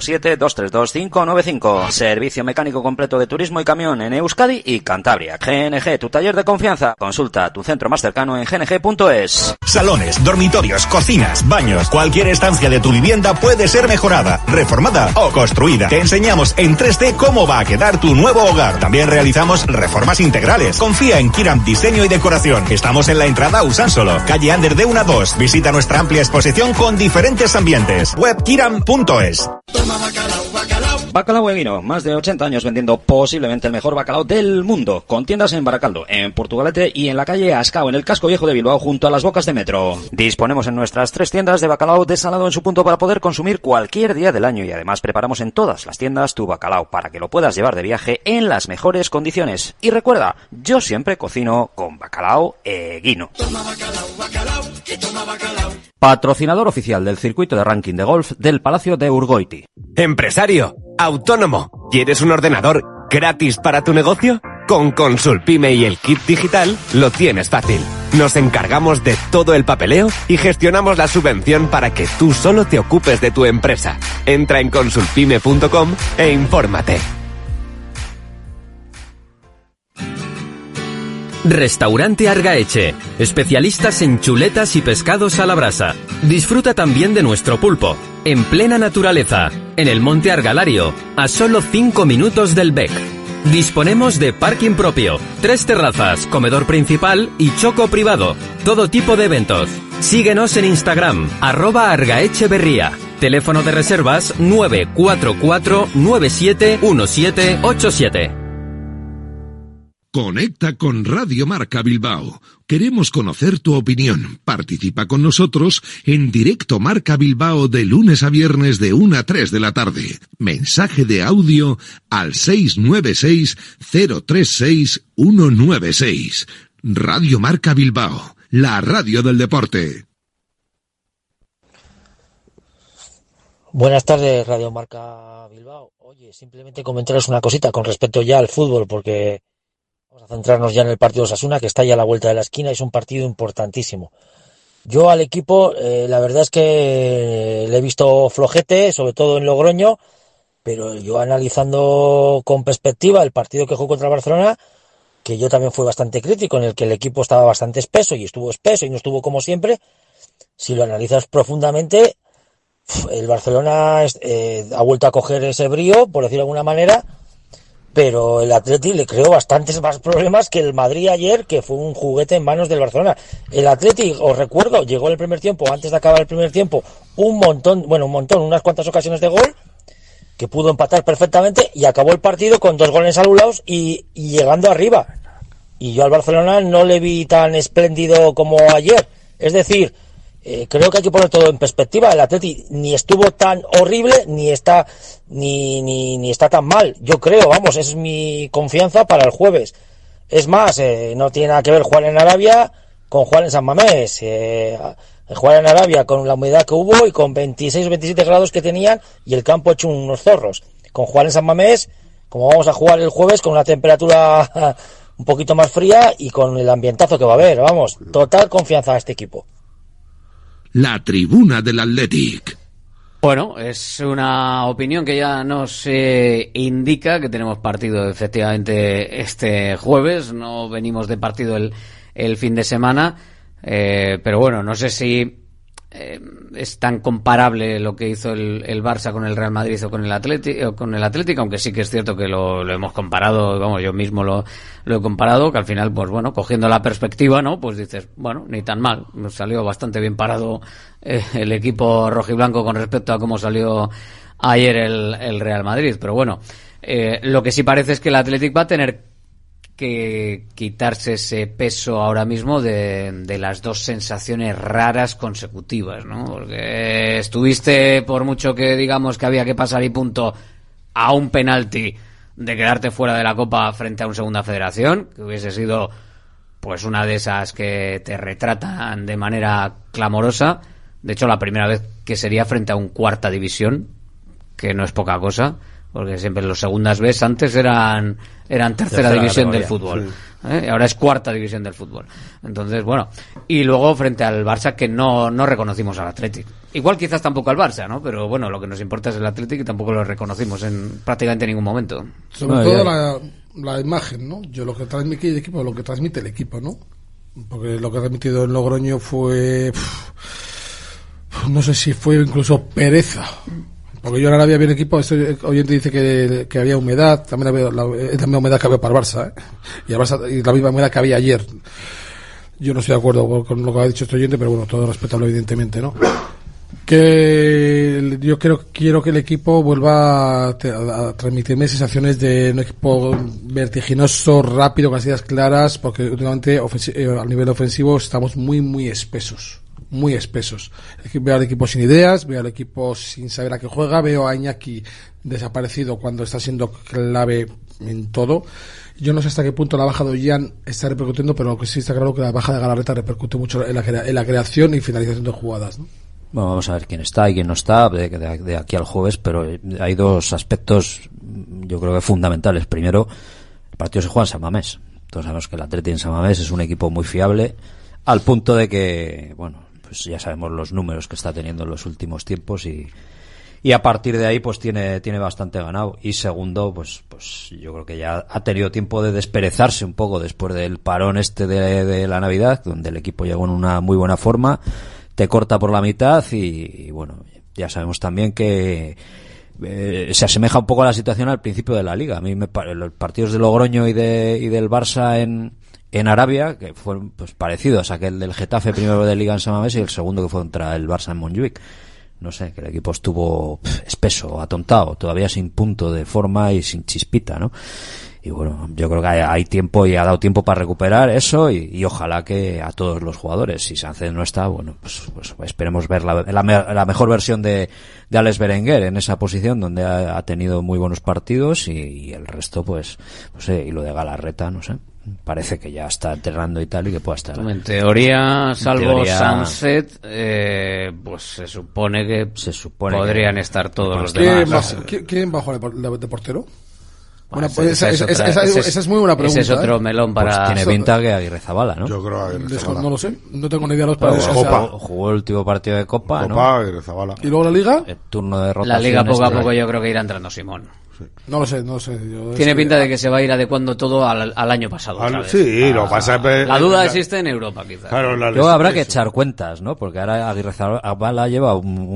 607-232-595. Servicio mecánico completo de turismo y camión en Euskadi y Cantabria. GNG, tu taller de confianza. Consulta tu centro más cercano en gng.es. Salones, dormitorios, cocinas, baños, cualquier estancia de tu vivienda puede ser mejorada, reformada o construida. Te enseñamos en 3D cómo va a quedar tu nuevo hogar. También realizamos reformas integrales. Confía en Kiram Diseño y Decoración. Estamos en la entrada a Usánsolo, calle Ander de 1 a 2. Visita nuestra amplia exposición con diferentes ambientes. Webkiram.es. Bacalao Eguino, más de 80 años vendiendo posiblemente el mejor bacalao del mundo, con tiendas en Baracaldo, en Portugalete y en la calle Ascao, en el casco viejo de Bilbao, junto a las bocas de metro. Disponemos en nuestras 3 tiendas de bacalao desalado en su punto para poder consumir cualquier día del año y además preparamos en todas las tiendas tu bacalao para que lo puedas llevar de viaje en las mejores condiciones. Y recuerda, yo siempre cocino con Bacalao Eguino. Patrocinador oficial del circuito de ranking de golf del Palacio de Urgoiti. Empresario, autónomo, ¿quieres un ordenador gratis para tu negocio? Con Consulpime y el kit digital lo tienes fácil. Nos encargamos de todo el papeleo y gestionamos la subvención para que tú solo te ocupes de tu empresa. Entra en consulpime.com e infórmate. Restaurante Argaeche, especialistas en chuletas y pescados a la brasa. Disfruta también de nuestro pulpo, en plena naturaleza, en el Monte Argalario, a solo 5 minutos del Bec. Disponemos de parking propio, 3 terrazas, comedor principal y choco privado. Todo tipo de eventos. Síguenos en Instagram, @argaecheberría. Teléfono de reservas 944 971787. Conecta con Radio Marca Bilbao. Queremos conocer tu opinión. Participa con nosotros en Directo Marca Bilbao de lunes a viernes de 1 a 3 de la tarde. Mensaje de audio al 696-036-196. Radio Marca Bilbao, la radio del deporte. Buenas tardes, Radio Marca Bilbao. Oye, simplemente comentaros una cosita con respecto ya al fútbol, porque vamos a centrarnos ya en el partido de Osasuna, que está ya a la vuelta de la esquina, y es un partido importantísimo. Yo al equipo, la verdad es que le he visto flojete, sobre todo en Logroño, pero yo analizando con perspectiva el partido que jugó contra el Barcelona, que yo también fui bastante crítico, en el que el equipo estaba bastante espeso y no estuvo como siempre, si lo analizas profundamente, el Barcelona ha vuelto a coger ese brío, por decirlo de alguna manera, pero el Atleti le creó bastantes más problemas que el Madrid ayer, que fue un juguete en manos del Barcelona. El Atleti, os recuerdo, llegó en el primer tiempo, antes de acabar el primer tiempo, unas cuantas ocasiones de gol, que pudo empatar perfectamente, y acabó el partido con 2 goles anulados y llegando arriba. Y yo al Barcelona no le vi tan espléndido como ayer. Es decir, creo que hay que poner todo en perspectiva. El Atleti ni estuvo tan horrible ni está tan mal. Yo creo, vamos, es mi confianza para el jueves. Es más, no tiene nada que ver jugar en Arabia con jugar en San Mamés. Jugar en Arabia con la humedad que hubo y con 26 o 27 grados que tenían y el campo hecho unos zorros. Con jugar en San Mamés, como vamos a jugar el jueves, con una temperatura un poquito más fría y con el ambientazo que va a haber. Vamos, total confianza a este equipo. La tribuna del Athletic. Bueno, es una opinión que ya nos indica que tenemos partido efectivamente este jueves. No venimos de partido el fin de semana, pero bueno, no sé si es tan comparable lo que hizo el Barça con el Real Madrid o con el Atlético, aunque sí que es cierto que lo hemos comparado, vamos, yo mismo lo he comparado, que al final, pues bueno, cogiendo la perspectiva, ¿no? Pues dices, bueno, ni tan mal, nos salió bastante bien parado el equipo rojiblanco con respecto a cómo salió ayer el Real Madrid, pero bueno, lo que sí parece es que el Atlético va a tener que quitarse ese peso ahora mismo de las dos sensaciones raras consecutivas, ¿no? Porque estuviste, por mucho que digamos que había que pasar y punto, a un penalti de quedarte fuera de la Copa frente a un Segunda Federación, que hubiese sido pues una de esas que te retratan de manera clamorosa. De hecho, la primera vez que sería frente a un Cuarta División, que no es poca cosa, porque siempre los segundas Bs antes eran tercera división categoría del fútbol, sí. Ahora es Cuarta División del fútbol. Entonces, bueno, y luego frente al Barça, que no reconocimos al Athletic. Igual quizás tampoco al Barça, ¿no? Pero bueno, lo que nos importa es el Athletic y tampoco lo reconocimos en prácticamente ningún momento. Sobre todo la imagen, ¿no? Yo lo que transmite el equipo, lo que transmite el equipo, ¿no? Porque lo que ha transmitido en Logroño fue no sé si fue incluso pereza. Porque yo en Arabia vi el equipo, este oyente dice que había humedad, también había la misma humedad que había para el Barça, y el Barça, y la misma humedad que había ayer. Yo no estoy de acuerdo con lo que ha dicho este oyente, pero bueno, todo respetable evidentemente, ¿no? Que yo quiero que el equipo vuelva a transmitirme sensaciones de un equipo vertiginoso, rápido, con las ideas claras, porque últimamente a nivel ofensivo estamos muy espesos. Muy espesos. Veo al equipo sin ideas, veo al equipo sin saber a qué juega, veo a Iñaki desaparecido cuando está siendo clave en todo. Yo no sé hasta qué punto la baja de Ollán está repercutiendo, pero lo que sí está claro que la baja de Galarreta repercute mucho en la creación y finalización de jugadas, ¿no? Bueno, vamos a ver quién está y quién no está de aquí al jueves, pero hay dos aspectos yo creo que fundamentales. Primero, el partido se juega en San Mamés. Todos sabemos que el Atleti en San Mamés es un equipo muy fiable, al punto de que, bueno, pues ya sabemos los números que está teniendo en los últimos tiempos y a partir de ahí pues tiene bastante ganado. Y segundo, pues yo creo que ya ha tenido tiempo de desperezarse un poco después del parón de la Navidad, donde el equipo llegó en una muy buena forma, te corta por la mitad y bueno, ya sabemos también que se asemeja un poco a la situación al principio de la Liga. A mí los partidos de Logroño y del Barça en Arabia, que fueron pues parecidos a aquel del Getafe primero de Liga en San Mamés y el segundo que fue contra el Barça en Montjuic. No sé, que el equipo estuvo espeso, atontado, todavía sin punto de forma y sin chispita, ¿no? Y bueno, yo creo que hay tiempo y ha dado tiempo para recuperar eso y ojalá que a todos los jugadores, si Sánchez no está, bueno, pues esperemos ver la mejor versión de Alex Berenguer en esa posición donde ha tenido muy buenos partidos y el resto pues no sé, y lo de Galarreta, no sé. Parece que ya está entrenando y tal y que pueda estar. En teoría, salvo Sunset, pues se supone que podrían estar todos los demás. ¿Quién bajó de portero? Bueno, pues esa es muy buena pregunta. Ese es otro melón para... Pues tiene pinta que Aguirrezabala, ¿no? Yo creo que Aguirrezabala. No lo sé, no tengo ni idea de los partidos. Jugó el último partido de Copa, ¿no? Aguirrezabala. ¿Y luego la Liga? El turno de rotación. La Liga poco a poco yo creo que irá entrando Simón. Sí. No lo sé. Tiene pinta de que se va a ir adecuando todo al año pasado. Sí, lo pasa la duda existe en Europa, quizás. Claro, luego habrá que echar cuentas, ¿no? Porque ahora Aguirrezabala lleva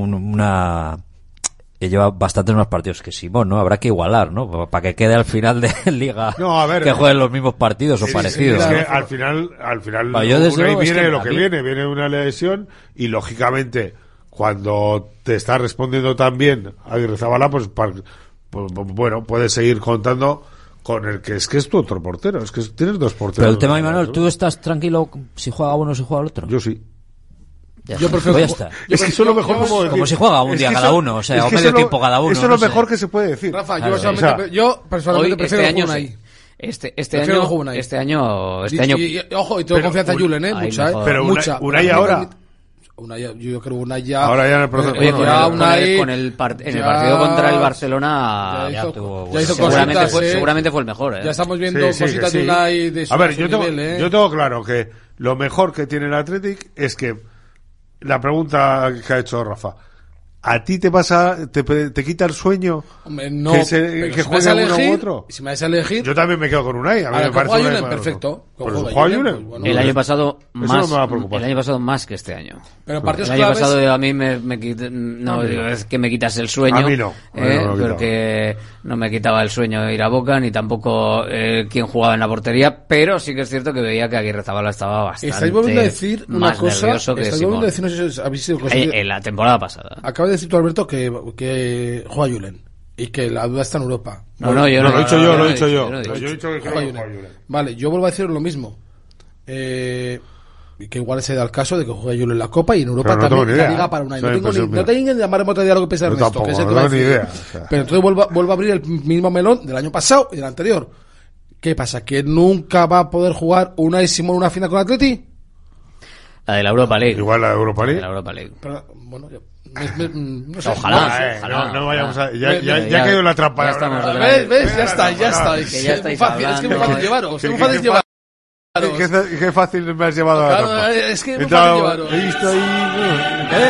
lleva bastantes más partidos que Simón, ¿no? Habrá que igualar, ¿no? Para que quede al final de Liga que jueguen los mismos partidos o parecidos. Es que al final viene lo que viene una lesión y lógicamente cuando te está respondiendo tan bien Aguirrezabala, pues bueno, puedes seguir contando con el que es tu otro portero, es que tienes dos porteros. Pero el tema, Imanol, ¿tú estás tranquilo si juega uno o si juega el otro? Yo sí. Yo prefiero eso es lo mejor que puedo decir. Como si juega un día cada uno, o sea, o medio tiempo cada uno. Eso es lo mejor que se puede decir. Rafa, yo personalmente prefiero jugar Unai. Este año ojo, y tengo confianza en Julen, mucha, pero Unai ahora. Yo creo Unai ya. Ahora ya en el proceso. En el partido contra el Barcelona ya hizo seguramente fue el mejor. Ya estamos viendo cositas de Unai de su A ver, yo tengo claro que lo mejor que tiene el Athletic es que la pregunta que ha hecho Rafa, ¿A ti te pasa, te quita el sueño? Hombre, no. Que si juegue uno u otro. Si me vais a elegir. Yo también me quedo con Unai. A mí me parece Julen, perfecto. El año pasado más. No me va a preocupar. El año pasado más que este año. Pero partidos el año claves... pasado a mí me quita, no es que me quitas el sueño. A mí no. Porque no me quitaba el sueño ir a Boca ni tampoco quien jugaba en la portería. Pero sí que es cierto que veía que Aguirre Zabala estaba bastante. Estáis volviendo a decir una cosa. Estáis volviendo a decir, no sé si habéis sido en la temporada pasada. Acaba de decir tú, Alberto, que juega Julen y que la duda está en Europa. No, yo no lo he dicho yo. Yo he dicho que juega Julen. Vale, yo vuelvo a decir lo mismo. Que igual se da el caso de que juegue Julen en la Copa y en Europa también la liga para un año. No tengo ni llamaremos otro día lo que piensa Ernesto, que es el que va a decir. Pero entonces vuelvo a abrir el mismo melón del año pasado y del anterior. ¿Qué pasa? ¿Que nunca va a poder jugar Unai Simón una final con Atleti? La de la Europa League. Igual la de Europa League. La Europa League. Pero, bueno, no sé. Ojalá. No vayamos a... Ya ha caído en la trampa. ¿Ves? Ya está. Que ya estáis es que me fácil llevaros. Qué fácil me has llevado a la trampa. Es que es muy fácil llevaros. He visto ahí...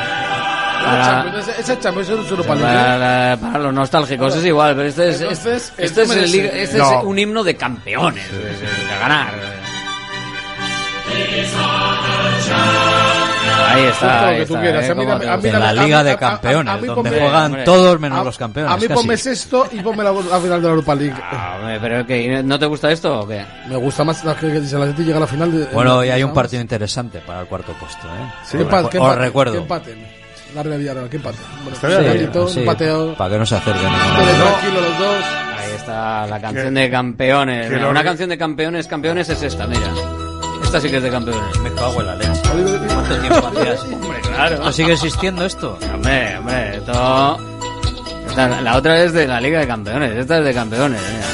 Esa Champions es Europa League. Para los nostálgicos es igual, pero este es un himno de campeones, de ganar. Ahí está. En la Liga de Campeones, donde juegan todos menos los campeones. A mí ponme sexto y ponme la final de la Europa League. ¿Pero qué? ¿No te gusta esto o qué? Me gusta más que si la Atleti llega a la final. Bueno, y hay un partido interesante para el cuarto puesto, Sí, os recuerdo. Que empaten. La Real Villarreal, que empate. Sí, para que no se acerquen. Tranquilo los dos. Ahí está la canción de campeones. Una canción de campeones es esta, mira. Esta sí que es de campeones. Me cago en la leche. ¿Cuánto tiempo hacías? Hombre, claro. ¿No sigue existiendo esto? Hombre, esto... La otra es de la Liga de Campeones. Esta es de campeones, mira.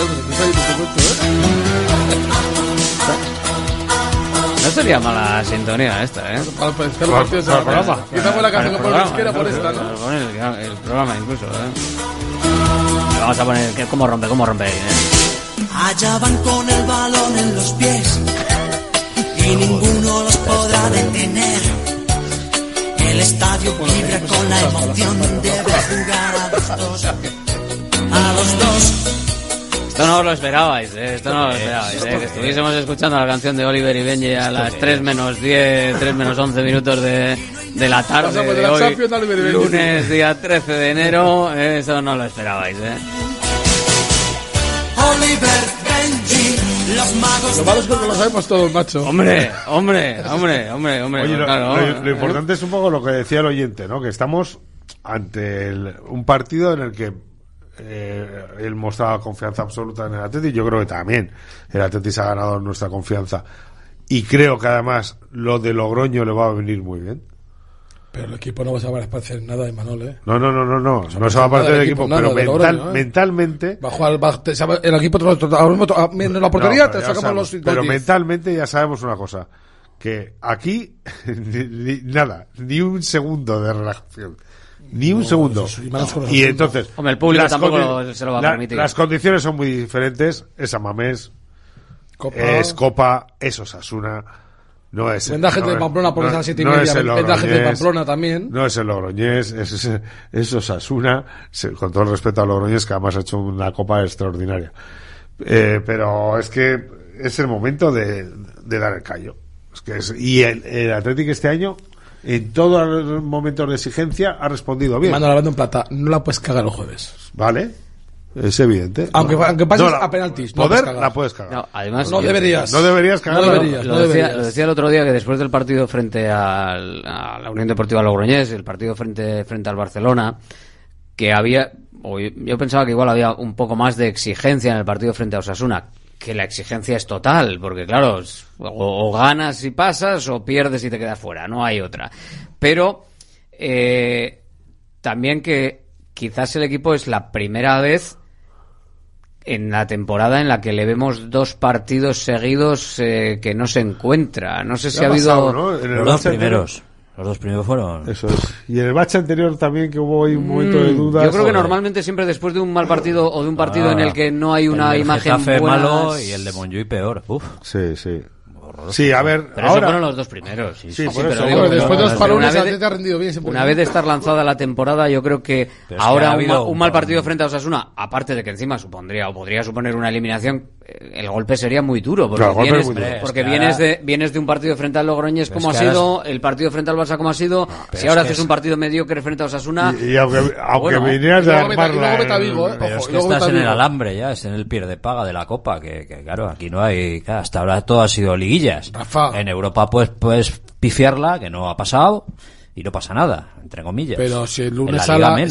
No sería mala sintonía esta, ¿eh? Para el programa. Quizás la canción que ponemos que era por esta, ¿no? El programa incluso, ¿eh? Vamos a poner cómo rompe, Allá van con el balón en los pies y ninguno los podrá detener. El estadio vibra con la emoción de ver jugar a los dos. Esto no os lo esperabais, Esto no lo esperabais, Que estuviésemos escuchando la canción de Oliver y Benji a las 3 menos 10, 3 menos 11 minutos de la tarde de hoy, lunes, día 13 de enero. Eso no lo esperabais, Oliver, Benji, los magos. Lo malo es que no lo sabemos todos, macho. Hombre. Oye, claro, lo importante es un poco lo que decía el oyente, ¿no? Que estamos ante un partido en el que él mostraba confianza absoluta en el Atleti. Yo creo que también el Atleti se ha ganado nuestra confianza. Y creo que además lo de Logroño le va a venir muy bien. Pero el equipo no va a parecer nada de Manol, No. No se va a parecer el equipo, pero mentalmente. Va a jugar el equipo en la portería, te sacamos los. Pero mentalmente ya sabemos una cosa: que aquí ni un segundo de relajación. Ni un segundo. Y entonces, hombre, el público tampoco se lo va a permitir. Las condiciones son muy diferentes. Es Amamés, es Copa, es Osasuna. No es vendaje de Pamplona por esas 7:30. Vendaje de Pamplona también. No es el Logroñés, es Osasuna. Con todo el respeto a Logroñés, que además ha hecho una Copa extraordinaria. Pero es que es el momento de dar el callo. Y el Atlético este año, en todos los momentos de exigencia, ha respondido bien. Mando hablando en plata, no la puedes cagar los jueves. Vale, es evidente. Aunque pases a penaltis, no la puedes cagar. No, además, no deberías. No deberías cagar. Lo decía el otro día, que después del partido frente a la Unión Deportiva Logroñés, el partido frente al Barcelona, que yo pensaba que igual había un poco más de exigencia en el partido frente a Osasuna. Que la exigencia es total, porque claro, o ganas y pasas o pierdes y te quedas fuera, no hay otra. Pero también que quizás el equipo es la primera vez en la temporada en la que le vemos 2 partidos seguidos que no se encuentra. No sé si ha habido... ¿no? Los 2 primeros. Los 2 primeros fueron... Eso es. Y en el bache anterior también, que hubo ahí un momento de dudas. Yo creo que normalmente siempre después de un mal partido o de un partido en el que no hay una imagen buena... buena... malo y el de Montjuïc peor. Uf. Sí. horrorosos. Sí, a ver, pero ahora... eso fueron los 2 primeros. Sí, por pero eso. digo, Después de 2 parones, una Atleti ha rendido bien. Una vez de estar lanzada la temporada, yo creo que ahora un mal partido frente a Osasuna, aparte de que encima supondría o podría suponer una eliminación, el golpe sería muy duro, porque vienes de un partido frente al Logroñés como ha sido, el partido frente al Barça como ha sido, si ahora haces un partido mediocre frente a Osasuna... Y aunque vinieras de armarla... Pero es que estás en el alambre ya, es en el pierde paga de la Copa, que claro, aquí no hay... Claro, hasta ahora todo ha sido liguillas. Rafa. En Europa puedes pifiarla, que no ha pasado, y no pasa nada, entre comillas. Pero si el lunes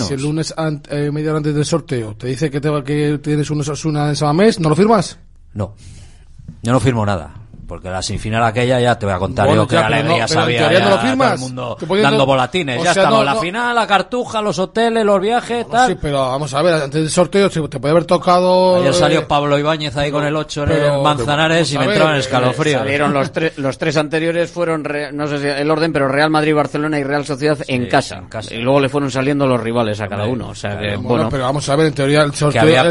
media hora antes del sorteo te dice que tienes un Osasuna en Samamés, ¿no lo firmas? No, yo no firmo nada. Porque la semifinal aquella ya te voy a contar bueno, yo que alegría sabía ya no lo firmas. todo el mundo dando volatines. Ya estamos, la final, la cartuja, los hoteles, los viajes, tal. Sí, pero vamos a ver, antes del sorteo te puede haber tocado... Ayer salió Pablo Ibáñez ahí con el 8 en el Manzanares y me entraba en escalofrío. Salieron los 3 anteriores, fueron, no sé si el orden, pero Real Madrid, Barcelona y Real Sociedad en casa. Y luego le fueron saliendo los rivales a cada uno. O sea que, bueno, pero vamos a ver, en teoría el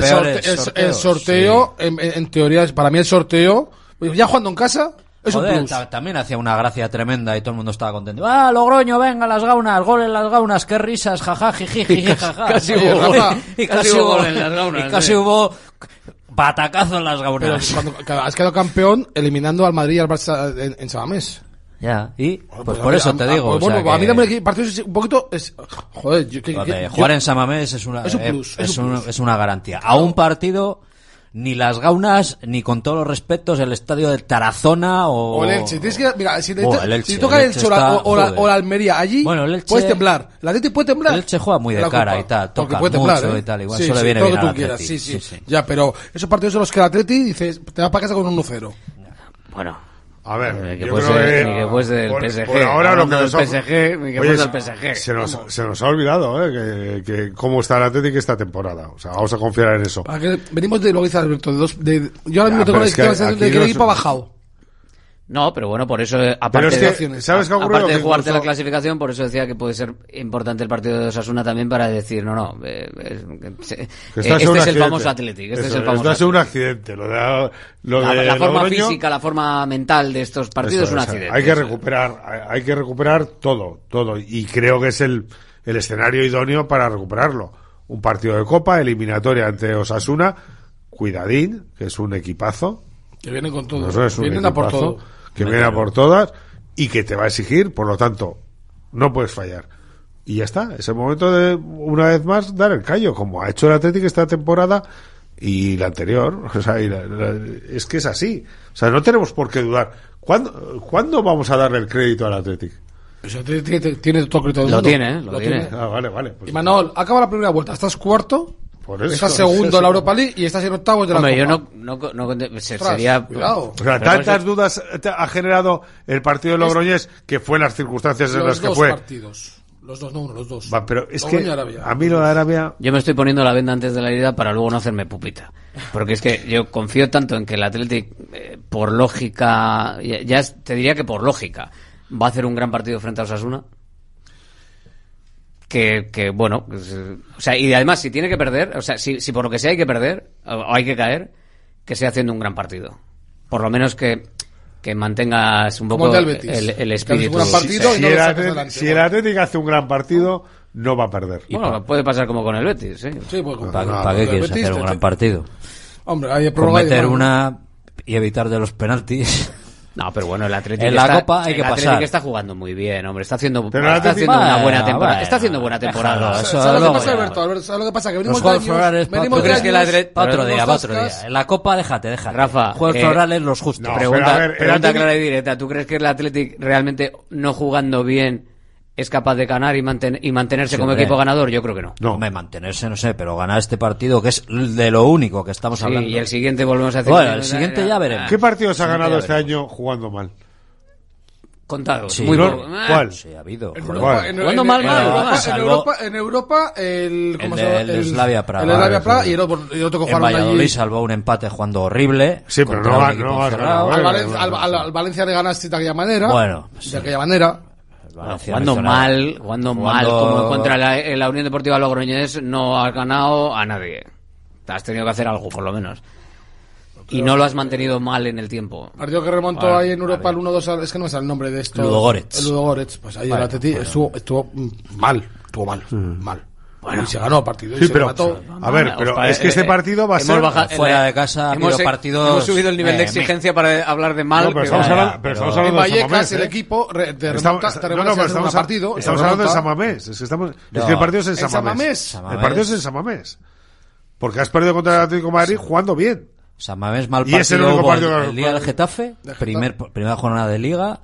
sorteo, en teoría, para mí el sorteo... Ya jugando en casa es un plus. También hacía una gracia tremenda y todo el mundo estaba contento. Logroño, venga, las gaunas, gol en las gaunas, qué risas, jaja, jiji, jaja. Casi hubo gol en las gaunas. Y casi hubo patacazo en las gaunas. Pero cuando has quedado campeón eliminando al Madrid y al Barça en Samamés. Ya, y pues por eso te digo. Bueno, o sea, a mí también el partido es un poquito... Joder, jugar en Samamés es una plus, es una garantía. A un partido... Ni las gaunas, ni con todos los respetos el estadio del Tarazona o el Elche. Tienes que, mira, si toca el Elche o la Almería allí, puedes temblar. La Atleti puede temblar. El Elche juega muy de cara y tal, toca mucho y tal, igual eso le viene bien al Atleti. Sí. Ya, pero esos partidos son los que el Atleti dices, te vas para casa con un 1-0. Bueno. A ver, que pues del PSG. Por ahora lo que nos PSG. Se nos ha olvidado que cómo está el Atlético esta temporada. O sea, vamos a confiar en eso. Venimos de lo que dice Alberto, yo ahora mismo tengo la sensación de que el equipo ha bajado. No, pero bueno, por eso, aparte de jugarte la clasificación, por eso decía que puede ser importante el partido de Osasuna también para decir, este es el famoso Athletic. Esto es un accidente. La forma física, la forma mental de estos partidos es un accidente. Hay que recuperar todo. Y creo que es el escenario idóneo para recuperarlo. Un partido de Copa, eliminatoria ante Osasuna, cuidadín, que es un equipazo. Que vienen con todo. Vienen a por todo. Que viene a por todas y que te va a exigir, por lo tanto, no puedes fallar. Y ya está, es el momento de, una vez más, dar el callo, como ha hecho el Atlético esta temporada y la anterior. O sea, es que es así. O sea, no tenemos por qué dudar. ¿Cuándo vamos a darle el crédito al Atlético? Pues tiene todo crédito del mundo. Lo tiene. Ah, vale. Pues y Manol, acaba la primera vuelta, estás cuarto. Estás segundo en la Europa League y estás en octavos de la Copa. Yo sería... Cuidado. O sea, tantas dudas ha generado el partido de Logroñés que fue las circunstancias en las que fue. Los dos. Pero es que a mí lo de Arabia... Yo me estoy poniendo la venda antes de la herida para luego no hacerme pupita. Porque es que yo confío tanto en que el Athletic, por lógica, ya te diría que por lógica, va a hacer un gran partido frente a Osasuna. Que bueno, o sea, y además si tiene que perder, o sea, si por lo que sea hay que perder o hay que caer, que sea haciendo un gran partido, por lo menos que mantengas un poco el espíritu. Si el Atlético hace un gran partido, no va a perder. Bueno, puede pasar como con el Betis, ¿eh? Sí, pues, ¿Para qué quieres hacer un gran partido? Hombre, hay cometer una y evitar de los penaltis. No, pero bueno, el Atlético en la Copa hay que pasar. El Atlético está jugando muy bien, hombre, está haciendo una buena temporada. Está haciendo buena temporada. ¿Sabes lo que pasa, Alberto? ¿Sabes lo que pasa? Que venimos de años... Otro día. En la Copa déjate. Rafa, juegos florales los justos. Pregunta clara y directa. ¿Tú crees que el Atlético realmente no jugando bien es capaz de ganar y mantenerse como equipo ganador? Yo creo que no. No, mantenerse no sé, pero ganar este partido que es de lo único que estamos hablando. Y el siguiente volvemos a decir. Bueno, el siguiente ya veremos. ¿Qué partidos ha ganado este año jugando mal? Contados. Sí, ¿Cuál? Sí, ha habido. ¿Cuándo mal? En Europa, el Slavia Praga. El Slavia Praga y el otro que jugaron allí. En Valladolid salvó un empate jugando horrible. Sí, pero no ha ganado. Al Valencia le ganaste de aquella manera. Bueno, de aquella manera. Jugando mal como contra la Unión Deportiva Logroñés no has ganado a nadie. Has tenido que hacer algo, por lo menos. y no lo has mantenido mal en el tiempo. Partido que remontó ahí en Europa el 1-2, es que no me sale el nombre de esto. Ludogorets. El Ludogorets, pues ahí el Atleti estuvo mal. Bueno, y se ganó el partido. Sí, pero a ver, pero es que este partido va a ser fuera de casa. Hemos subido el nivel de exigencia para hablar de mal. No, pero estamos hablando en Vallecas el equipo te remonta estamos partido. Estamos hablando de San Mamés. Es que el partido es en San Mamés. El partido es en San Mamés. Porque has perdido contra el Atlético de Madrid jugando bien. San Mamés mal partido hubo el día del Getafe, primera jornada de Liga.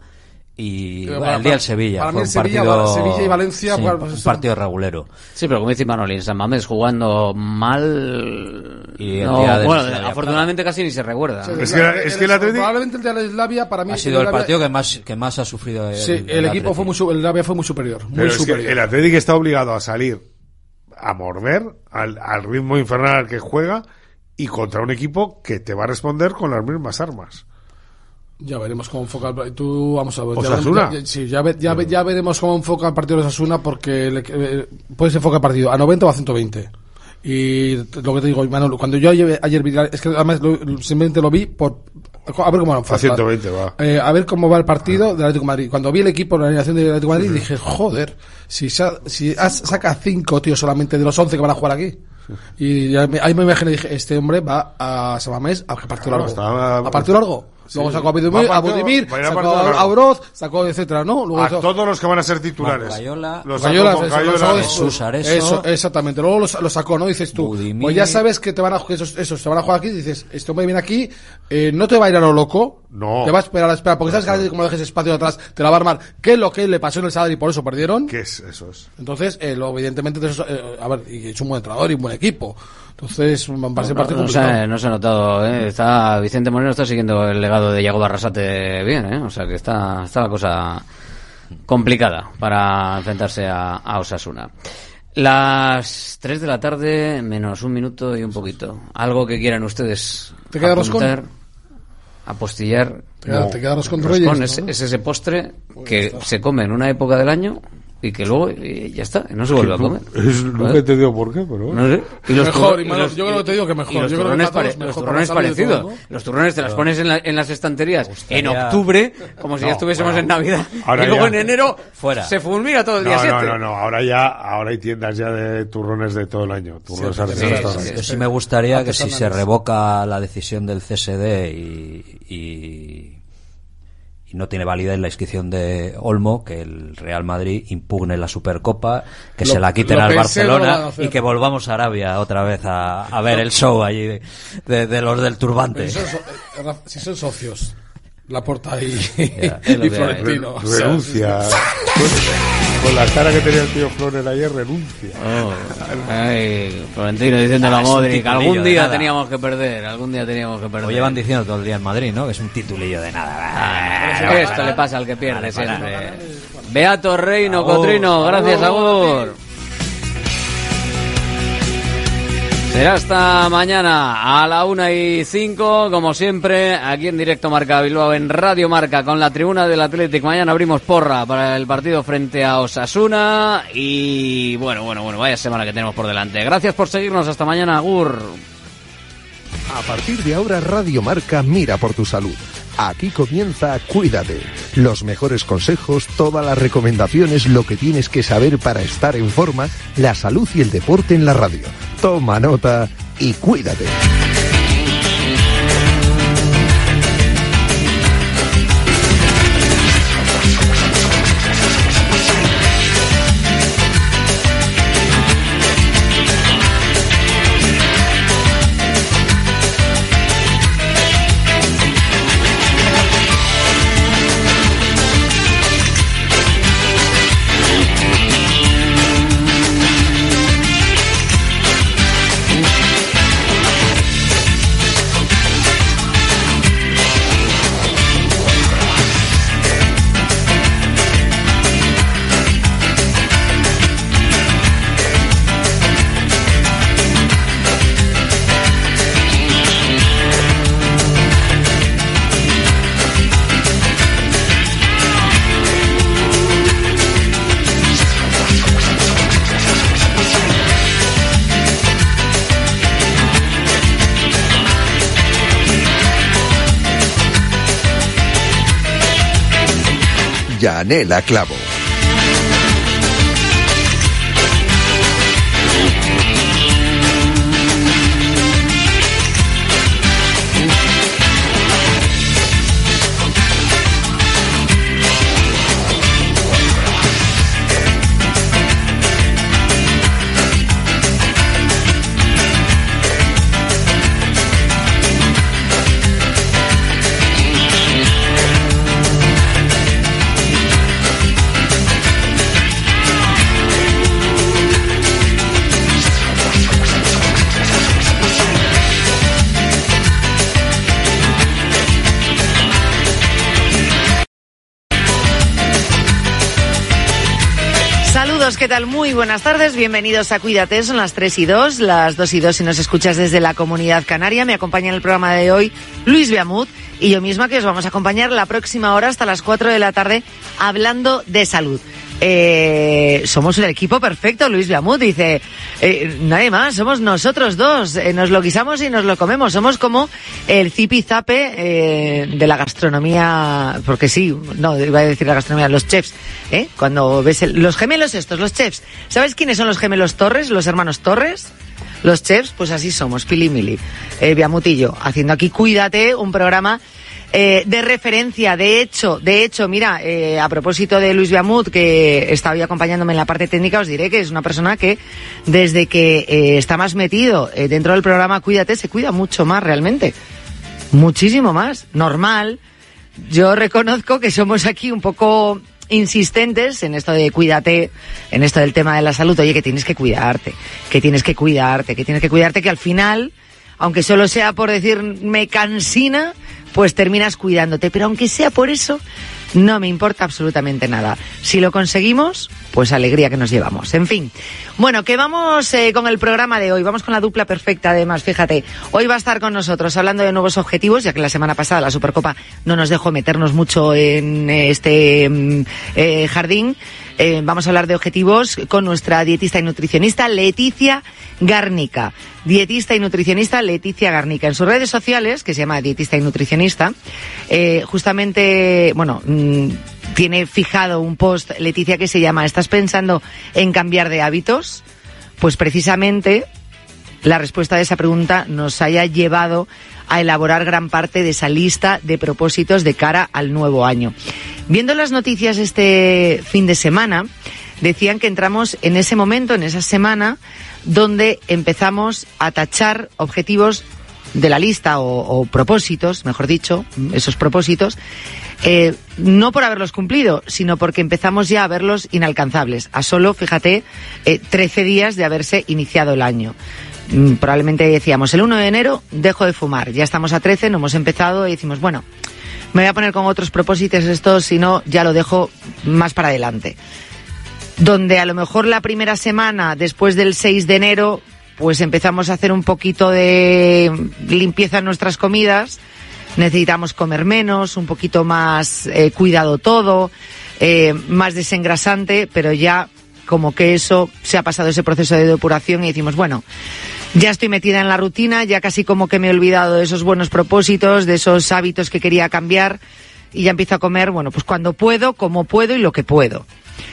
Y el día del Sevilla fue un partido, Sevilla y Valencia, un partido regulero. Sí, pero como dice Manoli, San Mamés jugando mal y el día del afortunadamente casi ni se recuerda. Es que el Atlético probablemente el día de Slavia para mí ha sido el partido que más ha sufrido el equipo el Slavia fue muy superior, que el Atlético está obligado a salir a morder al ritmo infernal al que juega y contra un equipo que te va a responder con las mismas armas. Ya veremos cómo enfoca tú vamos a ver. Osasuna. Ya veremos cómo enfoca el partido de Osasuna, porque puedes enfocar el partido a 90 o a 120. Y lo que te digo, Manolo, cuando yo ayer vi, es que además simplemente lo vi a ver cómo a 120 va. A ver cómo va el partido del Atlético de Madrid. Cuando vi el equipo, la alineación del Atlético de Madrid, dije, joder, si saca 5 tíos solamente de los 11 que van a jugar aquí. Y ahí me imaginé y dije, este hombre va a San Mamés a partido largo. A partido largo. Sí. Luego sacó a Budimir, sacó a Oroz, sacó etcétera, ¿no? Luego a todos los que van a ser titulares. Los Jesús Areso. Exactamente. Luego los sacó, ¿no? Dices tú, Budimir. Pues ya sabes que te van a jugar aquí. Dices, este hombre viene aquí, no te va a ir a lo loco. No. Te va a esperar, porque sabes que como dejes espacio atrás, te la va a armar. ¿Qué es lo que le pasó en el Sadar y por eso perdieron? ¿Qué es eso? Entonces, evidentemente, a ver, y es un buen entrenador y un buen equipo. Entonces, me parece partido complicado. No se ha notado, Está Vicente Moreno está siguiendo el legado de Yago Barrasate bien, O sea que está la cosa complicada para enfrentarse a Osasuna. Las 3 de la tarde, menos un minuto y un poquito. Algo que quieran ustedes ¿Te queda roscón? Apostillar. ¿Te queda roscón Reyes? Es ese postre que se come en una época del año y que luego ya está, no se vuelve a comer. No he entendido por qué, pero no sé. Y mejor, yo creo que te digo que mejor. Los turrones parecidos. Los turrones te las pones en las estanterías en octubre, como si ya estuviésemos en Navidad. Y luego en enero fuera. Se fulmina todo el día 7. No. Ahora hay tiendas ya de turrones de todo el año. Turrones artesanos. Yo sí me gustaría que si se revoca la decisión del CSD y no tiene validez la inscripción de Olmo, que el Real Madrid impugne la Supercopa, que se la quiten al Barcelona y que volvamos a Arabia otra vez a ver el show allí de los del turbante. Si son socios, Laporta y Florentino. Renuncia. Con la cara que tenía el tío Flores ayer, renuncia. Florentino diciéndole a Modric, algún día teníamos que perder. Lo llevan diciendo todo el día en Madrid, ¿no? Que es un titulillo de nada. Esto le pasa al que pierde siempre. Beato Reino, Cotrino, gracias, Agur. Será hasta mañana a la 1:05, como siempre, aquí en directo Marca Bilbao, en Radio Marca, con la tribuna del Athletic. Mañana abrimos porra para el partido frente a Osasuna. Y bueno, vaya semana que tenemos por delante. Gracias por seguirnos, hasta mañana, Agur. A partir de ahora, Radio Marca mira por tu salud. Aquí comienza Cuídate. Los mejores consejos, todas las recomendaciones, lo que tienes que saber para estar en forma, la salud y el deporte en la radio. Toma nota y cuídate. Yanela Clavo. ¿Qué tal? Muy buenas tardes, bienvenidos a Cuídate, son las 3:02, las 2:02 si nos escuchas desde la Comunidad Canaria. Me acompaña en el programa de hoy Luis Beamut y yo misma, que os vamos a acompañar la próxima hora hasta las 4 de la tarde hablando de salud. Somos un equipo perfecto, Luis Beamut dice, nadie más, somos nosotros dos, nos lo guisamos y nos lo comemos, somos como el zipizape de la gastronomía, porque sí, no, iba a decir la gastronomía, los chefs, cuando ves los gemelos estos, los chefs, ¿sabes quiénes son los gemelos Torres, los hermanos Torres? Los chefs, pues así somos, Pili Mili, Beamut y yo, haciendo aquí Cuídate, un programa de referencia. De hecho, mira, a propósito de Luis Beamut, que está hoy acompañándome en la parte técnica, os diré que es una persona que desde que está más metido dentro del programa Cuídate, se cuida mucho más realmente, muchísimo más, normal. Yo reconozco que somos aquí un poco insistentes en esto de cuídate, en esto del tema de la salud. Oye, que tienes que cuidarte, que al final, aunque solo sea por decirme cansina, pues terminas cuidándote, pero aunque sea por eso, no me importa absolutamente nada. Si lo conseguimos, pues alegría que nos llevamos. En fin, bueno, que vamos con el programa de hoy, vamos con la dupla perfecta además, fíjate. Hoy va a estar con nosotros hablando de nuevos objetivos, ya que la semana pasada la Supercopa no nos dejó meternos mucho en este jardín. Vamos a hablar de objetivos con nuestra dietista y nutricionista Leticia Garnica. Dietista y nutricionista Leticia Garnica. En sus redes sociales, que se llama Dietista y Nutricionista, justamente, bueno, tiene fijado un post, Leticia, que se llama ¿Estás pensando en cambiar de hábitos? Pues precisamente la respuesta de esa pregunta nos haya llevado a elaborar gran parte de esa lista de propósitos de cara al nuevo año. Viendo las noticias este fin de semana, decían que entramos en ese momento, en esa semana, donde empezamos a tachar objetivos de la lista o propósitos, mejor dicho, esos propósitos, no por haberlos cumplido, sino porque empezamos ya a verlos inalcanzables. A solo, fíjate, 13 días de haberse iniciado el año. Probablemente decíamos, el 1 de enero dejo de fumar, ya estamos a 13, no hemos empezado y decimos, bueno, me voy a poner con otros propósitos estos, si no, ya lo dejo más para adelante. Donde a lo mejor la primera semana, después del 6 de enero, pues empezamos a hacer un poquito de limpieza en nuestras comidas, necesitamos comer menos, un poquito más cuidado todo, más desengrasante, pero ya como que eso se ha pasado ese proceso de depuración y decimos, bueno, ya estoy metida en la rutina, ya casi como que me he olvidado de esos buenos propósitos, de esos hábitos que quería cambiar y ya empiezo a comer, bueno, pues cuando puedo, como puedo y lo que puedo.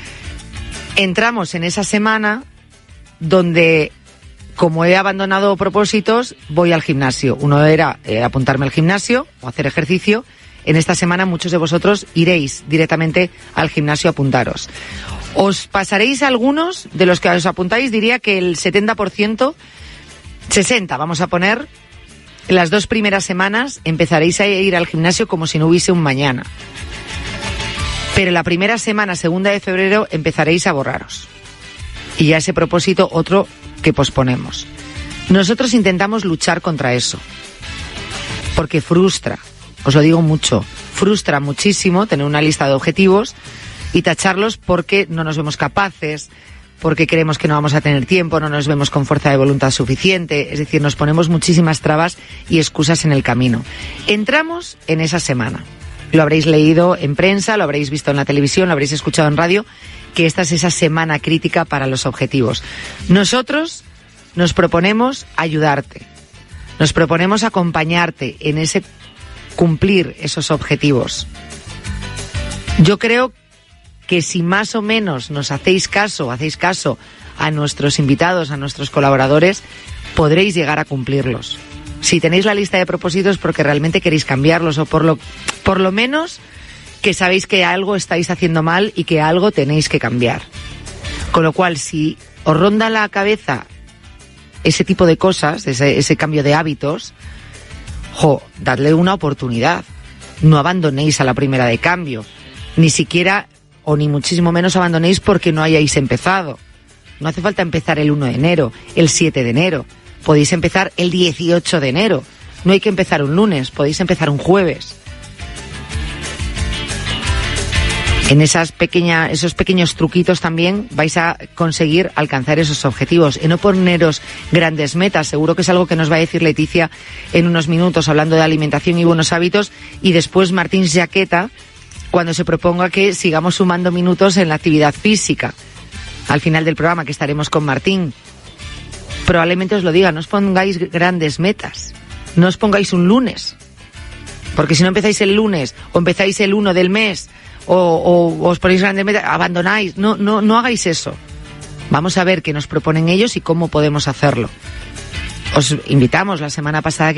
Entramos en esa semana donde, como he abandonado propósitos, voy al gimnasio. Uno era apuntarme al gimnasio o hacer ejercicio. En esta semana muchos de vosotros iréis directamente al gimnasio a apuntaros. Os pasaréis algunos, de los que os apuntáis, diría que el 70%, 60% vamos a poner, en las 2 primeras semanas empezaréis a ir al gimnasio como si no hubiese un mañana. Pero la primera semana, 2 de febrero, empezaréis a borraros. Y ya ese propósito, otro que posponemos. Nosotros intentamos luchar contra eso, porque frustra, os lo digo mucho, frustra muchísimo tener una lista de objetivos y tacharlos porque no nos vemos capaces, porque creemos que no vamos a tener tiempo, no nos vemos con fuerza de voluntad suficiente, es decir, nos ponemos muchísimas trabas y excusas en el camino. Entramos en esa semana. Lo habréis leído en prensa, lo habréis visto en la televisión, lo habréis escuchado en radio, que esta es esa semana crítica para los objetivos. Nosotros nos proponemos ayudarte, nos proponemos acompañarte en ese cumplir esos objetivos. Yo creo que si más o menos nos hacéis caso a nuestros invitados, a nuestros colaboradores, podréis llegar a cumplirlos. Si tenéis la lista de propósitos porque realmente queréis cambiarlos, o por lo menos que sabéis que algo estáis haciendo mal y que algo tenéis que cambiar. Con lo cual, si os ronda la cabeza ese tipo de cosas, ese cambio de hábitos, dadle una oportunidad. No abandonéis a la primera de cambio. Ni siquiera, o ni muchísimo menos abandonéis porque no hayáis empezado. No hace falta empezar el 1 de enero, el 7 de enero. Podéis empezar el 18 de enero. No hay que empezar un lunes, podéis empezar un jueves. En esos pequeños truquitos también vais a conseguir alcanzar esos objetivos. En no poneros grandes metas. Seguro que es algo que nos va a decir Leticia en unos minutos, hablando de alimentación y buenos hábitos. Y después Martín Jaqueta, cuando se proponga que sigamos sumando minutos en la actividad física. Al final del programa, que estaremos con Martín. Probablemente os lo diga, no os pongáis grandes metas. No os pongáis un lunes. Porque si no empezáis el lunes, o empezáis el 1 del mes, o os ponéis grandes metas, abandonáis. No hagáis eso. Vamos a ver qué nos proponen ellos y cómo podemos hacerlo. Os invitamos la semana pasada que